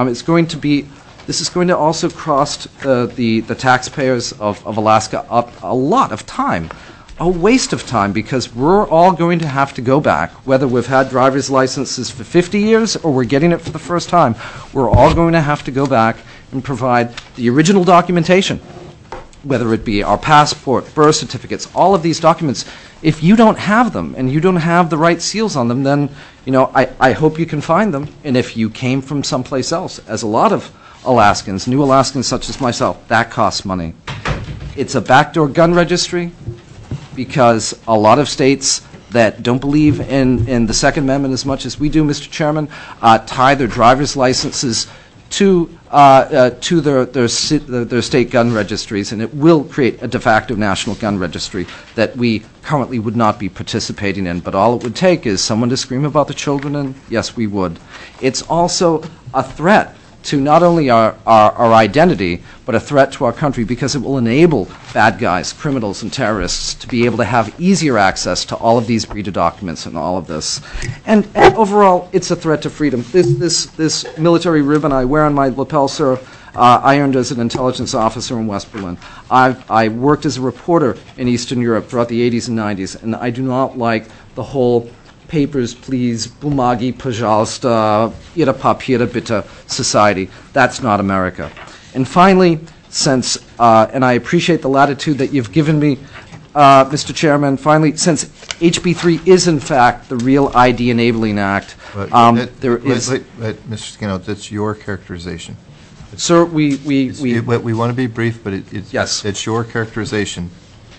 This is going to also cost the taxpayers of Alaska up a lot of time. A waste of time, because we're all going to have to go back, whether we've had driver's licenses for 50 years or we're getting it for the first time, we're all going to have to go back and provide the original documentation, whether it be our passport, birth certificates, all of these documents. If you don't have them and you don't have the right seals on them, then I hope you can find them. And if you came from someplace else, as a lot of Alaskans, new Alaskans such as myself, that costs money. It's a backdoor gun registry, because a lot of states that don't believe in the Second Amendment as much as we do, Mr. Chairman, tie their driver's licenses to their state gun registries, and it will create a de facto national gun registry that we currently would not be participating in. But all it would take is someone to scream about the children, and yes, we would. It's also a threat to not only our identity, but a threat to our country, because it will enable bad guys, criminals, and terrorists to be able to have easier access to all of these breeder documents and all of this. And overall, it's a threat to freedom. This military ribbon I wear on my lapel, sir, I earned as an intelligence officer in West Berlin. I worked as a reporter in Eastern Europe throughout the 80s and 90s, and I do not like the whole papers, please, bumagi, pожалуйста, ihre Papiere bitte society. That's not America. And finally, since, and I appreciate the latitude that you've given me, Mr. Chairman, finally, since HB 3 is in fact the Real ID Enabling Act, there is... Mr. Scannell, that's your characterization. Sir, we want to be brief, but it's your characterization.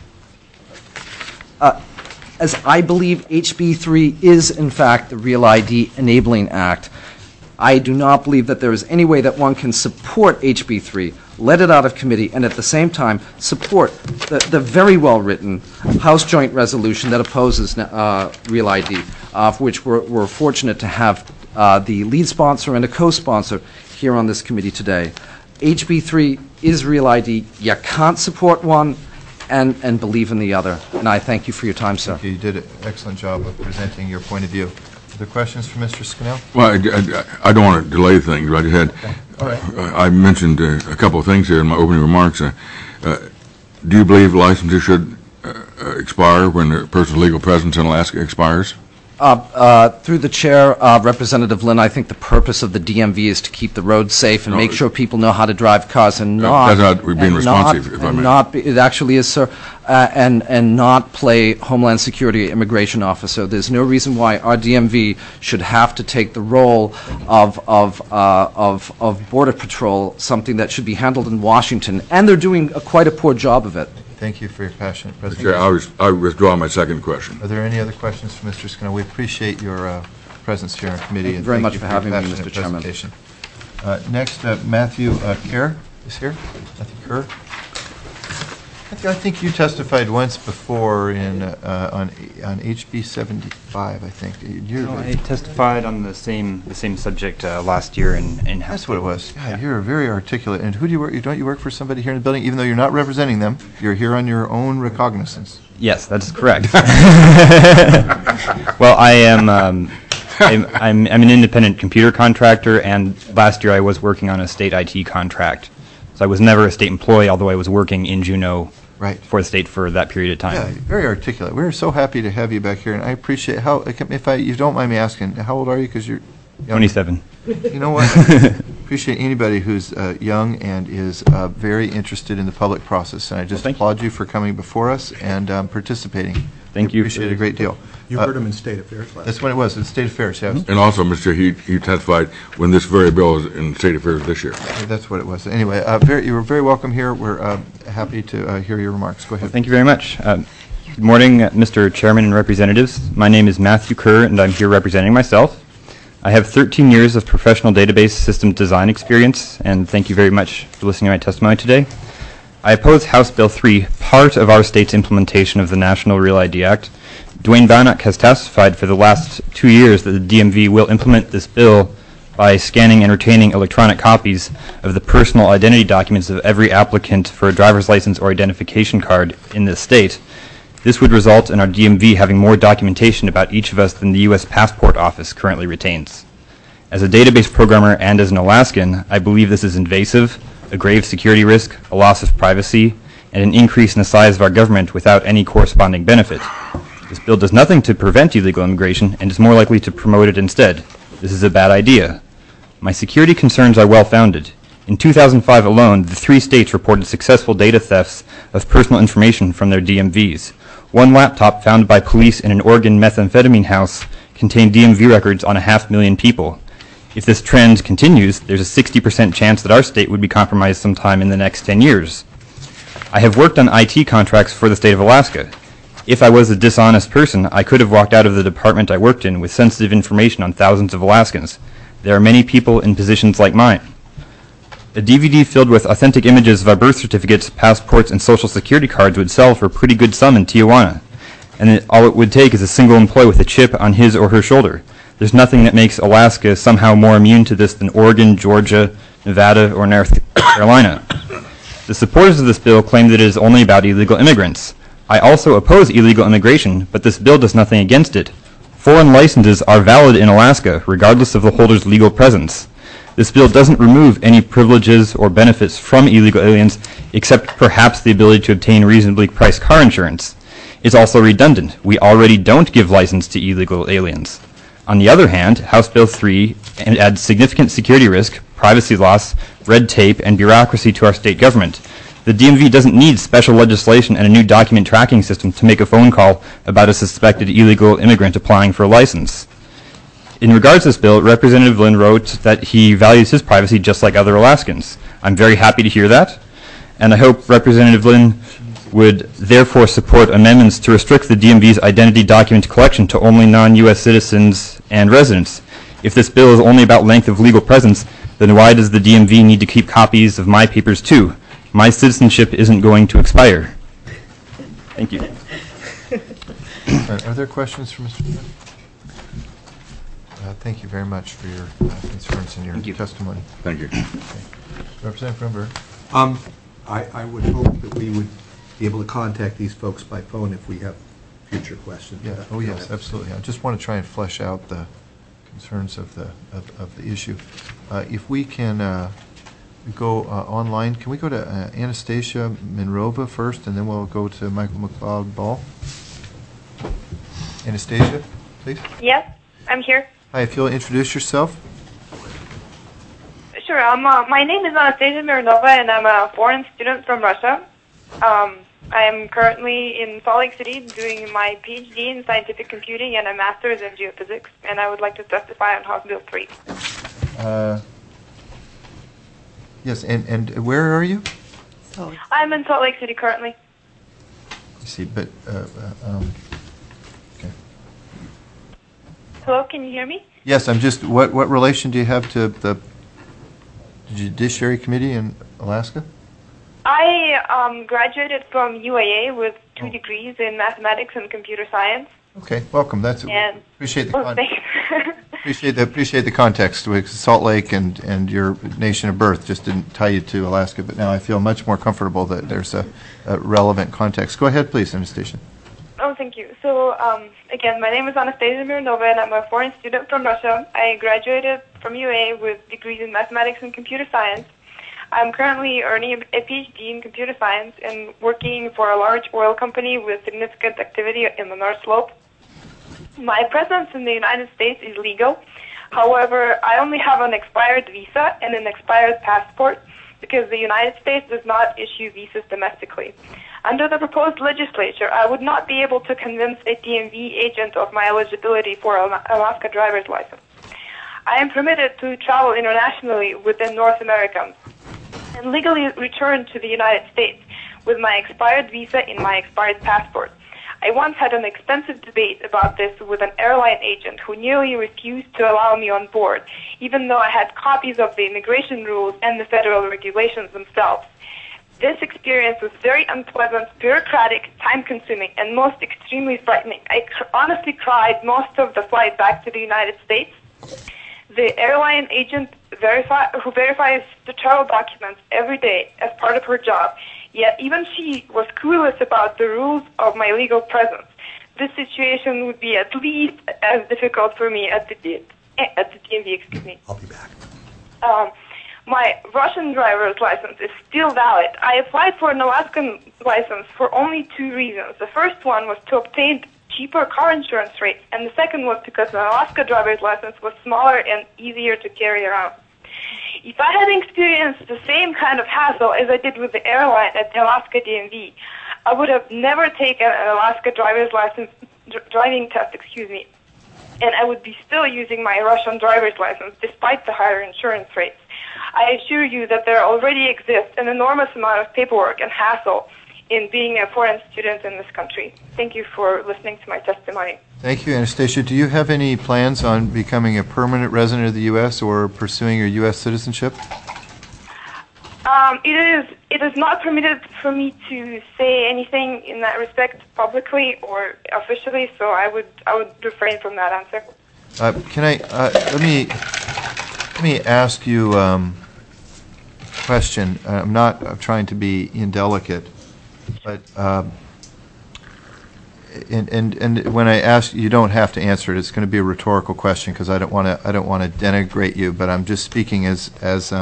As I believe HB 3 is, in fact, the Real ID Enabling Act, I do not believe that there is any way that one can support HB 3, let it out of committee, and at the same time support the very well-written House Joint Resolution that opposes Real ID, for which we're fortunate to have the lead sponsor and a co-sponsor here on this committee today. HB 3 is Real ID. You can't support one and believe in the other. And I thank you for your time, sir. You did an excellent job of presenting your point of view. Other questions for Mr. Scannell? Well, I don't want to delay things, but I mentioned a couple of things here in my opening remarks. Do you believe licenses should expire when a person's legal presence in Alaska expires? Through the chair, Representative Lynn, I think the purpose of the DMV is to keep the roads safe and make sure people know how to drive cars and not... That's not being responsive, if I may. It actually is, sir, and not play Homeland Security immigration officer. There's no reason why our DMV should have to take the role of Border Patrol, something that should be handled in Washington, and they're doing quite a poor job of it. Thank you for your passionate presentation. Chair, I withdraw my second question. Are there any other questions for Mr. Scannell? We appreciate your presence here in committee. Thank you very much for having me, Mr. Chairman. Next, Matthew Kerr is here. Matthew Kerr. Matthew, I think you testified once before on HB 75, I think. I testified on the same subject last year in House. That's what it was. Yeah, you're very articulate. And who do you work? Don't you work for somebody here in the building? Even though you're not representing them, you're here on your own recognizance. Yes, that's correct. Well, I am. I'm an independent computer contractor, and last year I was working on a state IT contract. So I was never a state employee, although I was working in Juneau for the state for that period of time. Yeah, very articulate. We're so happy to have you back here, and I appreciate how, if you don't mind me asking, how old are you? Because you're young. 27. You know what? I appreciate anybody who's young and is very interested in the public process, and I just applaud you for coming before us and participating. Thank you. Appreciate it a great deal. You heard him in State Affairs last That's when it was, in State Affairs, yes. And also, Mr. he testified when this very bill is in State Affairs this year. That's what it was. Anyway, you were very welcome here. We're happy to hear your remarks. Go ahead. Well, thank you very much. Good morning, Mr. Chairman and representatives. My name is Matthew Kerr, and I'm here representing myself. I have 13 years of professional database system design experience, and thank you very much for listening to my testimony today. I oppose House Bill 3, part of our state's implementation of the National Real ID Act. Dwayne Bownock has testified for the last 2 years that the DMV will implement this bill by scanning and retaining electronic copies of the personal identity documents of every applicant for a driver's license or identification card in this state. This would result in our DMV having more documentation about each of us than the U.S. Passport Office currently retains. As a database programmer and as an Alaskan, I believe this is invasive, a grave security risk, a loss of privacy, and an increase in the size of our government without any corresponding benefit. This bill does nothing to prevent illegal immigration and is more likely to promote it instead. This is a bad idea. My security concerns are well-founded. In 2005 alone, the 3 states reported successful data thefts of personal information from their DMVs. One laptop found by police in an Oregon methamphetamine house contained DMV records on 500,000 people. If this trend continues, there's a 60% chance that our state would be compromised sometime in the next 10 years. I have worked on IT contracts for the state of Alaska. If I was a dishonest person, I could have walked out of the department I worked in with sensitive information on thousands of Alaskans. There are many people in positions like mine. A DVD filled with authentic images of our birth certificates, passports, and social security cards would sell for a pretty good sum in Tijuana. And all it would take is a single employee with a chip on his or her shoulder. There's nothing that makes Alaska somehow more immune to this than Oregon, Georgia, Nevada, or North Carolina. The supporters of this bill claim that it is only about illegal immigrants. I also oppose illegal immigration, but this bill does nothing against it. Foreign licenses are valid in Alaska, regardless of the holder's legal presence. This bill doesn't remove any privileges or benefits from illegal aliens, except perhaps the ability to obtain reasonably priced car insurance. It's also redundant. We already don't give license to illegal aliens. On the other hand, House Bill 3 adds significant security risk, privacy loss, red tape, and bureaucracy to our state government. The DMV doesn't need special legislation and a new document tracking system to make a phone call about a suspected illegal immigrant applying for a license. In regards to this bill, Representative Lynn wrote that he values his privacy just like other Alaskans. I'm very happy to hear that, and I hope Representative Lynn would therefore support amendments to restrict the DMV's identity document collection to only non-U.S. citizens and residents. If this bill is only about length of legal presence, then why does the DMV need to keep copies of my papers too? My citizenship isn't going to expire. Thank you. Are there questions for Mr. Smith? Thank you very much for your concerns and your testimony. Thank you. Okay. Representative Grunberg. I would hope that we would be able to contact these folks by phone if we have future questions. Yeah. Oh, yes, absolutely. I just want to try and flesh out the concerns of the issue. If we can go online, can we go to Anastasia Minrova first, and then we'll go to Michael McLeod-Ball? Anastasia, please. Yes, I'm here. Hi, if you'll introduce yourself. Sure. My name is Anastasia Mironova, and I'm a foreign student from Russia. I am currently in Salt Lake City doing my PhD in scientific computing and a master's in geophysics, and I would like to testify on House Bill 3. Yes, and where are you? I'm in Salt Lake City currently. I see, but okay. Hello, can you hear me? Yes, I'm just. What relation do you have to the Judiciary Committee in Alaska? I graduated from UAA with 2 degrees in mathematics and computer science. Okay, welcome. That's And appreciate the thanks. appreciate the context with Salt Lake and your nation of birth just didn't tie you to Alaska, but now I feel much more comfortable that there's a relevant context. Go ahead, please, Anastasia. Oh, thank you. So, again, my name is Anastasia Mironova, and I'm a foreign student from Russia. I graduated from UA with degrees in mathematics and computer science. I'm currently earning a PhD in computer science and working for a large oil company with significant activity in the North Slope. My presence in the United States is legal. However, I only have an expired visa and an expired passport because the United States does not issue visas domestically. Under the proposed legislature, I would not be able to convince a DMV agent of my eligibility for an Alaska driver's license. I am permitted to travel internationally within North America and legally return to the United States with my expired visa in my expired passport. I once had an extensive debate about this with an airline agent who nearly refused to allow me on board, even though I had copies of the immigration rules and the federal regulations themselves. This experience was very unpleasant, bureaucratic, time-consuming, and most extremely frightening. I honestly cried most of the flight back to the United States. The airline agent who verifies the travel documents every day as part of her job, yet even she was clueless about the rules of my legal presence. This situation would be at least as difficult for me at the DMV, excuse me. I'll be back. My Russian driver's license is still valid. I applied for an Alaskan license for only 2 reasons. The first one was to obtain cheaper car insurance rates, and the second was because an Alaska driver's license was smaller and easier to carry around. If I had experienced the same kind of hassle as I did with the airline at the Alaska DMV, I would have never taken an Alaska driver's license driving test, and I would be still using my Russian driver's license despite the higher insurance rates. I assure you that there already exists an enormous amount of paperwork and hassle in being a foreign student in this country. Thank you for listening to my testimony. Thank you, Anastasia. Do you have any plans on becoming a permanent resident of the U.S. or pursuing your U.S. citizenship? It is not permitted for me to say anything in that respect publicly or officially, so I would refrain from that answer. Let me ask you a question. I'm not trying to be indelicate, but and when I ask, you don't have to answer it. It's going to be a rhetorical question because I don't want to denigrate you, but I'm just speaking as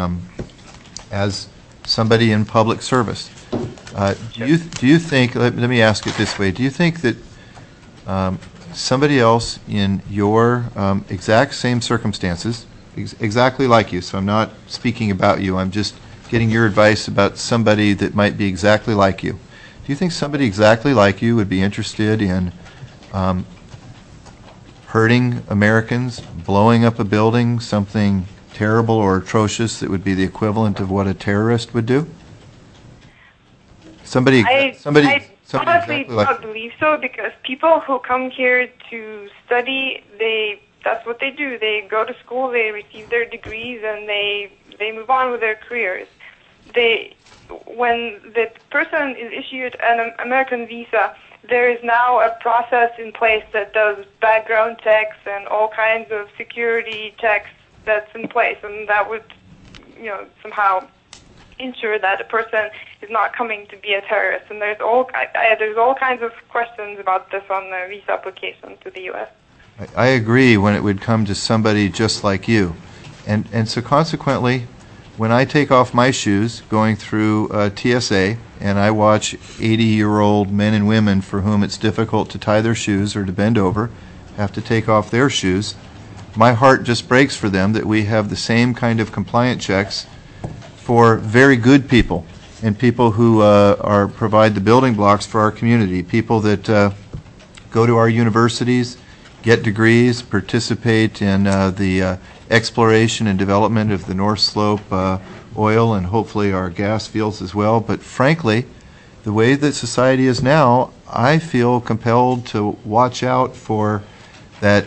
somebody in public service. Do you think? Let me ask it this way: do you think that somebody else in your exact same circumstances, exactly like you? So I'm not speaking about you. I'm just getting your advice about somebody that might be exactly like you. Do you think somebody exactly like you would be interested in hurting Americans, blowing up a building, something terrible or atrocious that would be the equivalent of what a terrorist would do? Somebody I honestly exactly like, don't believe so, because people who come here to study, that's what they do. They go to school, they receive their degrees, and they move on with their careers. When the person is issued an American visa, there is now a process in place that does background checks and all kinds of security checks that's in place, and that would, somehow ensure that a person is not coming to be a terrorist. And there's all kinds of questions about this on the visa application to the U.S. I agree when it would come to somebody just like you. And so consequently, when I take off my shoes going through TSA and I watch 80-year-old men and women for whom it's difficult to tie their shoes or to bend over, have to take off their shoes, my heart just breaks for them that we have the same kind of compliant checks for very good people and people who provide the building blocks for our community, people that go to our universities, get degrees, participate in the exploration and development of the North Slope oil and hopefully our gas fields as well. But frankly, the way that society is now, I feel compelled to watch out for that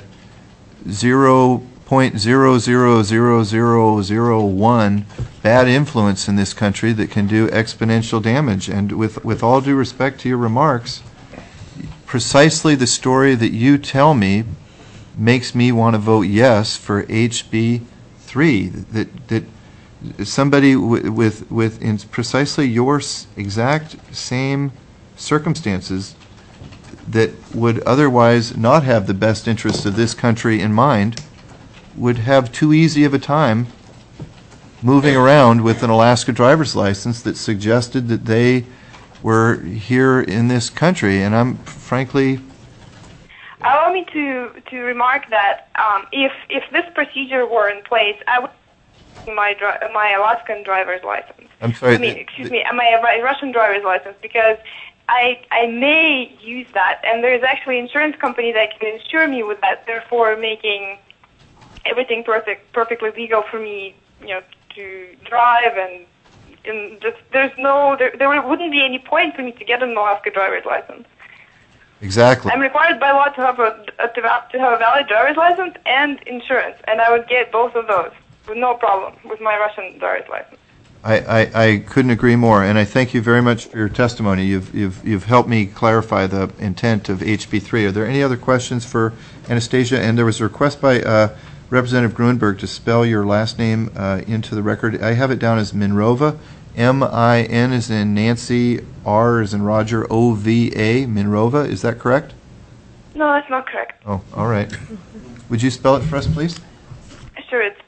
0.00001 bad influence in this country that can do exponential damage. And with all due respect to your remarks, precisely the story that you tell me makes me want to vote yes for HB 3. That somebody with in precisely your exact same circumstances that would otherwise not have the best interests of this country in mind would have too easy of a time moving around with an Alaska driver's license that suggested that they were here in this country. And I'm frankly... Allow me to remark that if this procedure were in place, I would my Alaskan driver's license. I'm sorry. My Russian driver's license, because I may use that, and there's actually an insurance company that can insure me with that, therefore making everything perfectly legal for me, to drive, and just there wouldn't be any point for me to get an Alaska driver's license. Exactly. I'm required by law to have a valid driver's license and insurance, and I would get both of those with no problem with my Russian driver's license. I couldn't agree more, and I thank you very much for your testimony. You've helped me clarify the intent of HB 3. Are there any other questions for Anastasia? And there was a request by Representative Grunberg to spell your last name into the record. I have it down as Minrova, M-I-N as in Nancy, R as in Roger, O-V-A, Minrova. Is that correct? No, that's not correct. Oh, all right. Would you spell it for us, please? Sure, it's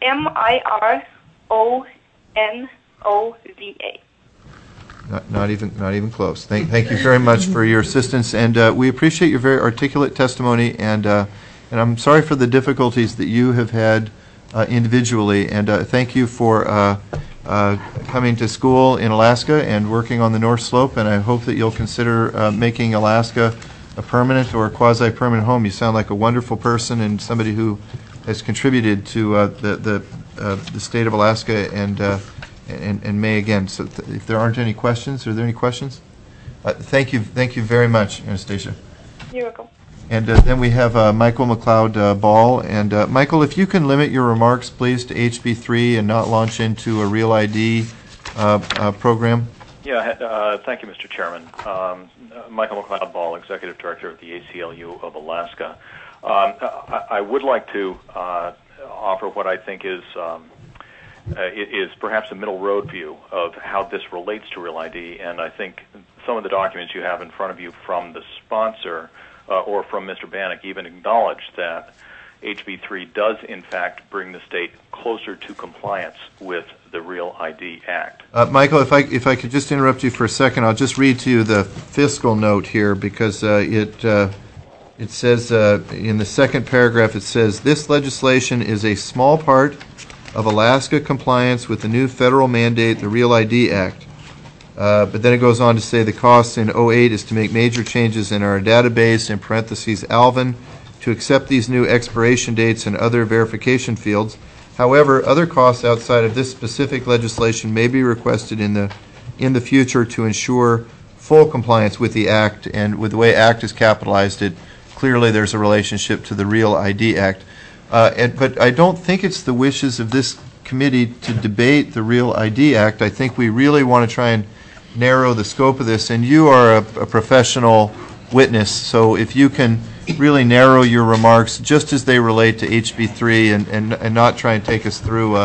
M-I-R-O-N-O-V-A. Not even close. Thank you very much for your assistance, and we appreciate your very articulate testimony, and I'm sorry for the difficulties that you have had individually, and thank you for coming to school in Alaska and working on the North Slope, and I hope that you'll consider making Alaska a permanent or quasi-permanent home. You sound like a wonderful person and somebody who has contributed to the state of Alaska and may again. So if there aren't any questions, are there any questions? Thank you very much, Anastasia. You're welcome. And then we have Michael McLeod Ball. And Michael, if you can limit your remarks, please, to HB 3 and not launch into a Real ID program. Yeah, thank you, Mr. Chairman. Michael McLeod Ball, Executive Director of the ACLU of Alaska. I would like to offer what I think is perhaps a middle road view of how this relates to Real ID, and I think some of the documents you have in front of you from the sponsor or from Mr. Bannock even acknowledge that HB 3 does in fact bring the state closer to compliance with the Real ID Act. Michael, if I could just interrupt you for a second, I'll just read to you the fiscal note here because it says in the second paragraph, it says, this legislation is a small part of Alaska compliance with the new federal mandate, the Real ID Act. But then it goes on to say the cost in 2008 is to make major changes in our database, in parentheses, Alvin, to accept these new expiration dates and other verification fields. However, other costs outside of this specific legislation may be requested in the future to ensure full compliance with the Act, and with the way Act is capitalized, clearly there's a relationship to the Real ID Act. But I don't think it's the wishes of this committee to debate the Real ID Act. I think we really want to try and narrow the scope of this, and you are a professional witness, so if you can really narrow your remarks just as they relate to HB3 and not try and take us through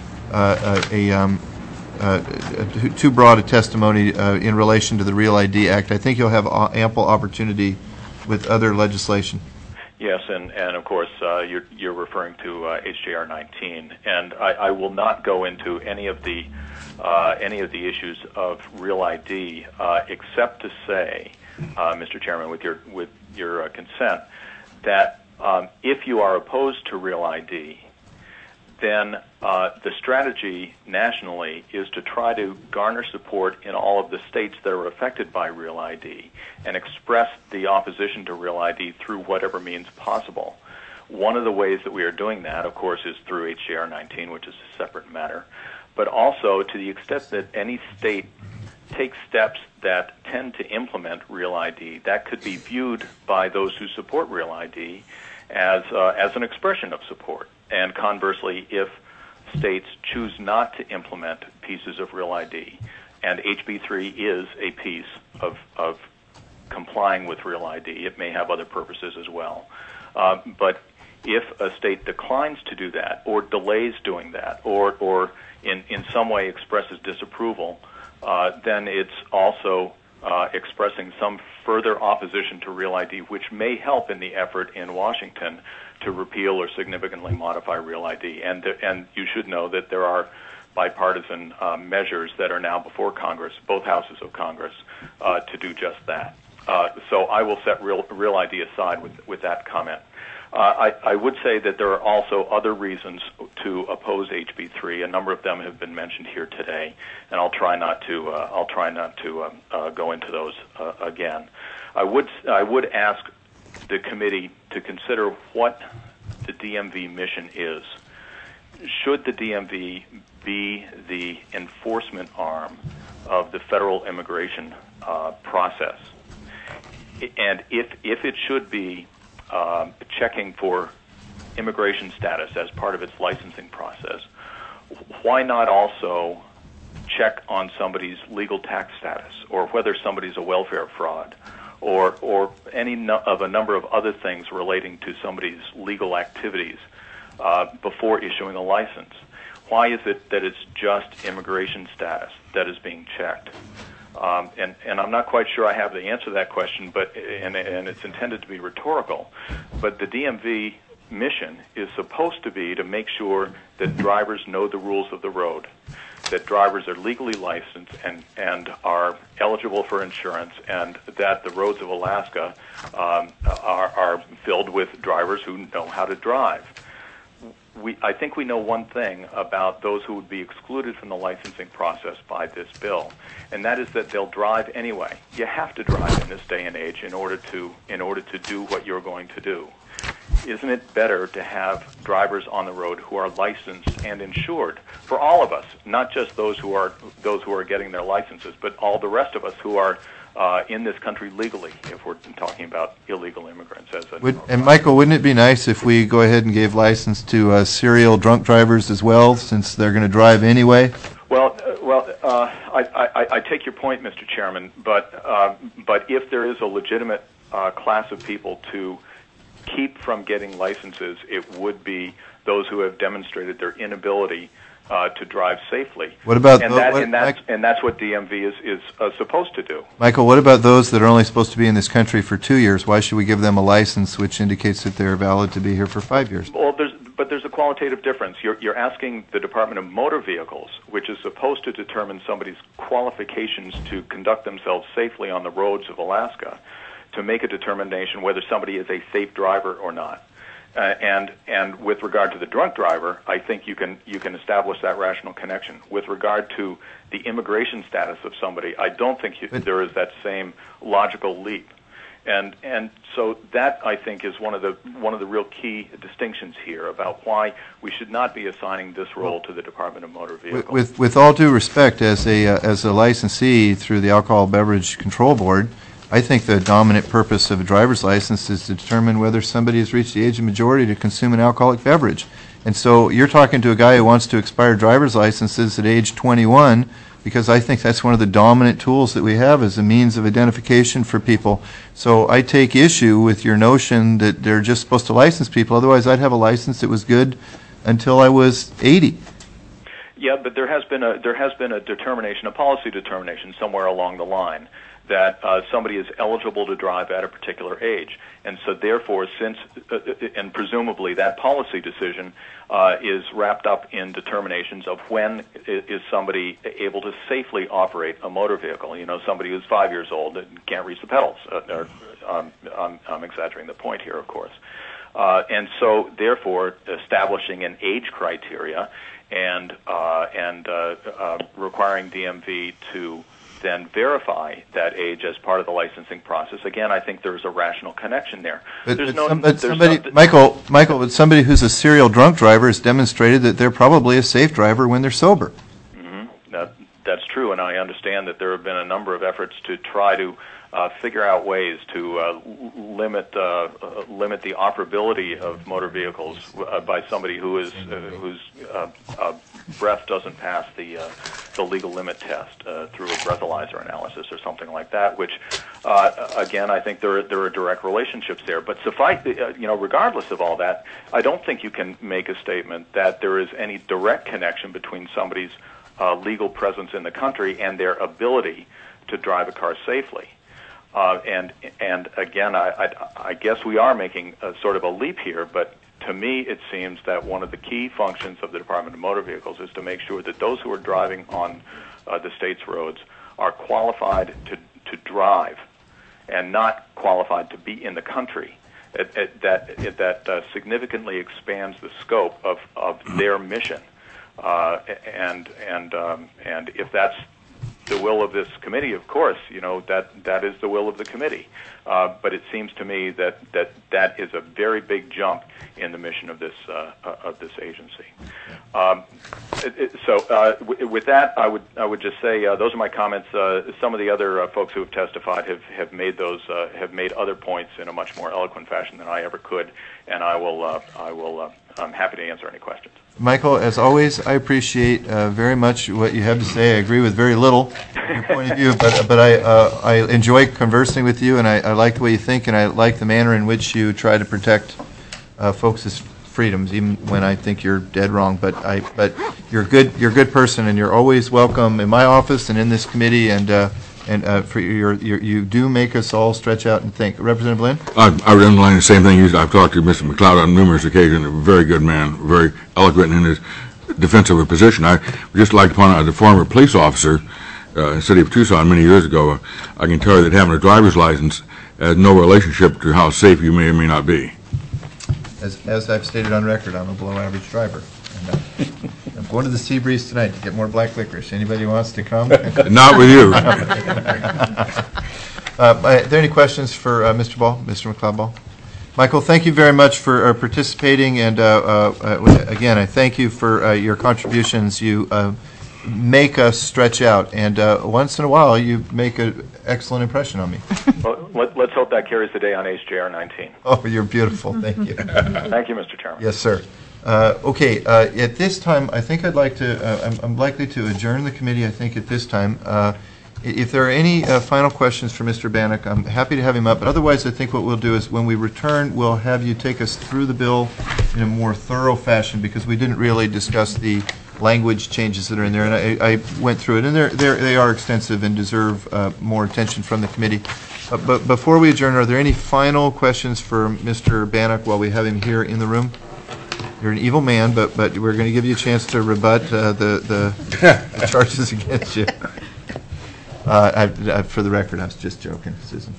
too broad a testimony in relation to the Real ID Act. I think you'll have ample opportunity with other legislation. Yes, and of course you're referring to HJR 19, and I will not go into any of the issues of Real ID except to say, Mr. Chairman, with your consent, that if you are opposed to Real ID, then the strategy nationally is to try to garner support in all of the states that are affected by Real ID and express the opposition to Real ID through whatever means possible. One of the ways that we are doing that, of course, is through HJR 19, which is a separate matter, but also to the extent that any state takes steps that tend to implement Real ID, that could be viewed by those who support Real ID as an expression of support. And conversely, if states choose not to implement pieces of Real ID, and HB3 is a piece of complying with Real ID, it may have other purposes as well. But if a state declines to do that, or delays doing that, or in some way expresses disapproval, then it's also expressing some further opposition to Real ID, which may help in the effort in Washington to repeal or significantly modify Real ID. And you should know that there are bipartisan measures that are now before Congress, both houses of Congress, to do just that. So I will set Real ID aside with that comment. I would say that there are also other reasons to oppose HB3. A number of them have been mentioned here today, and I'll try not to go into those again. I would ask the committee to consider what the DMV mission is. Should the DMV be the enforcement arm of the federal immigration process? And if it should be checking for immigration status as part of its licensing process, why not also check on somebody's legal tax status, or whether somebody's a welfare fraud, or any of a number of other things relating to somebody's legal activities before issuing a license? Why is it that it's just immigration status that is being checked? And I'm not quite sure I have the answer to that question, but and it's intended to be rhetorical. But the DMV mission is supposed to be to make sure that drivers know the rules of the road, that drivers are legally licensed and are eligible for insurance, and that the roads of Alaska are filled with drivers who know how to drive. I think we know one thing about those who would be excluded from the licensing process by this bill, and that is that they'll drive anyway. You have to drive in this day and age in order to do what you're going to do. Isn't it better to have drivers on the road who are licensed and insured for all of us, not just those who are getting their licenses, but all the rest of us who are in this country legally, if we're talking about illegal immigrants? And Michael, wouldn't it be nice if we go ahead and gave license to serial drunk drivers as well, since they're going to drive anyway? Well, I take your point, Mr. Chairman, but if there is a legitimate class of people to keep from getting licenses, it would be those who have demonstrated their inability to drive safely. What about and that's what DMV is supposed to do. Michael, what about those that are only supposed to be in this country for 2 years? Why should we give them a license which indicates that they're valid to be here for 5 years? Well, there's a qualitative difference. You're asking the Department of Motor Vehicles, which is supposed to determine somebody's qualifications to conduct themselves safely on the roads of Alaska, to make a determination whether somebody is a safe driver or not. And with regard to the drunk driver, I think you can establish that rational connection. With regard to the immigration status of somebody, I don't think there is that same logical leap. And so that, I think, is one of the real key distinctions here about why we should not be assigning this role to the Department of Motor Vehicles. With all due respect, as a licensee through the Alcohol Beverage Control Board, I think the dominant purpose of a driver's license is to determine whether somebody has reached the age of majority to consume an alcoholic beverage. And so you're talking to a guy who wants to expire driver's licenses at age 21, because I think that's one of the dominant tools that we have as a means of identification for people. So I take issue with your notion that they're just supposed to license people. Otherwise, I'd have a license that was good until I was 80. Yeah, but there has been a determination, a policy determination somewhere along the line that somebody is eligible to drive at a particular age. And so therefore, and presumably that policy decision is wrapped up in determinations of when is somebody able to safely operate a motor vehicle. You know, somebody who's 5 years old and can't reach the pedals. I'm exaggerating the point here, of course. And so therefore, establishing an age criteria and requiring DMV to then verify that age as part of the licensing process. Again, I think there's a rational connection there. Michael, but somebody who's a serial drunk driver has demonstrated that they're probably a safe driver when they're sober. Mm-hmm. That's true, and I understand that there have been a number of efforts to try to figure out ways to limit the operability of motor vehicles by somebody whose breath doesn't pass the legal limit test through a breathalyzer analysis or something like that. Which, again, I think there are direct relationships there. But regardless of all that, I don't think you can make a statement that there is any direct connection between somebody's legal presence in the country and their ability to drive a car safely. And again, I guess we are making a sort of a leap here, but to me it seems that one of the key functions of the Department of Motor Vehicles is to make sure that those who are driving on the state's roads are qualified to drive and not qualified to be in the country. That significantly expands the scope of their mission. And if that's the will of this committee, of course, that is the will of the committee. But it seems to me that is a very big jump in the mission of this agency. With that, I would just say those are my comments. Some of the other folks who have testified have made other points in a much more eloquent fashion than I ever could, and I'm happy to answer any questions. Michael, as always, I appreciate very much what you have to say. I agree with very little in your point of view, but I enjoy conversing with you, and I like the way you think, and I like the manner in which you try to protect folks' freedoms, even when I think you're dead wrong. But you're a good person, and you're always welcome in my office and in this committee, and for you do make us all stretch out and think. Representative Lynn? I would underline the same thing. I've talked to Mr. McLeod on numerous occasions. A very good man, very eloquent in his defense of a position. I would just like to point out, as a former police officer in the city of Tucson many years ago, I can tell you that having a driver's license has no relationship to how safe you may or may not be. As I've stated on record, I'm a below-average driver. And, I'm going to the Seabreeze tonight to get more black licorice. Anybody wants to come? Not with you. Are there any questions for Mr. Ball, Mr. McLeod Ball? Michael, thank you very much for participating, and again, I thank you for your contributions. You make us stretch out, and once in a while, you make an excellent impression on me. Well, let's hope that carries the day on HJR 19. Oh, you're beautiful. Thank you. Thank you, Mr. Chairman. Yes, sir. Okay, at this time, I think I'd like to, I'm likely to adjourn the committee, I think, at this time. If there are any final questions for Mr. Bannock, I'm happy to have him up, but otherwise I think what we'll do is when we return, we'll have you take us through the bill in a more thorough fashion, because we didn't really discuss the language changes that are in there, and I went through it, and they are extensive and deserve more attention from the committee. But before we adjourn, are there any final questions for Mr. Bannock while we have him here in the room? You're an evil man, but we're going to give you a chance to rebut the charges against you. For the record, I was just joking, Susan.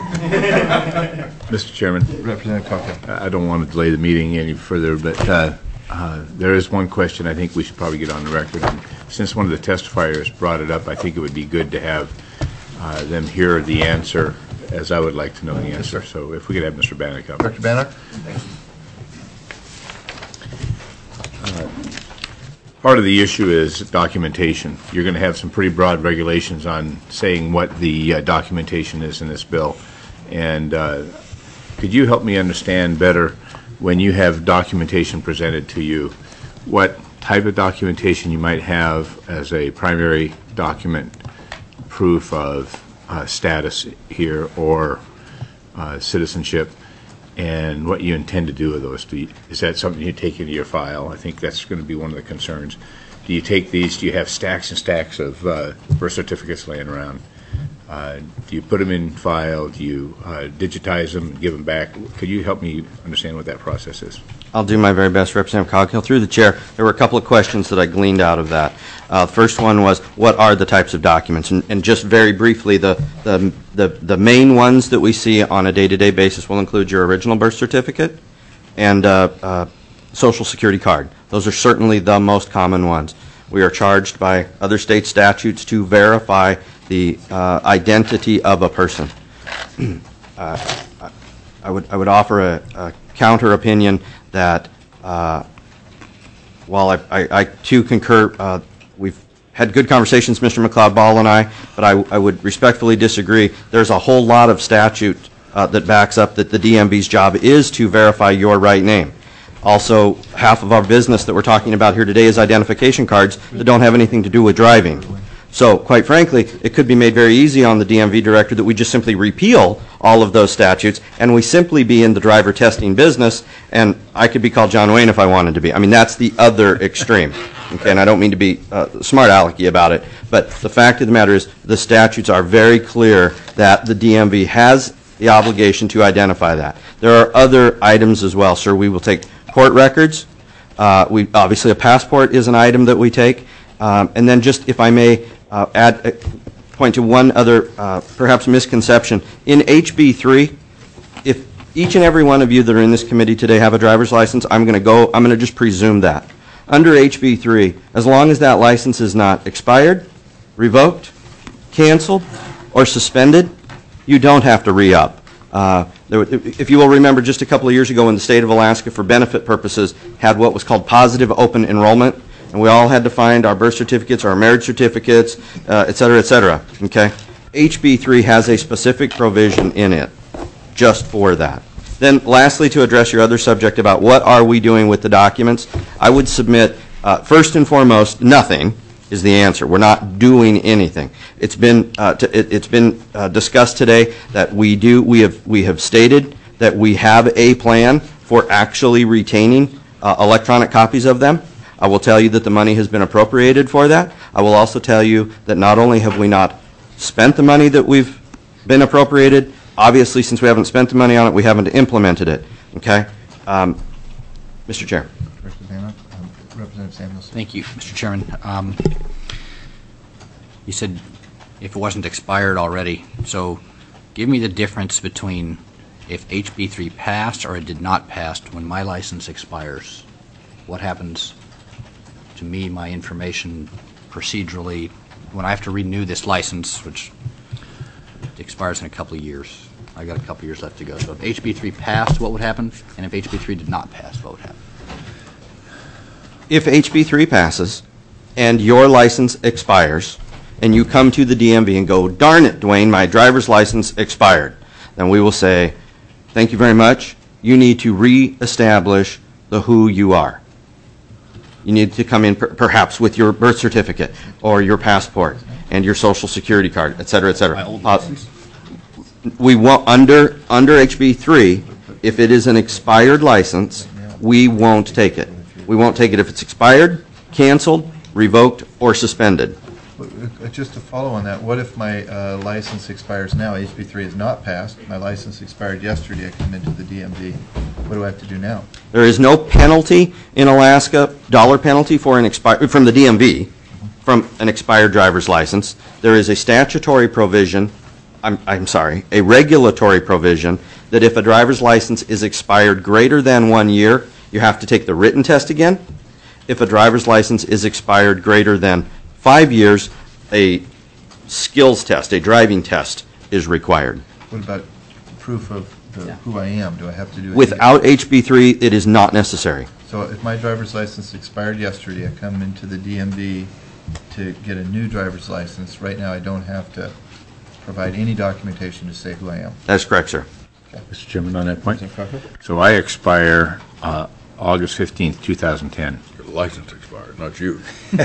Mr. Chairman, Representative Coughlin. I don't want to delay the meeting any further, but there is one question I think we should probably get on the record. And since one of the testifiers brought it up, I think it would be good to have them hear the answer as I would like to know the answer. So if we could have Mr. Bannock up. Dr. Bannock? Part of the issue is documentation. You're going to have some pretty broad regulations on saying what the documentation is in this bill. And could you help me understand better, when you have documentation presented to you, what type of documentation you might have as a primary document, proof of status here or citizenship, and what you intend to do with those? Is that something you take into your file? I think that's going to be one of the concerns. Do you take these, do you have stacks and stacks of birth certificates laying around? Do you put them in file? Do you digitize them and give them back? Could you help me understand what that process is? I'll do my very best, Representative Coghill. Through the chair, there were a couple of questions that I gleaned out of that. First one was, what are the types of documents? And just very briefly, the main ones that we see on a day-to-day basis will include your original birth certificate and Social Security card. Those are certainly the most common ones. We are charged by other state statutes to verify the identity of a person. I would offer a counter opinion that while I too concur, we've had good conversations, Mr. McLeod-Ball and I, but I would respectfully disagree. There's a whole lot of statute that backs up that the DMV's job is to verify your right name. Also, half of our business that we're talking about here today is identification cards that don't have anything to do with driving. So, quite frankly, it could be made very easy on the DMV director that we just simply repeal all of those statutes and we simply be in the driver testing business, and I could be called John Wayne if I wanted to be. I mean, that's the other extreme. Okay, and I don't mean to be smart alecky about it, but the fact of the matter is the statutes are very clear that the DMV has the obligation to identify that. There are other items as well, sir. We will take court records. Obviously, a passport is an item that we take. And then just, if I may, point to one other perhaps misconception. In HB 3, if each and every one of you that are in this committee today have a driver's license, I'm going to just presume that. Under HB 3, as long as that license is not expired, revoked, canceled, or suspended, you don't have to re-up. If you will remember, just a couple of years ago when the state of Alaska, for benefit purposes, had what was called positive open enrollment, and we all had to find our birth certificates, our marriage certificates, et cetera, et cetera. Okay? HB 3 has a specific provision in it just for that. Then lastly, to address your other subject about what are we doing with the documents, I would submit, first and foremost, nothing is the answer. We're not doing anything. It's been discussed today that we have stated that we have a plan for actually retaining electronic copies of them. I will tell you that the money has been appropriated for that. I will also tell you that not only have we not spent the money that we've been appropriated, obviously since we haven't spent the money on it, we haven't implemented it. Okay? Mr. Chair. Representative Samuelson. Thank you, Mr. Chairman. You said if it wasn't expired already, so give me the difference between if HB 3 passed or it did not pass when my license expires. What happens to me, my information, procedurally, when I have to renew this license, which expires in a couple of years? I got a couple of years left to go. So if HB 3 passed, what would happen? And if HB 3 did not pass, what would happen? If HB 3 passes and your license expires and you come to the DMV and go, darn it, Dwayne, my driver's license expired, then we will say, thank you very much. You need to reestablish the who you are. You need to come in perhaps with your birth certificate or your passport and your Social Security card, et cetera, et cetera. My old license? We want, under HB 3, if it is an expired license, we won't take it. We won't take it if it's expired, canceled, revoked, or suspended. Just to follow on that, what if my license expires now? HB 3 is not passed. My license expired yesterday. I come into the DMV. What do I have to do now? There is no penalty in Alaska, dollar penalty for an from the DMV, from an expired driver's license. There is a statutory provision, a regulatory provision, that if a driver's license is expired greater than 1 year, you have to take the written test again. If a driver's license is expired greater than 5 years, a skills test, a driving test, is required. What about proof of who I am? Do I have to do it? Without HB3, it is not necessary. So if my driver's license expired yesterday, I come into the DMV to get a new driver's license. Right now, I don't have to provide any documentation to say who I am. That's correct, sir. Mr. Chairman, on that point, so I expire August 15th, 2010. Your license expired, not you.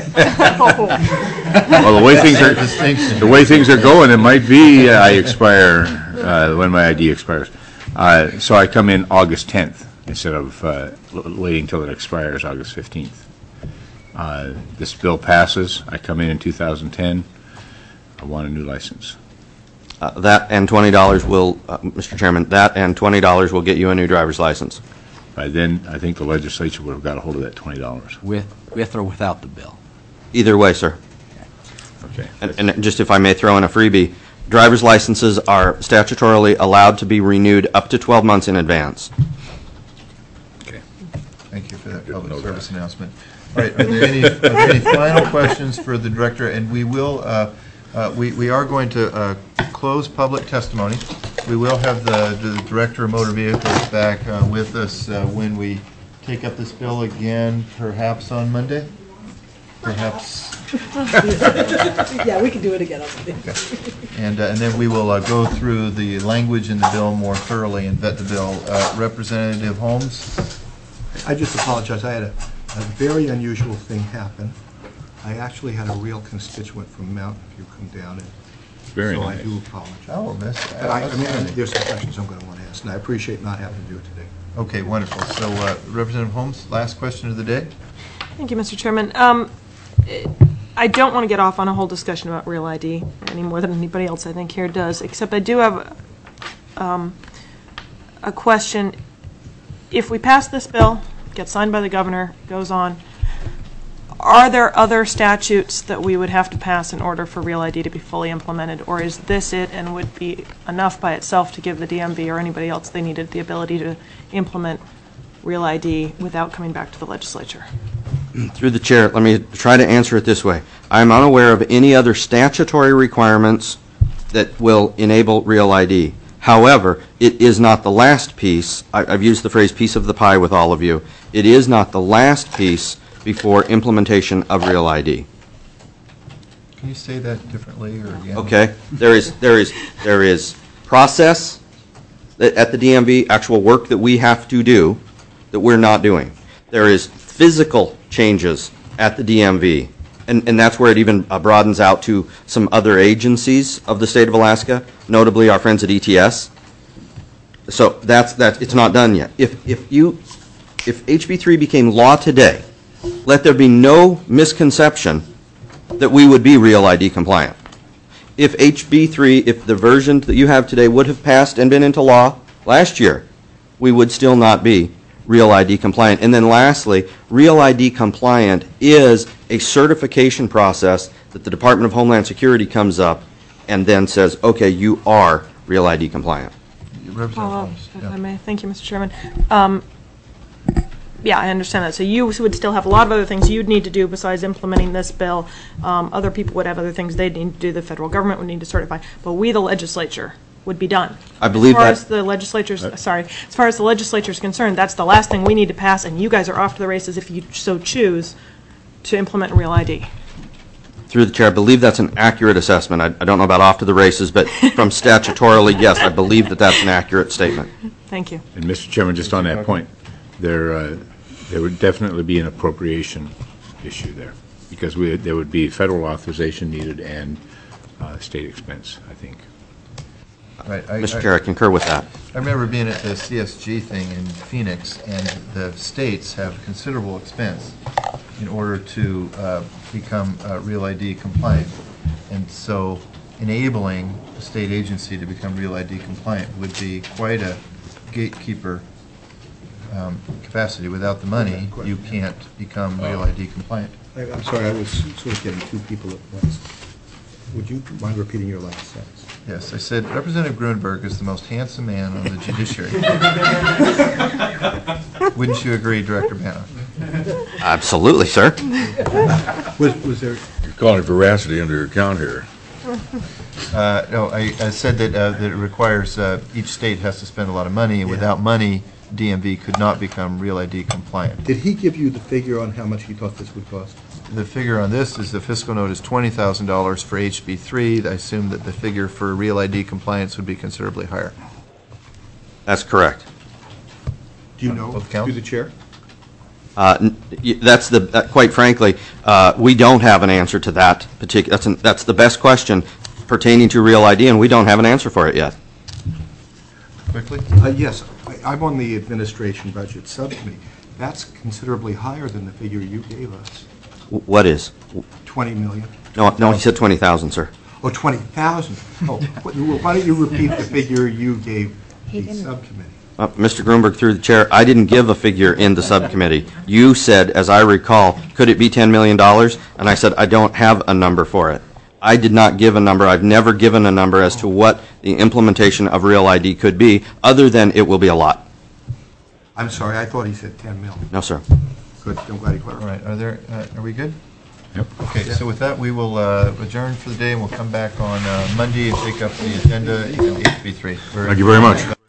Well, the way things are going, it might be I expire when my ID expires. So I come in August 10th instead of waiting till it expires August 15th. This bill passes. I come in 2010. I want a new license. That and $20 will, Mr. Chairman, that and $20 will get you a new driver's license. By then, I think the legislature would have got a hold of that $20. With or without the bill? Either way, sir. Okay. And just if I may throw in a freebie, driver's licenses are statutorily allowed to be renewed up to 12 months in advance. Okay. Thank you for that public service announcement. All right, are there any final questions for the director? And we will, we are going to close public testimony. We will have the director of motor vehicles back with us when we take up this bill again, perhaps on Monday? Perhaps. Yeah, we can do it again on Monday. Okay. And then we will go through the language in the bill more thoroughly and vet the bill. Representative Holmes? I just apologize. I had a very unusual thing happen. I actually had a real constituent from Mountain View come down, and Very so nice. I do apologize. Oh, miss. But I mean, there's some questions I'm going to want to ask, and I appreciate not having to do it today. Okay, wonderful. So, Representative Holmes, last question of the day. Thank you, Mr. Chairman. I don't want to get off on a whole discussion about Real ID any more than anybody else I think here does, except I do have a question. If we pass this bill, gets signed by the governor, goes on, are there other statutes that we would have to pass in order for Real ID to be fully implemented, or is this it and would be enough by itself to give the DMV or anybody else they needed the ability to implement Real ID without coming back to the legislature? Through the chair, let me try to answer it this way. I'm unaware of any other statutory requirements that will enable Real ID. However, it is not the last piece. I've used the phrase piece of the pie with all of you. It is not the last piece before implementation of Real ID. Can you say that differently or again? Okay. There is process at the DMV, actual work that we have to do that we're not doing. There is physical changes at the DMV, and that's where it even broadens out to some other agencies of the state of Alaska, notably our friends at ETS. So it's not done yet. If HB3 became law today, let there be no misconception that we would be Real ID compliant. If HB3, if the version that you have today would have passed and been into law last year, we would still not be Real ID compliant. And then lastly, Real ID compliant is a certification process that the Department of Homeland Security comes up and then says, okay, you are Real ID compliant. If I may. Thank you, Mr. Chairman. Yeah, I understand that. So you would still have a lot of other things you'd need to do besides implementing this bill. Other people would have other things they'd need to do. The federal government would need to certify. But we, the legislature, would be done. I believe that. As far as the legislature's concerned, that's the last thing we need to pass, and you guys are off to the races if you so choose to implement Real ID. Through the chair, I believe that's an accurate assessment. I don't know about off to the races, but from statutorily, yes, I believe that that's an accurate statement. Thank you. And Mr. Chairman, just on that point, there would definitely be an appropriation issue there, because there would be federal authorization needed and state expense, I think. Right, Mr. Chair, I concur with that. I remember being at the CSG thing in Phoenix, and the states have considerable expense in order to become Real ID compliant. And so enabling a state agency to become Real ID compliant would be quite a gatekeeper capacity. Without the money, you can't become Real ID compliant. I'm sorry, I was sort of getting two people at once. Would you mind repeating your last sentence? Yes, I said Representative Grunberg is the most handsome man on the judiciary. Wouldn't you agree, Director Banoff? Absolutely, sir. Was there? You're calling veracity under your account here. No, I said that it requires, each state has to spend a lot of money, and without money, DMV could not become Real ID compliant. Did he give you the figure on how much he thought this would cost? The figure on this is the fiscal note is $20,000 for HB3. I assume that the figure for Real ID compliance would be considerably higher. That's correct. Do you know, through the chair? That's quite frankly, we don't have an answer to that particular, that's the best question pertaining to Real ID, and we don't have an answer for it yet. Quickly? Yes, I'm on the administration budget subcommittee. That's considerably higher than the figure you gave us. What is? 20 million. No, he said 20,000, sir. Oh, 20,000. Oh, why don't you repeat the figure you gave the subcommittee? Mr. Grunberg, through the chair, I didn't give a figure in the subcommittee. You said, as I recall, could it be $10 million? And I said, I don't have a number for it. I did not give a number. I've never given a number as to what the implementation of Real ID could be, other than it will be a lot. I'm sorry, I thought he said 10 million. No, sir. Good, I'm glad he clarified. All right, are we good? Yep. Okay, so with that, we will adjourn for the day, and we'll come back on Monday and take up the agenda in HB3. Thank you very much.